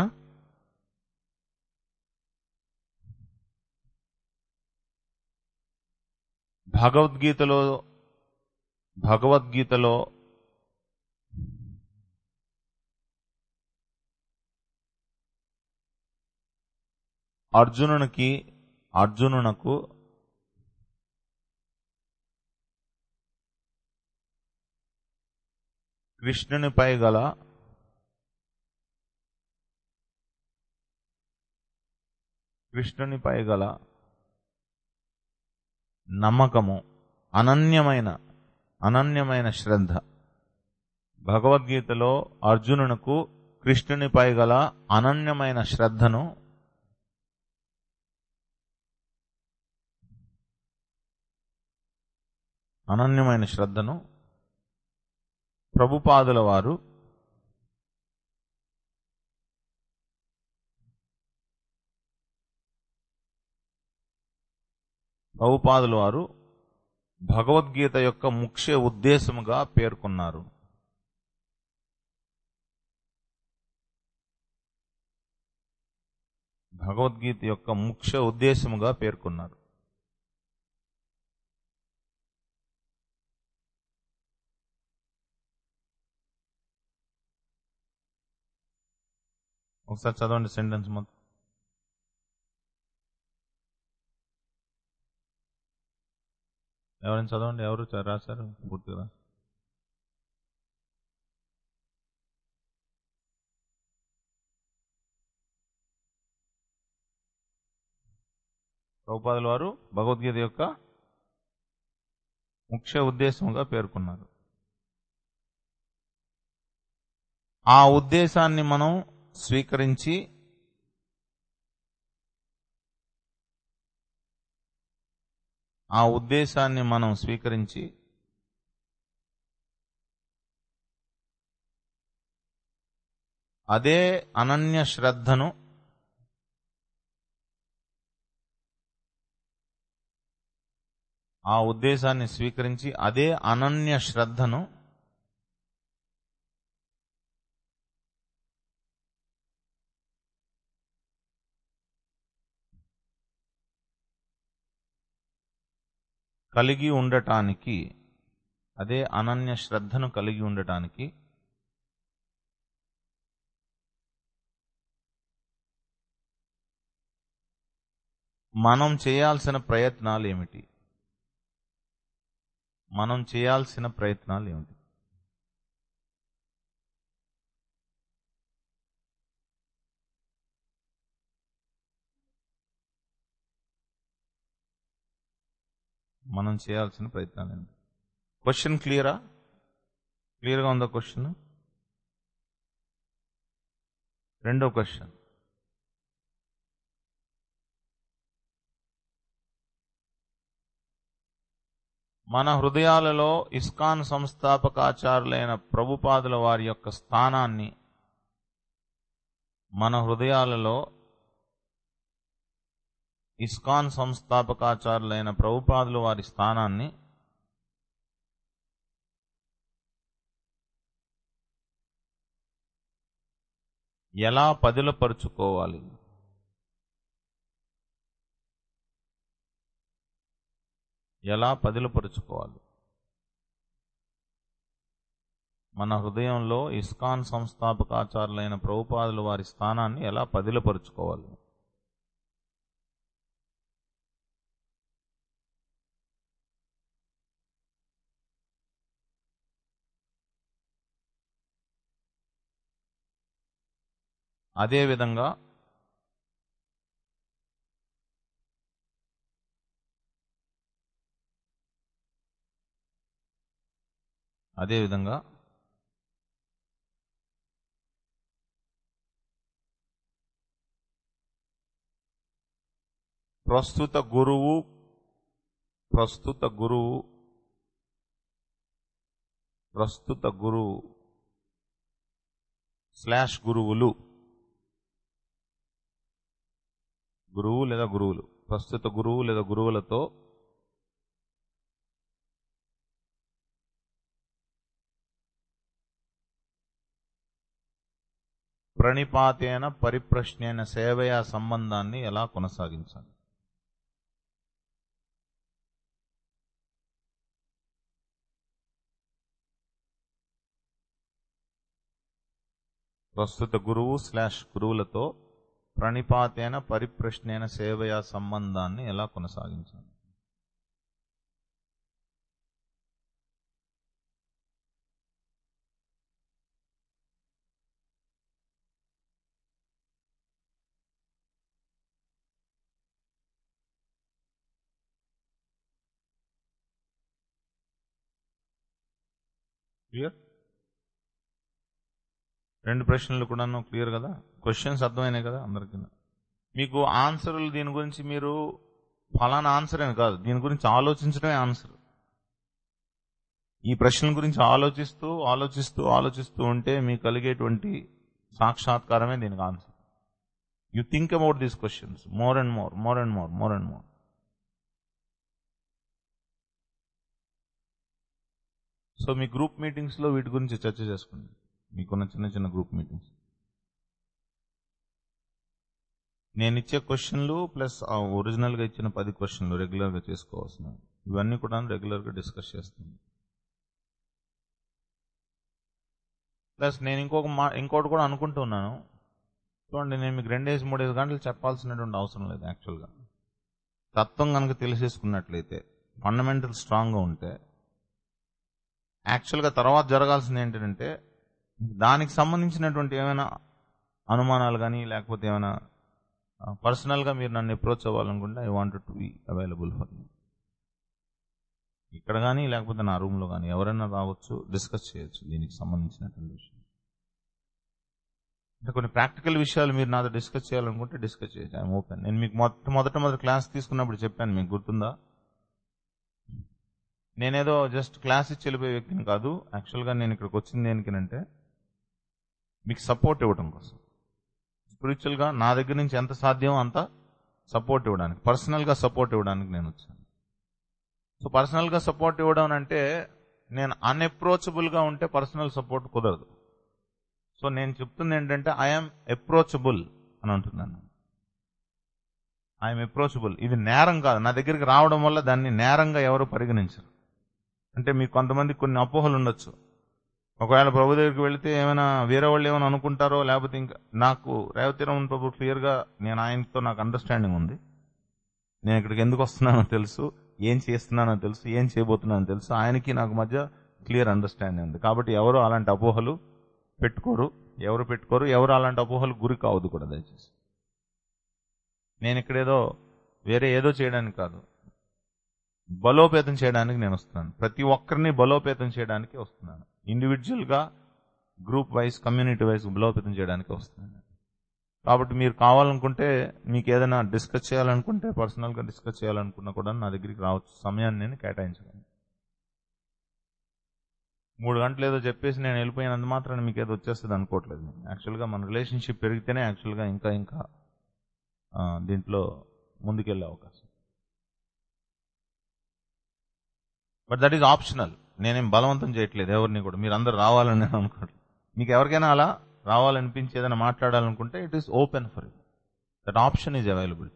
భగవద్గీతలో అర్జునునకు కృష్ణునిపై గల నమ్మకము, అనన్యమైన శ్రద్ధ. భగవద్గీతలో అర్జునునకు కృష్ణునిపై గల అనన్యమైన శ్రద్ధను ప్రభుపాదుల వారు భగవద్గీత యొక్క ముఖ్య ఉద్దేశముగా పేర్కొన్నారు. భగవద్గీత యొక్క ముఖ్య ఉద్దేశముగా పేర్కొన్నారు. ఒకసారి చదవండి సెంటెన్స్ మొత్తం. ఎవరైనా చదవండి. ఎవరు రాశారు పూర్తిగా? ప్రభుపాదుల వారు భగవద్గీత యొక్క ముఖ్య ఉద్దేశంగా పేర్కొన్నారు. ఆ ఉద్దేశాన్ని మనం స్వీకరించి అదే అనన్య శ్రద్ధను కలిగి ఉండటానికి మనం చేయాల్సిన ప్రయత్నాలు ఏమిటి? క్వశ్చన్ క్లియర్గా ఉందా? క్వశ్చన్. రెండో క్వశ్చన్, మన హృదయాలలో ఇస్కాన్ సంస్థాపకాచారులైన ప్రభుపాదుల వారి యొక్క స్థానాన్ని, మన హృదయాలలో ఇస్కాన్ సంస్థాపకాచారులైన ప్రభుపాదుల వారి స్థానాన్ని ఎలా పదిలపరుచుకోవాలి? ఎలా పదిలపరుచుకోవాలి? మన హృదయంలో ఇస్కాన్ సంస్థాపకాచారులైన ప్రభుపాదుల వారి స్థానాన్ని ఎలా పదిలపరుచుకోవాలి? అదేవిధంగా ప్రస్తుత గురువు / గురువులు, గురువు లేదా గురువులు, ప్రస్తుత గురువు లేదా గురువులతో ప్రణిపాతేన పరిప్రశ్నేన సేవయా సంబంధాన్ని ఎలా కొనసాగించాలి? ప్రస్తుత గురువు / గురువులతో ప్రణిపాతేన పరిప్రశ్నేన సేవయా సంబంధాన్ని ఎలా కొనసాగించాలి? క్లియర్? రెండు ప్రశ్నలు కూడా క్లియర్ కదా? క్వశ్చన్స్ అర్థమైనాయి కదా అందరికీ? మీకు ఆన్సర్లు దీని గురించి మీరు ఫలానా ఆన్సర్ అని కాదు, దీని గురించి ఆలోచించడమే ఆన్సర్. ఈ ప్రశ్నల గురించి ఆలోచిస్తూ ఉంటే మీకు కలిగేటువంటి సాక్షాత్కారమే దీనికి answer. You think about these questions more and more. So మీ గ్రూప్ మీటింగ్స్ లో వీటి గురించి చర్చ చేసుకోండి, మీకున్న చిన్న గ్రూప్ మీటింగ్స్. నేను ఇచ్చే క్వశ్చన్లు ప్లస్ ఒరిజినల్ గా ఇచ్చిన 10 క్వశ్చన్లు రెగ్యులర్ గా చేసుకోవాల్సిన, ఇవన్నీ కూడా రెగ్యులర్ గా డిస్కస్ చేస్తాను. ప్లస్ నేను ఇంకోటి కూడా అనుకుంటున్నాను. చూడండి, నేను మీకు 2-3 గంటలు చెప్పాల్సినటువంటి అవసరం లేదు. యాక్చువల్గా తత్వం కనుక తెలిసేసుకున్నట్లయితే, ఫండమెంటల్ స్ట్రాంగ్గా ఉంటే, యాక్చువల్గా తర్వాత జరగాల్సింది ఏంటంటే దానికి సంబంధించినటువంటి ఏమైనా అనుమానాలు కానీ లేకపోతే ఏమైనా పర్సనల్గా మీరు నన్ను అప్రోచ్ అవ్వాలనుకుంటే I wanted to be available for you. ఇక్కడ కానీ లేకపోతే నా రూమ్లో కానీ ఎవరైనా రావచ్చు, డిస్కస్ చేయొచ్చు దీనికి సంబంధించినటువంటి విషయం. అంటే కొన్ని ప్రాక్టికల్ విషయాలు మీరు నాతో డిస్కస్ చేయాలనుకుంటే డిస్కస్ చేయొచ్చు. I'm open. నేను మీకు మొదట క్లాస్ తీసుకున్నప్పుడు చెప్పాను, మీకు గుర్తుందా? నేనేదో జస్ట్ క్లాస్ ఇచ్చి వెళ్ళిపోయే వ్యక్తిని కాదు. యాక్చువల్గా నేను ఇక్కడికి వచ్చింది దేనికినంటే మీకు సపోర్ట్ ఇవ్వడం కోసం, స్పిరిచువల్గా నా దగ్గర నుంచి ఎంత సాధ్యమో అంత సపోర్ట్ ఇవ్వడానికి, పర్సనల్గా సపోర్ట్ ఇవ్వడానికి నేను వచ్చాను. సో పర్సనల్గా సపోర్ట్ ఇవ్వడం అంటే నేను అన్అప్రోచబుల్గా ఉంటే పర్సనల్ సపోర్ట్ కుదరదు. సో నేను చెప్తుంది ఏంటంటే ఐఎమ్ అప్రోచబుల్ అని అంటున్నాను. I'm approachable. ఇది నేరం కాదు. నా దగ్గరికి రావడం వల్ల దాన్ని నేరంగా ఎవరు పరిగణించరు. అంటే మీకు కొంతమంది కొన్ని అపోహలు ఉండొచ్చు. ఒకవేళ ప్రభు దగ్గరికి వెళితే ఏమైనా వేరే వాళ్ళు ఏమైనా అనుకుంటారో, లేకపోతే ఇంకా నాకు రేవతిరమణ ప్రభు క్లియర్గా నేను ఆయనతో నాకు అండర్స్టాండింగ్ ఉంది. నేను ఇక్కడికి ఎందుకు వస్తున్నానో తెలుసు, ఏం చేస్తున్నానో తెలుసు, ఏం చేయబోతున్నానో తెలుసు. ఆయనకి నాకు మధ్య క్లియర్ అండర్స్టాండింగ్ ఉంది. కాబట్టి ఎవరు అలాంటి అపోహలు పెట్టుకోరు, ఎవరు అలాంటి అపోహలు గురి కావద్దు కూడా దయచేసి. నేను ఇక్కడేదో వేరే ఏదో చేయడానికి కాదు, బలోపేతం చేయడానికి నేను వస్తున్నాను. ప్రతి ఒక్కరిని బలోపేతం చేయడానికి వస్తున్నాను. ఇండివిజువల్గా, గ్రూప్ వైజ్, కమ్యూనిటీ వైజ్ బలోపేతం చేయడానికి వస్తున్నాను. కాబట్టి మీరు కావాలనుకుంటే, మీకు ఏదైనా డిస్కస్ చేయాలనుకుంటే, పర్సనల్గా డిస్కస్ చేయాలనుకున్నా కూడా నా దగ్గరికి రావచ్చు. సమయాన్ని నేను కేటాయించగలను. 3 గంటలు ఏదో చెప్పేసి నేను వెళ్ళిపోయినంత మాత్రాన్ని మీకు ఏదో వచ్చేస్తుంది అనుకోవట్లేదు. యాక్చువల్గా మన రిలేషన్షిప్ పెరిగితేనే యాక్చువల్గా ఇంకా దీంట్లో ముందుకెళ్ళే అవకాశం. But that is optional. నేనేం బలవంతం చేయట్లేదు ఎవరిని కూడా, మీరు అందరు రావాలని నేను అనుకోవట్లేదు. మీకు ఎవరికైనా అలా రావాలనిపించి ఏదైనా మాట్లాడాలనుకుంటే it is open for you. That option is available.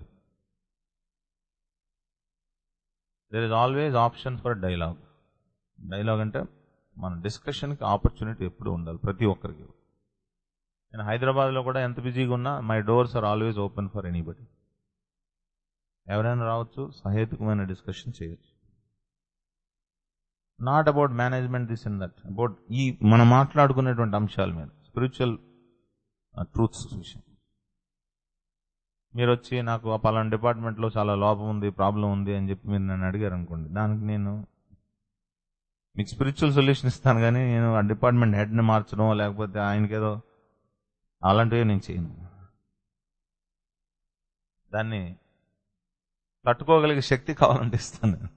There is always option for dialogue. Dialogue అంటే మన డిస్కషన్కి ఆపర్చునిటీ ఎప్పుడు ఉండాలి ప్రతి ఒక్కరికి. నేను హైదరాబాద్లో కూడా ఎంత బిజీగా ఉన్నా my doors are always open for anybody. ఎవరైనా రావచ్చు, సహేతుకమైన డిస్కషన్ చేయొచ్చు. Not about management this and that, about ఈ మనం మాట్లాడుకునేటువంటి అంశాల మీద, స్పిరిచువల్ ట్రూత్స్ విషయం. మీరు వచ్చి నాకు ఆ పలానా డిపార్ట్మెంట్లో చాలా లోపం ఉంది, ప్రాబ్లం ఉంది అని చెప్పి మీరు నన్ను అడిగారు అనుకోండి, దానికి నేను మీకు స్పిరిచువల్ సొల్యూషన్ ఇస్తాను, కానీ నేను ఆ డిపార్ట్మెంట్ హెడ్ని మార్చడం లేకపోతే ఆయనకేదో అలాంటివి నేను చేయను. దాన్ని తట్టుకోగలిగే శక్తి కావాలంటే ఇస్తాను నేను.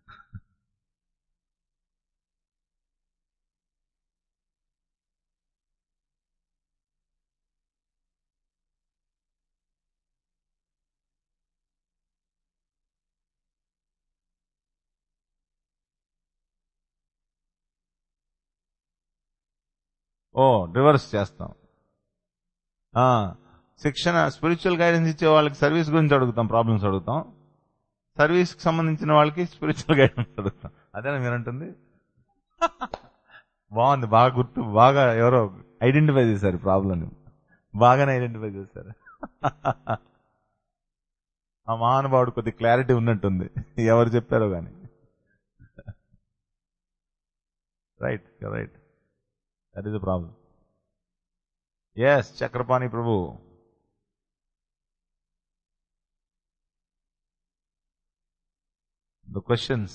రివర్స్ చేస్తాం. శిక్షణ, స్పిరిచువల్ గైడెన్స్ ఇచ్చే వాళ్ళకి సర్వీస్ గురించి అడుగుతాం, ప్రాబ్లమ్స్ అడుగుతాం. సర్వీస్కి సంబంధించిన వాళ్ళకి స్పిరిచువల్ గైడెన్స్ అడుగుతాం. అదేనా మీరంటుంది? బాగుంది, బాగా గుర్తు, బాగా ఎవరో ఐడెంటిఫై చేశారు ప్రాబ్లం, బాగానే ఐడెంటిఫై చేశారు. ఆ మహానుభావుడు కొద్ది క్లారిటీ ఉన్నట్టుంది, ఎవరు చెప్పారో కానీ. Right, right, that is the problem. Yes, Chakrapani Prabhu. The questions.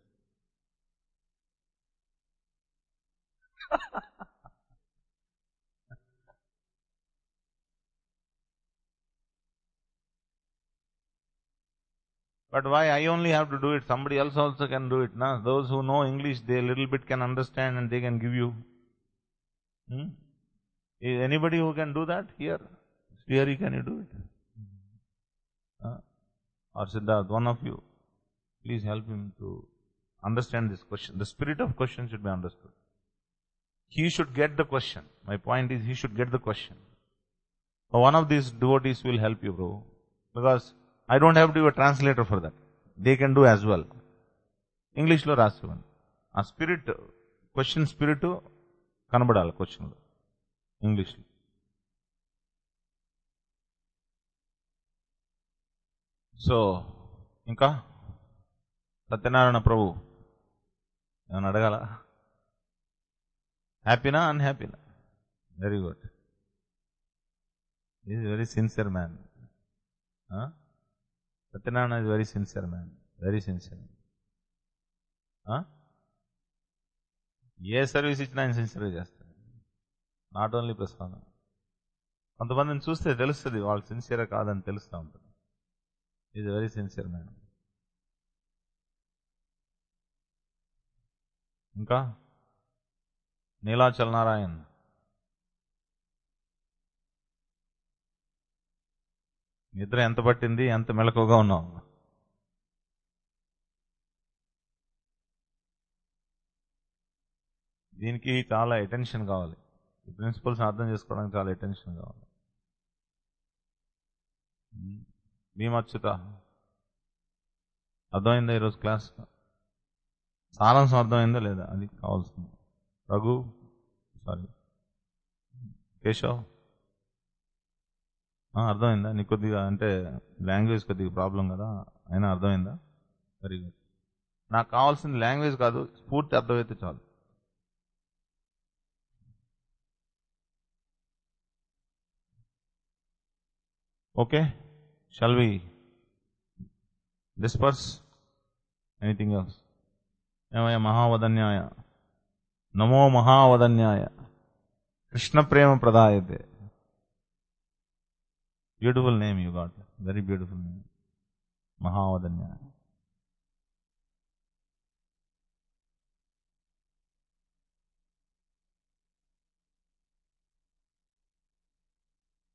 But why I only have to do it? Somebody else also can do it. Nah? Those who know English, they little bit can understand and they can give you. Is anybody who can do that here? Srihari, can you do it? Or Siddharth, one of you. Please help him to understand this question. The spirit of question should be understood. He should get the question. My point is, he should get the question. So one of these devotees will help you, bro. Because I don't have to be a translator for that. They can do as well. English lo rasivan. A spirit, question spirit kanabadala question lo. English lo. So, ఇంకా సత్యనారాయణ ప్రభు ఏమన్నా అడగాల? హ్యాపీనా, అన్హ్యాపీనా? Very good. Is very sincere man. Satyanarayana is very sincere man, very sincere. ఏ సర్వీస్ ఇచ్చినా ఆయన సిన్సియర్గా చేస్తాడు. నాట్ ఓన్లీ ప్రసాదం. కొంతమందిని చూస్తే తెలుస్తుంది వాళ్ళు సిన్సియర్ కాదని తెలుస్తూ ఉంటుంది. Is very sincere man. ఇంకా నీలాచల్ నారాయణ్. నిద్ర ఎంత పట్టింది, ఎంత మెలకుగా ఉన్నావు? దీనికి చాలా అటెన్షన్ కావాలి. ఈ ప్రిన్సిపల్స్ అర్థం చేసుకోవడానికి చాలా అటెన్షన్ కావాలి. భీమచ్యుత, అర్థమైందా ఈరోజు క్లాస్? సారాంశం అర్థమైందా లేదా? అది కావాల్సింది. రఘు, సారీ కేశవ్, అర్థమైందా? నీకు కొద్దిగా అంటే లాంగ్వేజ్ కొద్దిగా ప్రాబ్లం కదా, అయినా అర్థమైందా? Very good. నాకు కావాల్సింది లాంగ్వేజ్ కాదు, స్ఫూర్తి అర్థమైతే చాలు. Okay, shall we disperse? Anything else? ఏమయ్య మహావదన్యాయ, నమో మహావదన్యాయ, కృష్ణ ప్రేమ ప్రదాయతే. Beautiful name you got, very beautiful name, మహావదన్యాయ.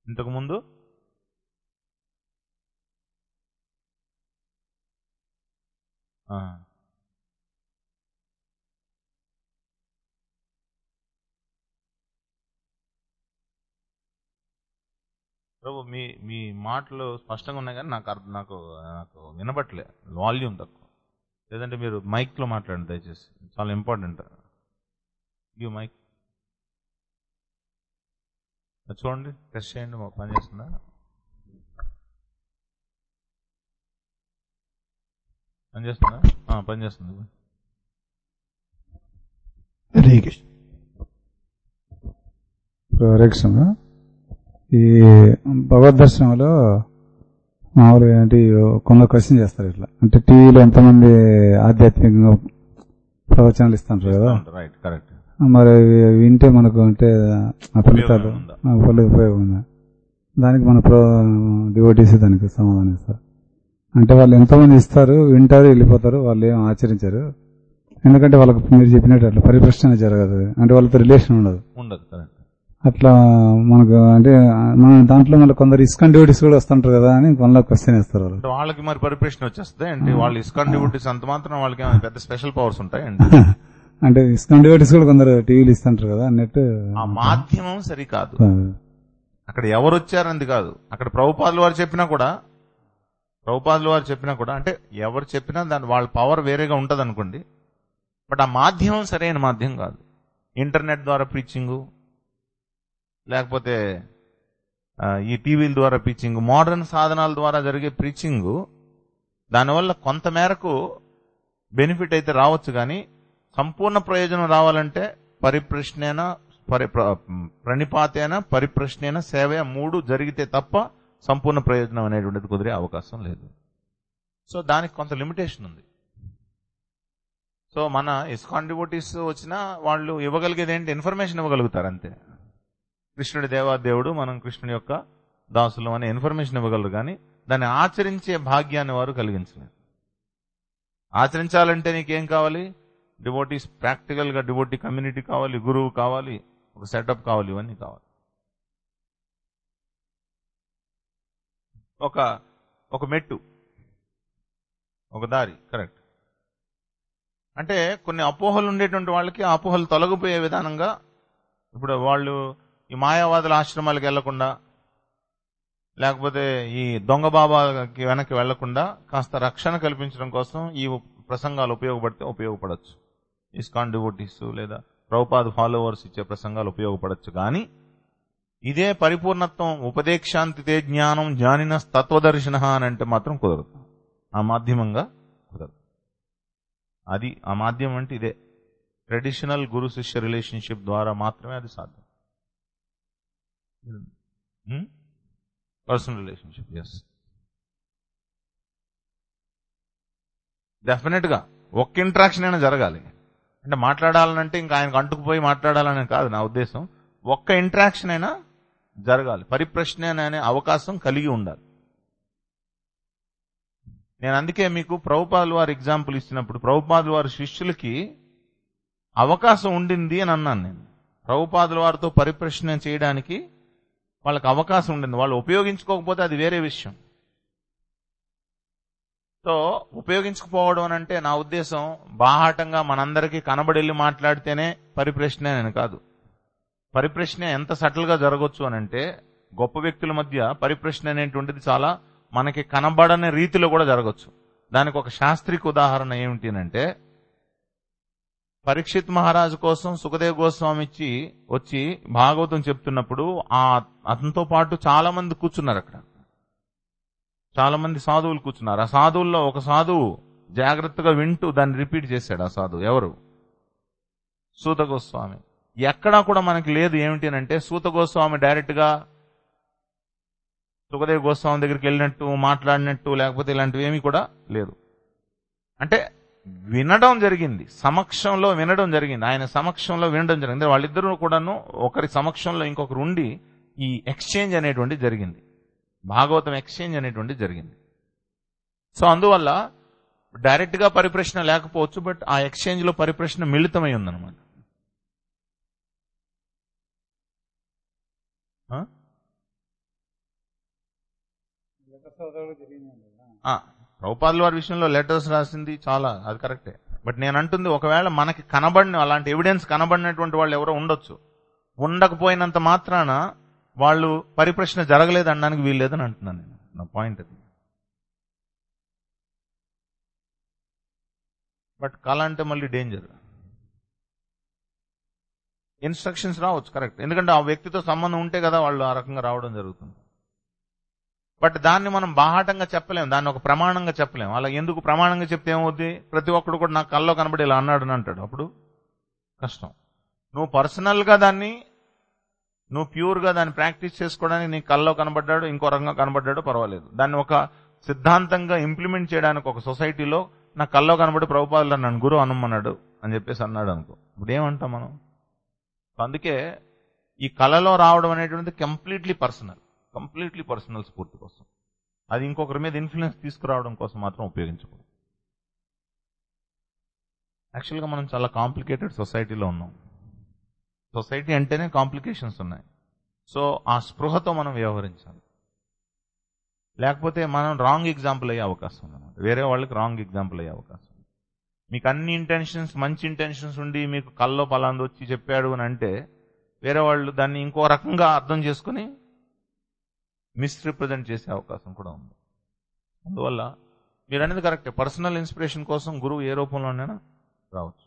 ఇంతకు ముందు ప్రభు మీ మీ మాటలు స్పష్టంగా ఉన్నాయి కానీ నాకు వినబట్లే, వాల్యూమ్ తక్కువ. లేదంటే మీరు మైక్ లో మాట్లాడండి దయచేసి, చాలా ఇంపార్టెంట్. Give mic. చూడండి, టెస్ట్ చేయండి, పని చేస్తుందా? పనిచేస్తుంది. ఈ భగవద్ దర్శనంలో మామూలుగా ఏంటి కొందరు క్వశ్చన్ చేస్తారు ఇట్లా, అంటే టీవీలో ఎంతమంది ఆధ్యాత్మికంగా ప్రవచనాలు ఇస్తుంటారు కదా, రైట్, కరెక్ట్. మరి వింటే మనకు అంటే ఆ ఫలితాలు ఉపయోగం ఉందా? దానికి మన డివోటీస్ దానికి సమాధానం ఇస్తారు. అంటే వాళ్ళు ఎంతోమంది ఇస్తారు, వింటారు, వెళ్ళిపోతారు, వాళ్ళు ఏం ఆచరించారు. ఎందుకంటే వాళ్ళకి మీరు చెప్పినట్టు అట్లా పరిప్రశ్న జరగదు, అంటే వాళ్ళతో రిలేషన్ ఉండదు. అట్లా మనకు అంటే మన దాంట్లో మళ్ళీ కొందరు ఇస్కాన్ డివోటీస్ కూడా వస్తుంటారు కదా అని మళ్ళీ క్వశ్చన్ వేస్తారు. వాళ్ళకి మరి పరిప్రశ్న వచ్చేస్తాయి అండి. వాళ్ళు ఇస్కాన్ డివోటీస్ అంత మాత్రం వాళ్ళకి పెద్ద స్పెషల్ పవర్స్ ఉంటాయండి. అంటే ఇస్కాన్ డివోటీస్ కూడా కొందరు టీవీలు ఇస్తుంటారు కదా అన్నట్టు. ఆ మాధ్యమం సరికాదు. అక్కడ ఎవరు వచ్చారన్నది కాదు. అక్కడ ప్రభుపాదుల వారు చెప్పినా కూడా అంటే ఎవరు చెప్పినా దాని వాళ్ళ పవర్ వేరేగా ఉంటది అనుకోండి. బట్ ఆ మాధ్యమం సరైన మాధ్యమం కాదు. ఇంటర్నెట్ ద్వారా ప్రీచింగు, లేకపోతే ఈ టీవీల ద్వారా ప్రీచింగ్, మోడర్న్ సాధనాల ద్వారా జరిగే ప్రీచింగ్, దానివల్ల కొంత మేరకు బెనిఫిట్ అయితే రావచ్చు, కానీ సంపూర్ణ ప్రయోజనం రావాలంటే పరిప్రశ్నేన, ప్రణిపాతేన, పరిప్రశ్నేన, సేవ 3 జరిగితే తప్ప సంపూర్ణ ప్రయోజనం అనేటువంటిది కుదిరే అవకాశం లేదు. సో దానికి కొంత లిమిటేషన్ ఉంది. సో మన ఇస్కాన్ డివోటీస్ వచ్చినా వాళ్ళు ఇవ్వగలిగేది ఏంటి? ఇన్ఫర్మేషన్ ఇవ్వగలుగుతారు అంతే. కృష్ణుడి దేవాదేవుడు, మనం కృష్ణుడి యొక్క దాసులు అనే ఇన్ఫర్మేషన్ ఇవ్వగలరు, కానీ దాన్ని ఆచరించే భాగ్యాన్ని వారు కలిగించలేరు. ఆచరించాలంటే నీకేం కావాలి? డివోటీస్, ప్రాక్టికల్ గా డివోటీ కమ్యూనిటీ కావాలి, గురువు కావాలి, ఒక సెటప్ కావాలి, ఇవన్నీ కావాలి. ఒక మెట్టు, ఒక దారి, కరెక్ట్. అంటే కొన్ని అపోహలు ఉండేటువంటి వాళ్ళకి ఆ అపోహలు తొలగిపోయే విధానంగా ఇప్పుడు వాళ్ళు ఈ మాయావాదుల ఆశ్రమాలకు వెళ్లకుండా, లేకపోతే ఈ దొంగ బాబాకి వెనక్కి వెళ్లకుండా కాస్త రక్షణ కల్పించడం కోసం ఈ ప్రసంగాలు ఉపయోగపడచ్చు. ఇస్కాన్ డివోటీస్ లేదా ప్రభుపాద ఫాలోవర్స్ ఇచ్చే ప్రసంగాలు ఉపయోగపడచ్చు. కానీ ఇదే పరిపూర్ణత్వం, ఉపదేశాంతితే జ్ఞానం జ్ఞానిన తత్వదర్శన అని అంటే మాత్రం కుదరదు. ఆ మాధ్యమంగా కుదరదు. అది ఆ మాధ్యమం అంటే ఇదే ట్రెడిషనల్ గురు శిష్య రిలేషన్షిప్ ద్వారా మాత్రమే అది సాధ్యం. పర్సనల్ రిలేషన్షిప్, ఎస్, డెఫినెట్ గా ఒక్క ఇంటరాక్షన్ అయినా జరగాలి. అంటే మాట్లాడాలనంటే ఇంకా ఆయనకు అంటుకుపోయి మాట్లాడాలని కాదు నా ఉద్దేశం. ఒక్క ఇంటరాక్షన్ అయినా జరగాలి, పరిప్రశ్న అనే అవకాశం కలిగి ఉండాలి. నేను అందుకే మీకు ప్రభుపాదుల వారి ఎగ్జాంపుల్ ఇచ్చినప్పుడు ప్రభుపాదుల వారి శిష్యులకి అవకాశం ఉండింది అని అన్నాను నేను. ప్రభుపాదుల వారితో పరిప్రశ్న చేయడానికి వాళ్ళకి అవకాశం ఉండింది. వాళ్ళు ఉపయోగించుకోకపోతే అది వేరే విషయం. సో ఉపయోగించుకుపోవడం అని అంటే నా ఉద్దేశం బాహాటంగా మనందరికీ కనబడెళ్ళి మాట్లాడితేనే పరిప్రశ్న అని కాదు. పరిప్రశ్న ఎంత సటిల్ గా జరగవచ్చు అని అంటే గొప్ప వ్యక్తుల మధ్య పరిప్రశ్న అనేటువంటిది చాలా మనకి కనబడని రీతిలో కూడా జరగచ్చు. దానికి ఒక శాస్త్రీయ ఉదాహరణ ఏమిటి అంటే, పరీక్షిత్ మహారాజు కోసం సుఖదేవ్ గోస్వామి వచ్చి భాగవతం చెప్తున్నప్పుడు అతనితో పాటు చాలా మంది కూర్చున్నారు. అక్కడ చాలా మంది సాధువులు కూర్చున్నారు. ఆ సాధువుల్లో ఒక సాధువు జాగ్రత్తగా వింటూ దాన్ని రిపీట్ చేశాడు. ఆ సాధువు ఎవరు? సూత గోస్వామి. ఎక్కడా కూడా మనకి లేదు ఏమిటి అంటే సూత గోస్వామి డైరెక్ట్ గా సుఖదేవ్ గోస్వామి దగ్గరికి వెళ్ళినట్టు మాట్లాడినట్టు లేకపోతే ఇలాంటివి ఏమీ కూడా లేదు. అంటే వినడం జరిగింది, సమక్షంలో వినడం జరిగింది, ఆయన సమక్షంలో వినడం జరిగింది. వాళ్ళిద్దరూ కూడాను ఒకరి సమక్షంలో ఇంకొకరు ఉండి ఈ ఎక్స్చేంజ్ అనేటువంటి జరిగింది, భాగవతం ఎక్స్చేంజ్ అనేటువంటి జరిగింది. సో అందువల్ల డైరెక్ట్ గా పరిప్రశ్న లేకపోవచ్చు, బట్ ఆ ఎక్స్చేంజ్ లో పరిప్రశ్న మిళితమై ఉందన్నమాట. ప్రభుపాదుల వారి విషయంలో లెటర్స్ రాసింది చాలా, అది కరెక్టే. బట్ నేను అంటుంది ఒకవేళ మనకి కనబడిన అలాంటి ఎవిడెన్స్ కనబడినటువంటి వాళ్ళు ఎవరో ఉండొచ్చు. ఉండకపోయినంత మాత్రాన వాళ్ళు పరిప్రశ్న జరగలేదు అనడానికి వీల్లేదని అంటున్నాను నేను. నా పాయింట్ అది. బట్ కళ అంటే మళ్ళీ డేంజర్. ఇన్స్ట్రక్షన్స్ రావచ్చు, కరెక్ట్, ఎందుకంటే ఆ వ్యక్తితో సంబంధం ఉంటే కదా వాళ్ళు ఆ రకంగా రావడం జరుగుతుంది. బట్ దాన్ని మనం బాహాటంగా చెప్పలేం, దాన్ని ఒక ప్రమాణంగా చెప్పలేం. అలా ఎందుకు ప్రమాణంగా చెప్తే ఏమవుద్ది, ప్రతి ఒక్కడు కూడా నాకు కల్లో కనబడి ఇలా అన్నాడు అని అంటాడు, అప్పుడు కష్టం. నువ్వు పర్సనల్ గా దాన్ని, నువ్వు ప్యూర్ గా దాన్ని ప్రాక్టీస్ చేసుకోవడానికి నీ కల్లో కనబడ్డాడు, ఇంకో రకంగా కనబడ్డాడు, పర్వాలేదు. దాన్ని ఒక సిద్ధాంతంగా ఇంప్లిమెంట్ చేయడానికి ఒక సొసైటీలో నా కల్లో కనబడి ప్రభుపాదులు నన్ను గురువు అనమన్నాడు అని చెప్పేసి అన్నాడు అనుకో, ఇప్పుడు ఏమంటాం మనం? అందుకే ఈ కళలో రావడం అనేటువంటిది కంప్లీట్లీ పర్సనల్ స్ఫూర్తి కోసం, అది ఇంకొకరి మీద ఇన్ఫ్లుయెన్స్ తీసుకురావడం కోసం మాత్రం ఉపయోగించకూడదు. యాక్చువల్గా మనం చాలా కాంప్లికేటెడ్ సొసైటీలో ఉన్నాం. సొసైటీ అంటేనే కాంప్లికేషన్స్ ఉన్నాయి. సో ఆ స్పృహతో మనం వ్యవహరించాలి, లేకపోతే మనం రాంగ్ ఎగ్జాంపుల్ అయ్యే అవకాశం ఉందన్నమాట. వేరే వాళ్ళకి రాంగ్ ఎగ్జాంపుల్ అయ్యే అవకాశం ఉంది. మీకు అన్ని ఇంటెన్షన్స్, మంచి ఇంటెన్షన్స్ ఉండి మీకు కల్లో పలాంది వచ్చి చెప్పాడు అని అంటే వేరే వాళ్ళు దాన్ని ఇంకో రకంగా అర్థం చేసుకుని మిస్రిప్రజెంట్ చేసే అవకాశం కూడా ఉంది. అందువల్ల మీరు అనేది కరెక్టే, పర్సనల్ ఇన్స్పిరేషన్ కోసం గురువు ఏ రూపంలోనైనా రావచ్చు.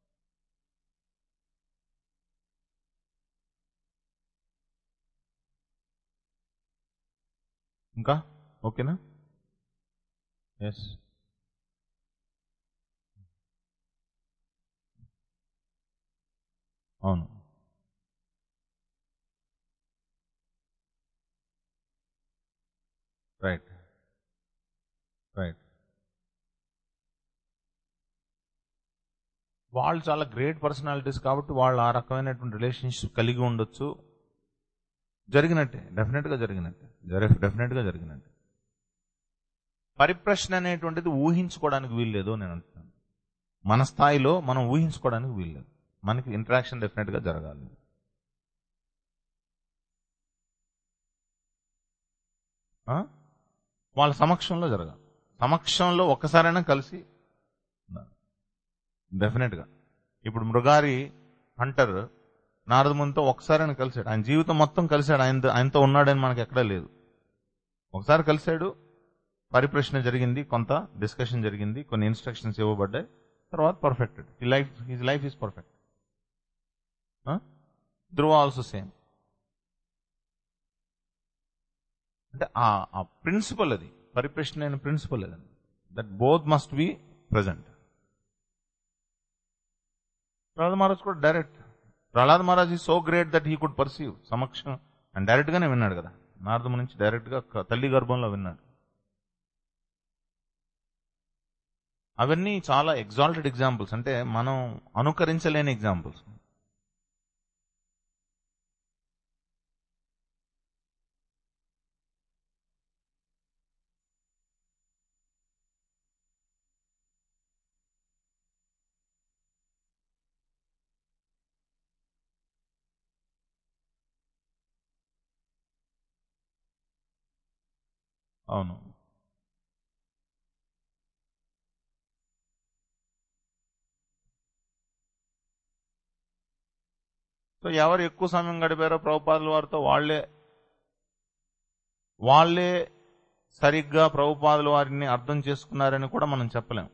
ఇంకా ఓకేనా? ఎస్, అవును, రైట్. వాళ్ళు చాలా గ్రేట్ పర్సనాలిటీస్ కాబట్టి వాళ్ళు ఆ రకమైనటువంటి రిలేషన్షిప్ కలిగి ఉండొచ్చు. జరిగినట్టే, డెఫినెట్ గా జరిగినట్టే. పరిప్రశ్న అనేటువంటిది ఊహించుకోవడానికి వీల్లేదు నేను అంటున్నాను. మన స్థాయిలో మనం ఊహించుకోవడానికి వీల్లేదు. మనకి ఇంటరాక్షన్ డెఫినెట్ గా జరగాలి. వాళ్ళ సమక్షంలో జరగాలి. సమక్షంలో ఒక్కసారైనా కలిసి డెఫినెట్ గా. ఇప్పుడు మృగారి హంటర్ నారదమునితో ఒకసారైనా కలిశాడు, ఆయన జీవితం మొత్తం కలిశాడు, ఆయనతో ఉన్నాడని మనకి ఎక్కడా లేదు. ఒకసారి కలిశాడు, పరిప్రశ్న జరిగింది, కొంత డిస్కషన్ జరిగింది, కొన్ని ఇన్స్ట్రక్షన్స్ ఇవ్వబడ్డాయి, తర్వాత perfected. His life is perfect. Dhruva also same. అంటే ఆ ప్రిన్సిపల్, అది పరిప్రశ్న అయిన ప్రిన్సిపల్ అదండి, that both must be present. Prahlad Maharaj కూడా direct, Prahlad Maharaj is so great that he could perceive సమక్షం అండ్ డైరెక్ట్ గానే విన్నాడు కదా, నారదము నుంచి డైరెక్ట్ గా తల్లి గర్భంలో విన్నాడు. అవన్నీ చాలా ఎగ్జాల్టెడ్ ఎగ్జాంపుల్స్, అంటే మనం అనుకరించలేని ఎగ్జాంపుల్స్. అవును, సో ఎవరు ఎక్కువ సమయం గడిపారో ప్రభుపాదుల వారితో వాళ్ళే సరిగ్గా ప్రభుపాదుల వారిని అర్థం చేసుకున్నారని కూడా మనం చెప్పలేం.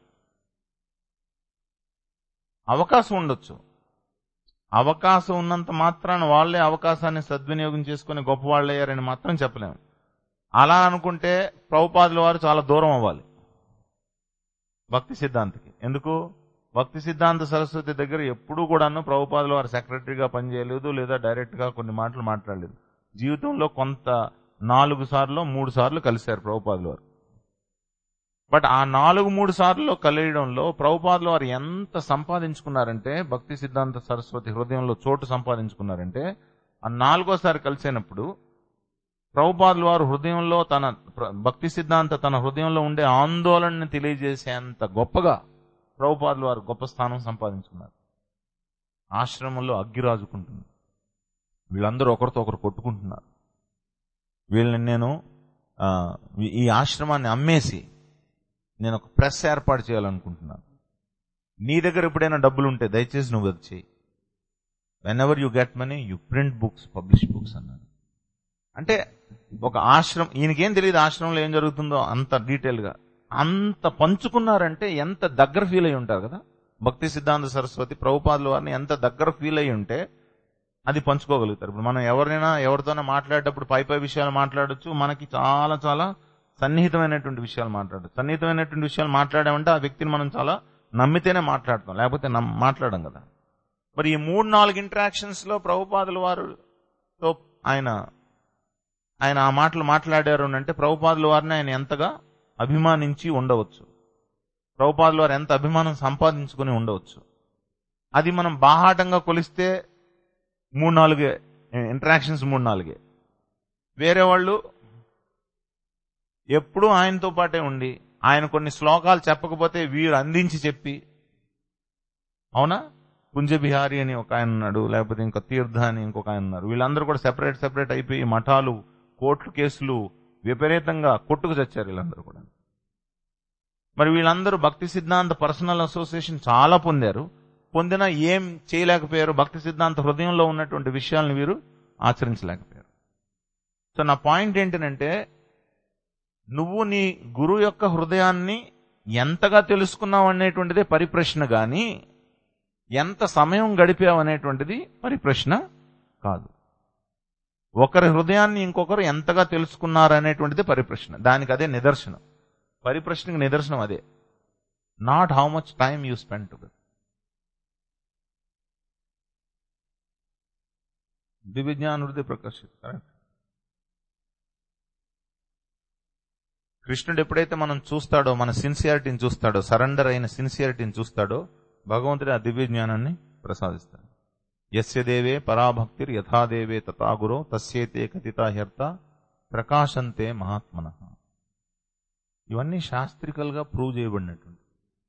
అవకాశం ఉండొచ్చు, అవకాశం ఉన్నంత మాత్రాన వాళ్ళే అవకాశాన్ని సద్వినియోగం చేసుకుని గొప్పవాళ్ళు అయ్యారని మాత్రం చెప్పలేం. అలా అనుకుంటే ప్రభుపాదుల వారు చాలా దూరం అవ్వాలి భక్తి సిద్ధాంతకి. ఎందుకు? భక్తి సిద్ధాంత సరస్వతి దగ్గర ఎప్పుడూ కూడాను ప్రభుపాదుల వారు సెక్రటరీగా పనిచేయలేదు, లేదా డైరెక్ట్ గా కొన్ని మాటలు మాట్లాడలేదు. జీవితంలో కొంత 4 సార్లు 3 సార్లు కలిశారు ప్రభుపాదుల వారు. బట్ ఆ 4-3 సార్లు కలియడంలో ప్రభుపాదుల వారు ఎంత సంపాదించుకున్నారంటే, భక్తి సిద్ధాంత సరస్వతి హృదయంలో చోటు సంపాదించుకున్నారంటే, ఆ 4వసారి కలిసినప్పుడు ప్రభుపాదుల వారు హృదయంలో భక్తి సిద్ధాంత తన హృదయంలో ఉండే ఆందోళనని తెలియజేసేంత గొప్పగా ప్రభుపాదుల వారు గొప్ప స్థానం సంపాదించుకున్నారు. ఆశ్రమంలో అగ్గి రాజుకుంటుంది, వీళ్ళందరూ ఒకరితో ఒకరు కొట్టుకుంటున్నారు. వీళ్ళని నేను ఈ ఆశ్రమాన్ని అమ్మేసి నేను ఒక ప్రెస్ ఏర్పాటు చేయాలనుకుంటున్నాను. నీ దగ్గర ఎప్పుడైనా డబ్బులు ఉంటే దయచేసి నువ్వు అది చేయి. Whenever you get money you print books, publish books అన్నాడు. అంటే ఒక ఆశ్రమం, ఈయనకేం తెలియదు ఆశ్రమంలో ఏం జరుగుతుందో అంత డీటెయిల్ గా. అంత పంచుకున్నారంటే ఎంత దగ్గర ఫీల్ అయి ఉంటారు కదా. భక్తి సిద్ధాంత సరస్వతి ప్రభుపాదుల వారిని ఎంత దగ్గర ఫీల్ అయి ఉంటే అది పంచుకోగలుగుతారు. ఇప్పుడు మనం ఎవరితోనే మాట్లాడేటప్పుడు పై విషయాలు మాట్లాడొచ్చు, మనకి చాలా చాలా సన్నిహితమైనటువంటి విషయాలు మాట్లాడచ్చు. సన్నిహితమైనటువంటి విషయాలు మాట్లాడామంటే ఆ వ్యక్తిని మనం చాలా నమ్మితేనే మాట్లాడతాం, లేకపోతే మాట్లాడడం కదా. మరి ఈ 3-4 ఇంటరాక్షన్స్ లో ప్రభుపాదుల వారితో ఆయన ఆ మాటలు మాట్లాడారు అంటే ప్రభుపాదుల వారిని ఆయన ఎంతగా అభిమానించి ఉండవచ్చు, ప్రభుపాదుల వారు ఎంత అభిమానం సంపాదించుకుని ఉండవచ్చు. అది మనం బాహాటంగా కొలిస్తే 3-4 ఇంటరాక్షన్స్ 3-4. వేరే వాళ్ళు ఎప్పుడూ ఆయనతో పాటే ఉండి ఆయన కొన్ని శ్లోకాలు చెప్పకపోతే వీరు అందించి చెప్పి, అవునా, కుంజబిహారి అని ఒక ఆయన ఉన్నాడు, లేకపోతే ఇంకో తీర్థ అని ఇంకొక ఆయన ఉన్నారు. వీళ్ళందరూ కూడా సెపరేట్ అయిపోయి మఠాలు, కోర్టు కేసులు విపరీతంగా కొట్టుకు చచ్చారు వీళ్ళందరూ కూడా. మరి వీళ్ళందరూ భక్తి సిద్ధాంత పర్సనల్ అసోసియేషన్ చాలా పొందినా ఏం చేయలేకపోయారు, భక్తి సిద్ధాంత హృదయంలో ఉన్నటువంటి విషయాలను వీరు ఆచరించలేకపోయారు. సో నా పాయింట్ ఏంటంటే, నువ్వు నీ గురువు యొక్క హృదయాన్ని ఎంతగా తెలుసుకున్నావు అనేటువంటిదే పరిప్రశ్న గాని ఎంత సమయం గడిపావు అనేటువంటిది పరిప్రశ్న కాదు. ఒకరి హృదయాన్ని ఇంకొకరు ఎంతగా తెలుసుకున్నారనేటువంటిది పరిప్రశ్న. దానికి అదే నిదర్శనం. పరిప్రశ్నకి నిదర్శనం అదే. Not how much time you spend together. దివ్య జ్ఞాన హృదయ ప్రకాశిత్. కరెక్ట్. కృష్ణుడు ఎప్పుడైతే మనం చూస్తాడో, మన సిన్సియారిటీని చూస్తాడో, సరెండర్ అయిన సిన్సియారిటీని చూస్తాడో, భగవంతుడు ఆ దివ్య జ్ఞానాన్ని ప్రసాదిస్తాడు. యస్య దేవే పరాభక్తిర్ యథాదేవే తథాగురో తస్యేతే కథితా హ్యర్థ ప్రకాశంతే మహాత్మనః. ఇవన్నీ శాస్త్రికల్ గా ప్రూవ్ చేయబడినటువంటి.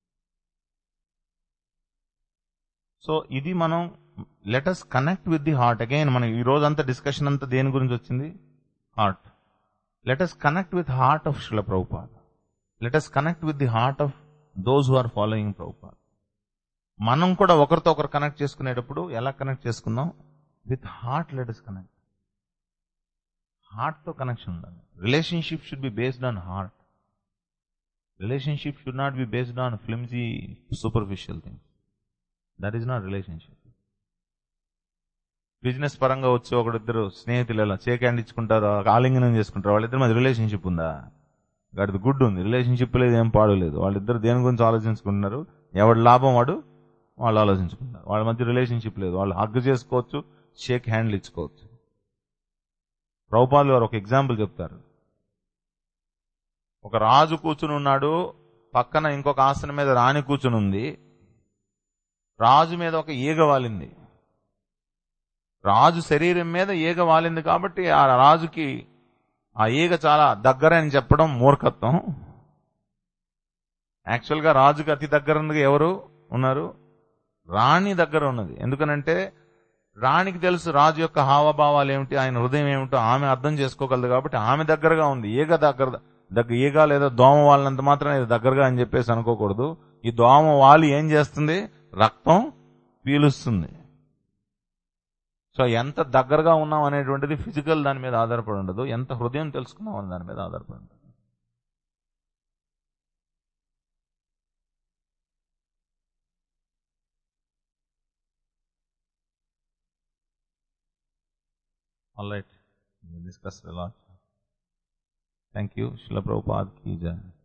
సో ఇది మనం let us connect with the heart. Again మనం ఈ రోజంతా డిస్కషన్ అంతా దేని గురించి వచ్చింది? Heart. Let us connect with heart of Srila Prabhupada. Let us connect with the heart of those who are following Prabhupada. మనం కూడా ఒకరితో ఒకరు కనెక్ట్ చేసుకునేటప్పుడు ఎలా కనెక్ట్ చేసుకుందాం? With heart let us connect. Heart తో కనెక్షన్ ఉండాలి. Relationship should be based on heart. Relationship should not be based on flimsy superficial things. That is not relationship. Business పరంగా వచ్చి ఒకరిద్దరు స్నేహితులు ఎలా చేక్ హ్యాండ్ ఇచ్చుకుంటారు, ఆలింగనం చేసుకుంటారు, వాళ్ళిద్దరు మధ్య రిలేషన్షిప్ ఉందా? గడిది గుడ్ ఉంది, రిలేషన్షిప్ లేదు, ఏం పాడు లేదు. వాళ్ళిద్దరు దేని గురించి ఆలోచించుకుంటున్నారు? ఎవరి లాభం వాళ్ళు ఆలోచించుకుంటారు. వాళ్ళ మధ్య రిలేషన్షిప్ లేదు. వాళ్ళు హగ్ చేసుకోవచ్చు, షేక్ హ్యాండ్లు ఇచ్చుకోవచ్చు. ప్రభుపాదులు వారు ఒక ఎగ్జాంపుల్ చెప్తారు. ఒక రాజు కూర్చుని ఉన్నాడు, పక్కన ఇంకొక ఆసనం మీద రాణి కూర్చుని ఉంది. రాజు మీద ఒక ఈగ వాలింది. రాజు శరీరం మీద ఈగ వాలింది కాబట్టి ఆ రాజుకి ఆ ఈగ చాలా దగ్గర అని చెప్పడం మూర్ఖత్వం. యాక్చువల్ గా రాజుకి అతి దగ్గరగా ఎవరు ఉన్నారు? రాణి దగ్గర ఉన్నది. ఎందుకనంటే రాణికి తెలుసు రాజు యొక్క హావభావాలు ఏమిటి, ఆయన హృదయం ఏమిటో ఆమె అర్థం చేసుకోగలదు. కాబట్టి ఆమె దగ్గరగా ఉంది. ఈగ లేదా దోమ వాలినంత మాత్రం ఇది దగ్గరగా అని చెప్పేసి అనుకోకూడదు. ఈ దోమ వాలి ఏం చేస్తుంది? రక్తం పీలుస్తుంది. సో ఎంత దగ్గరగా ఉన్నాం అనేటువంటిది ఫిజికల్ దాని మీద ఆధారపడి ఉండదు, ఎంత హృదయం తెలుసుకున్నాం అనే దాని మీద ఆధారపడి ఉంటుంది. All right, we discussed a lot. Thank you. Srila Prabhupada ki jai.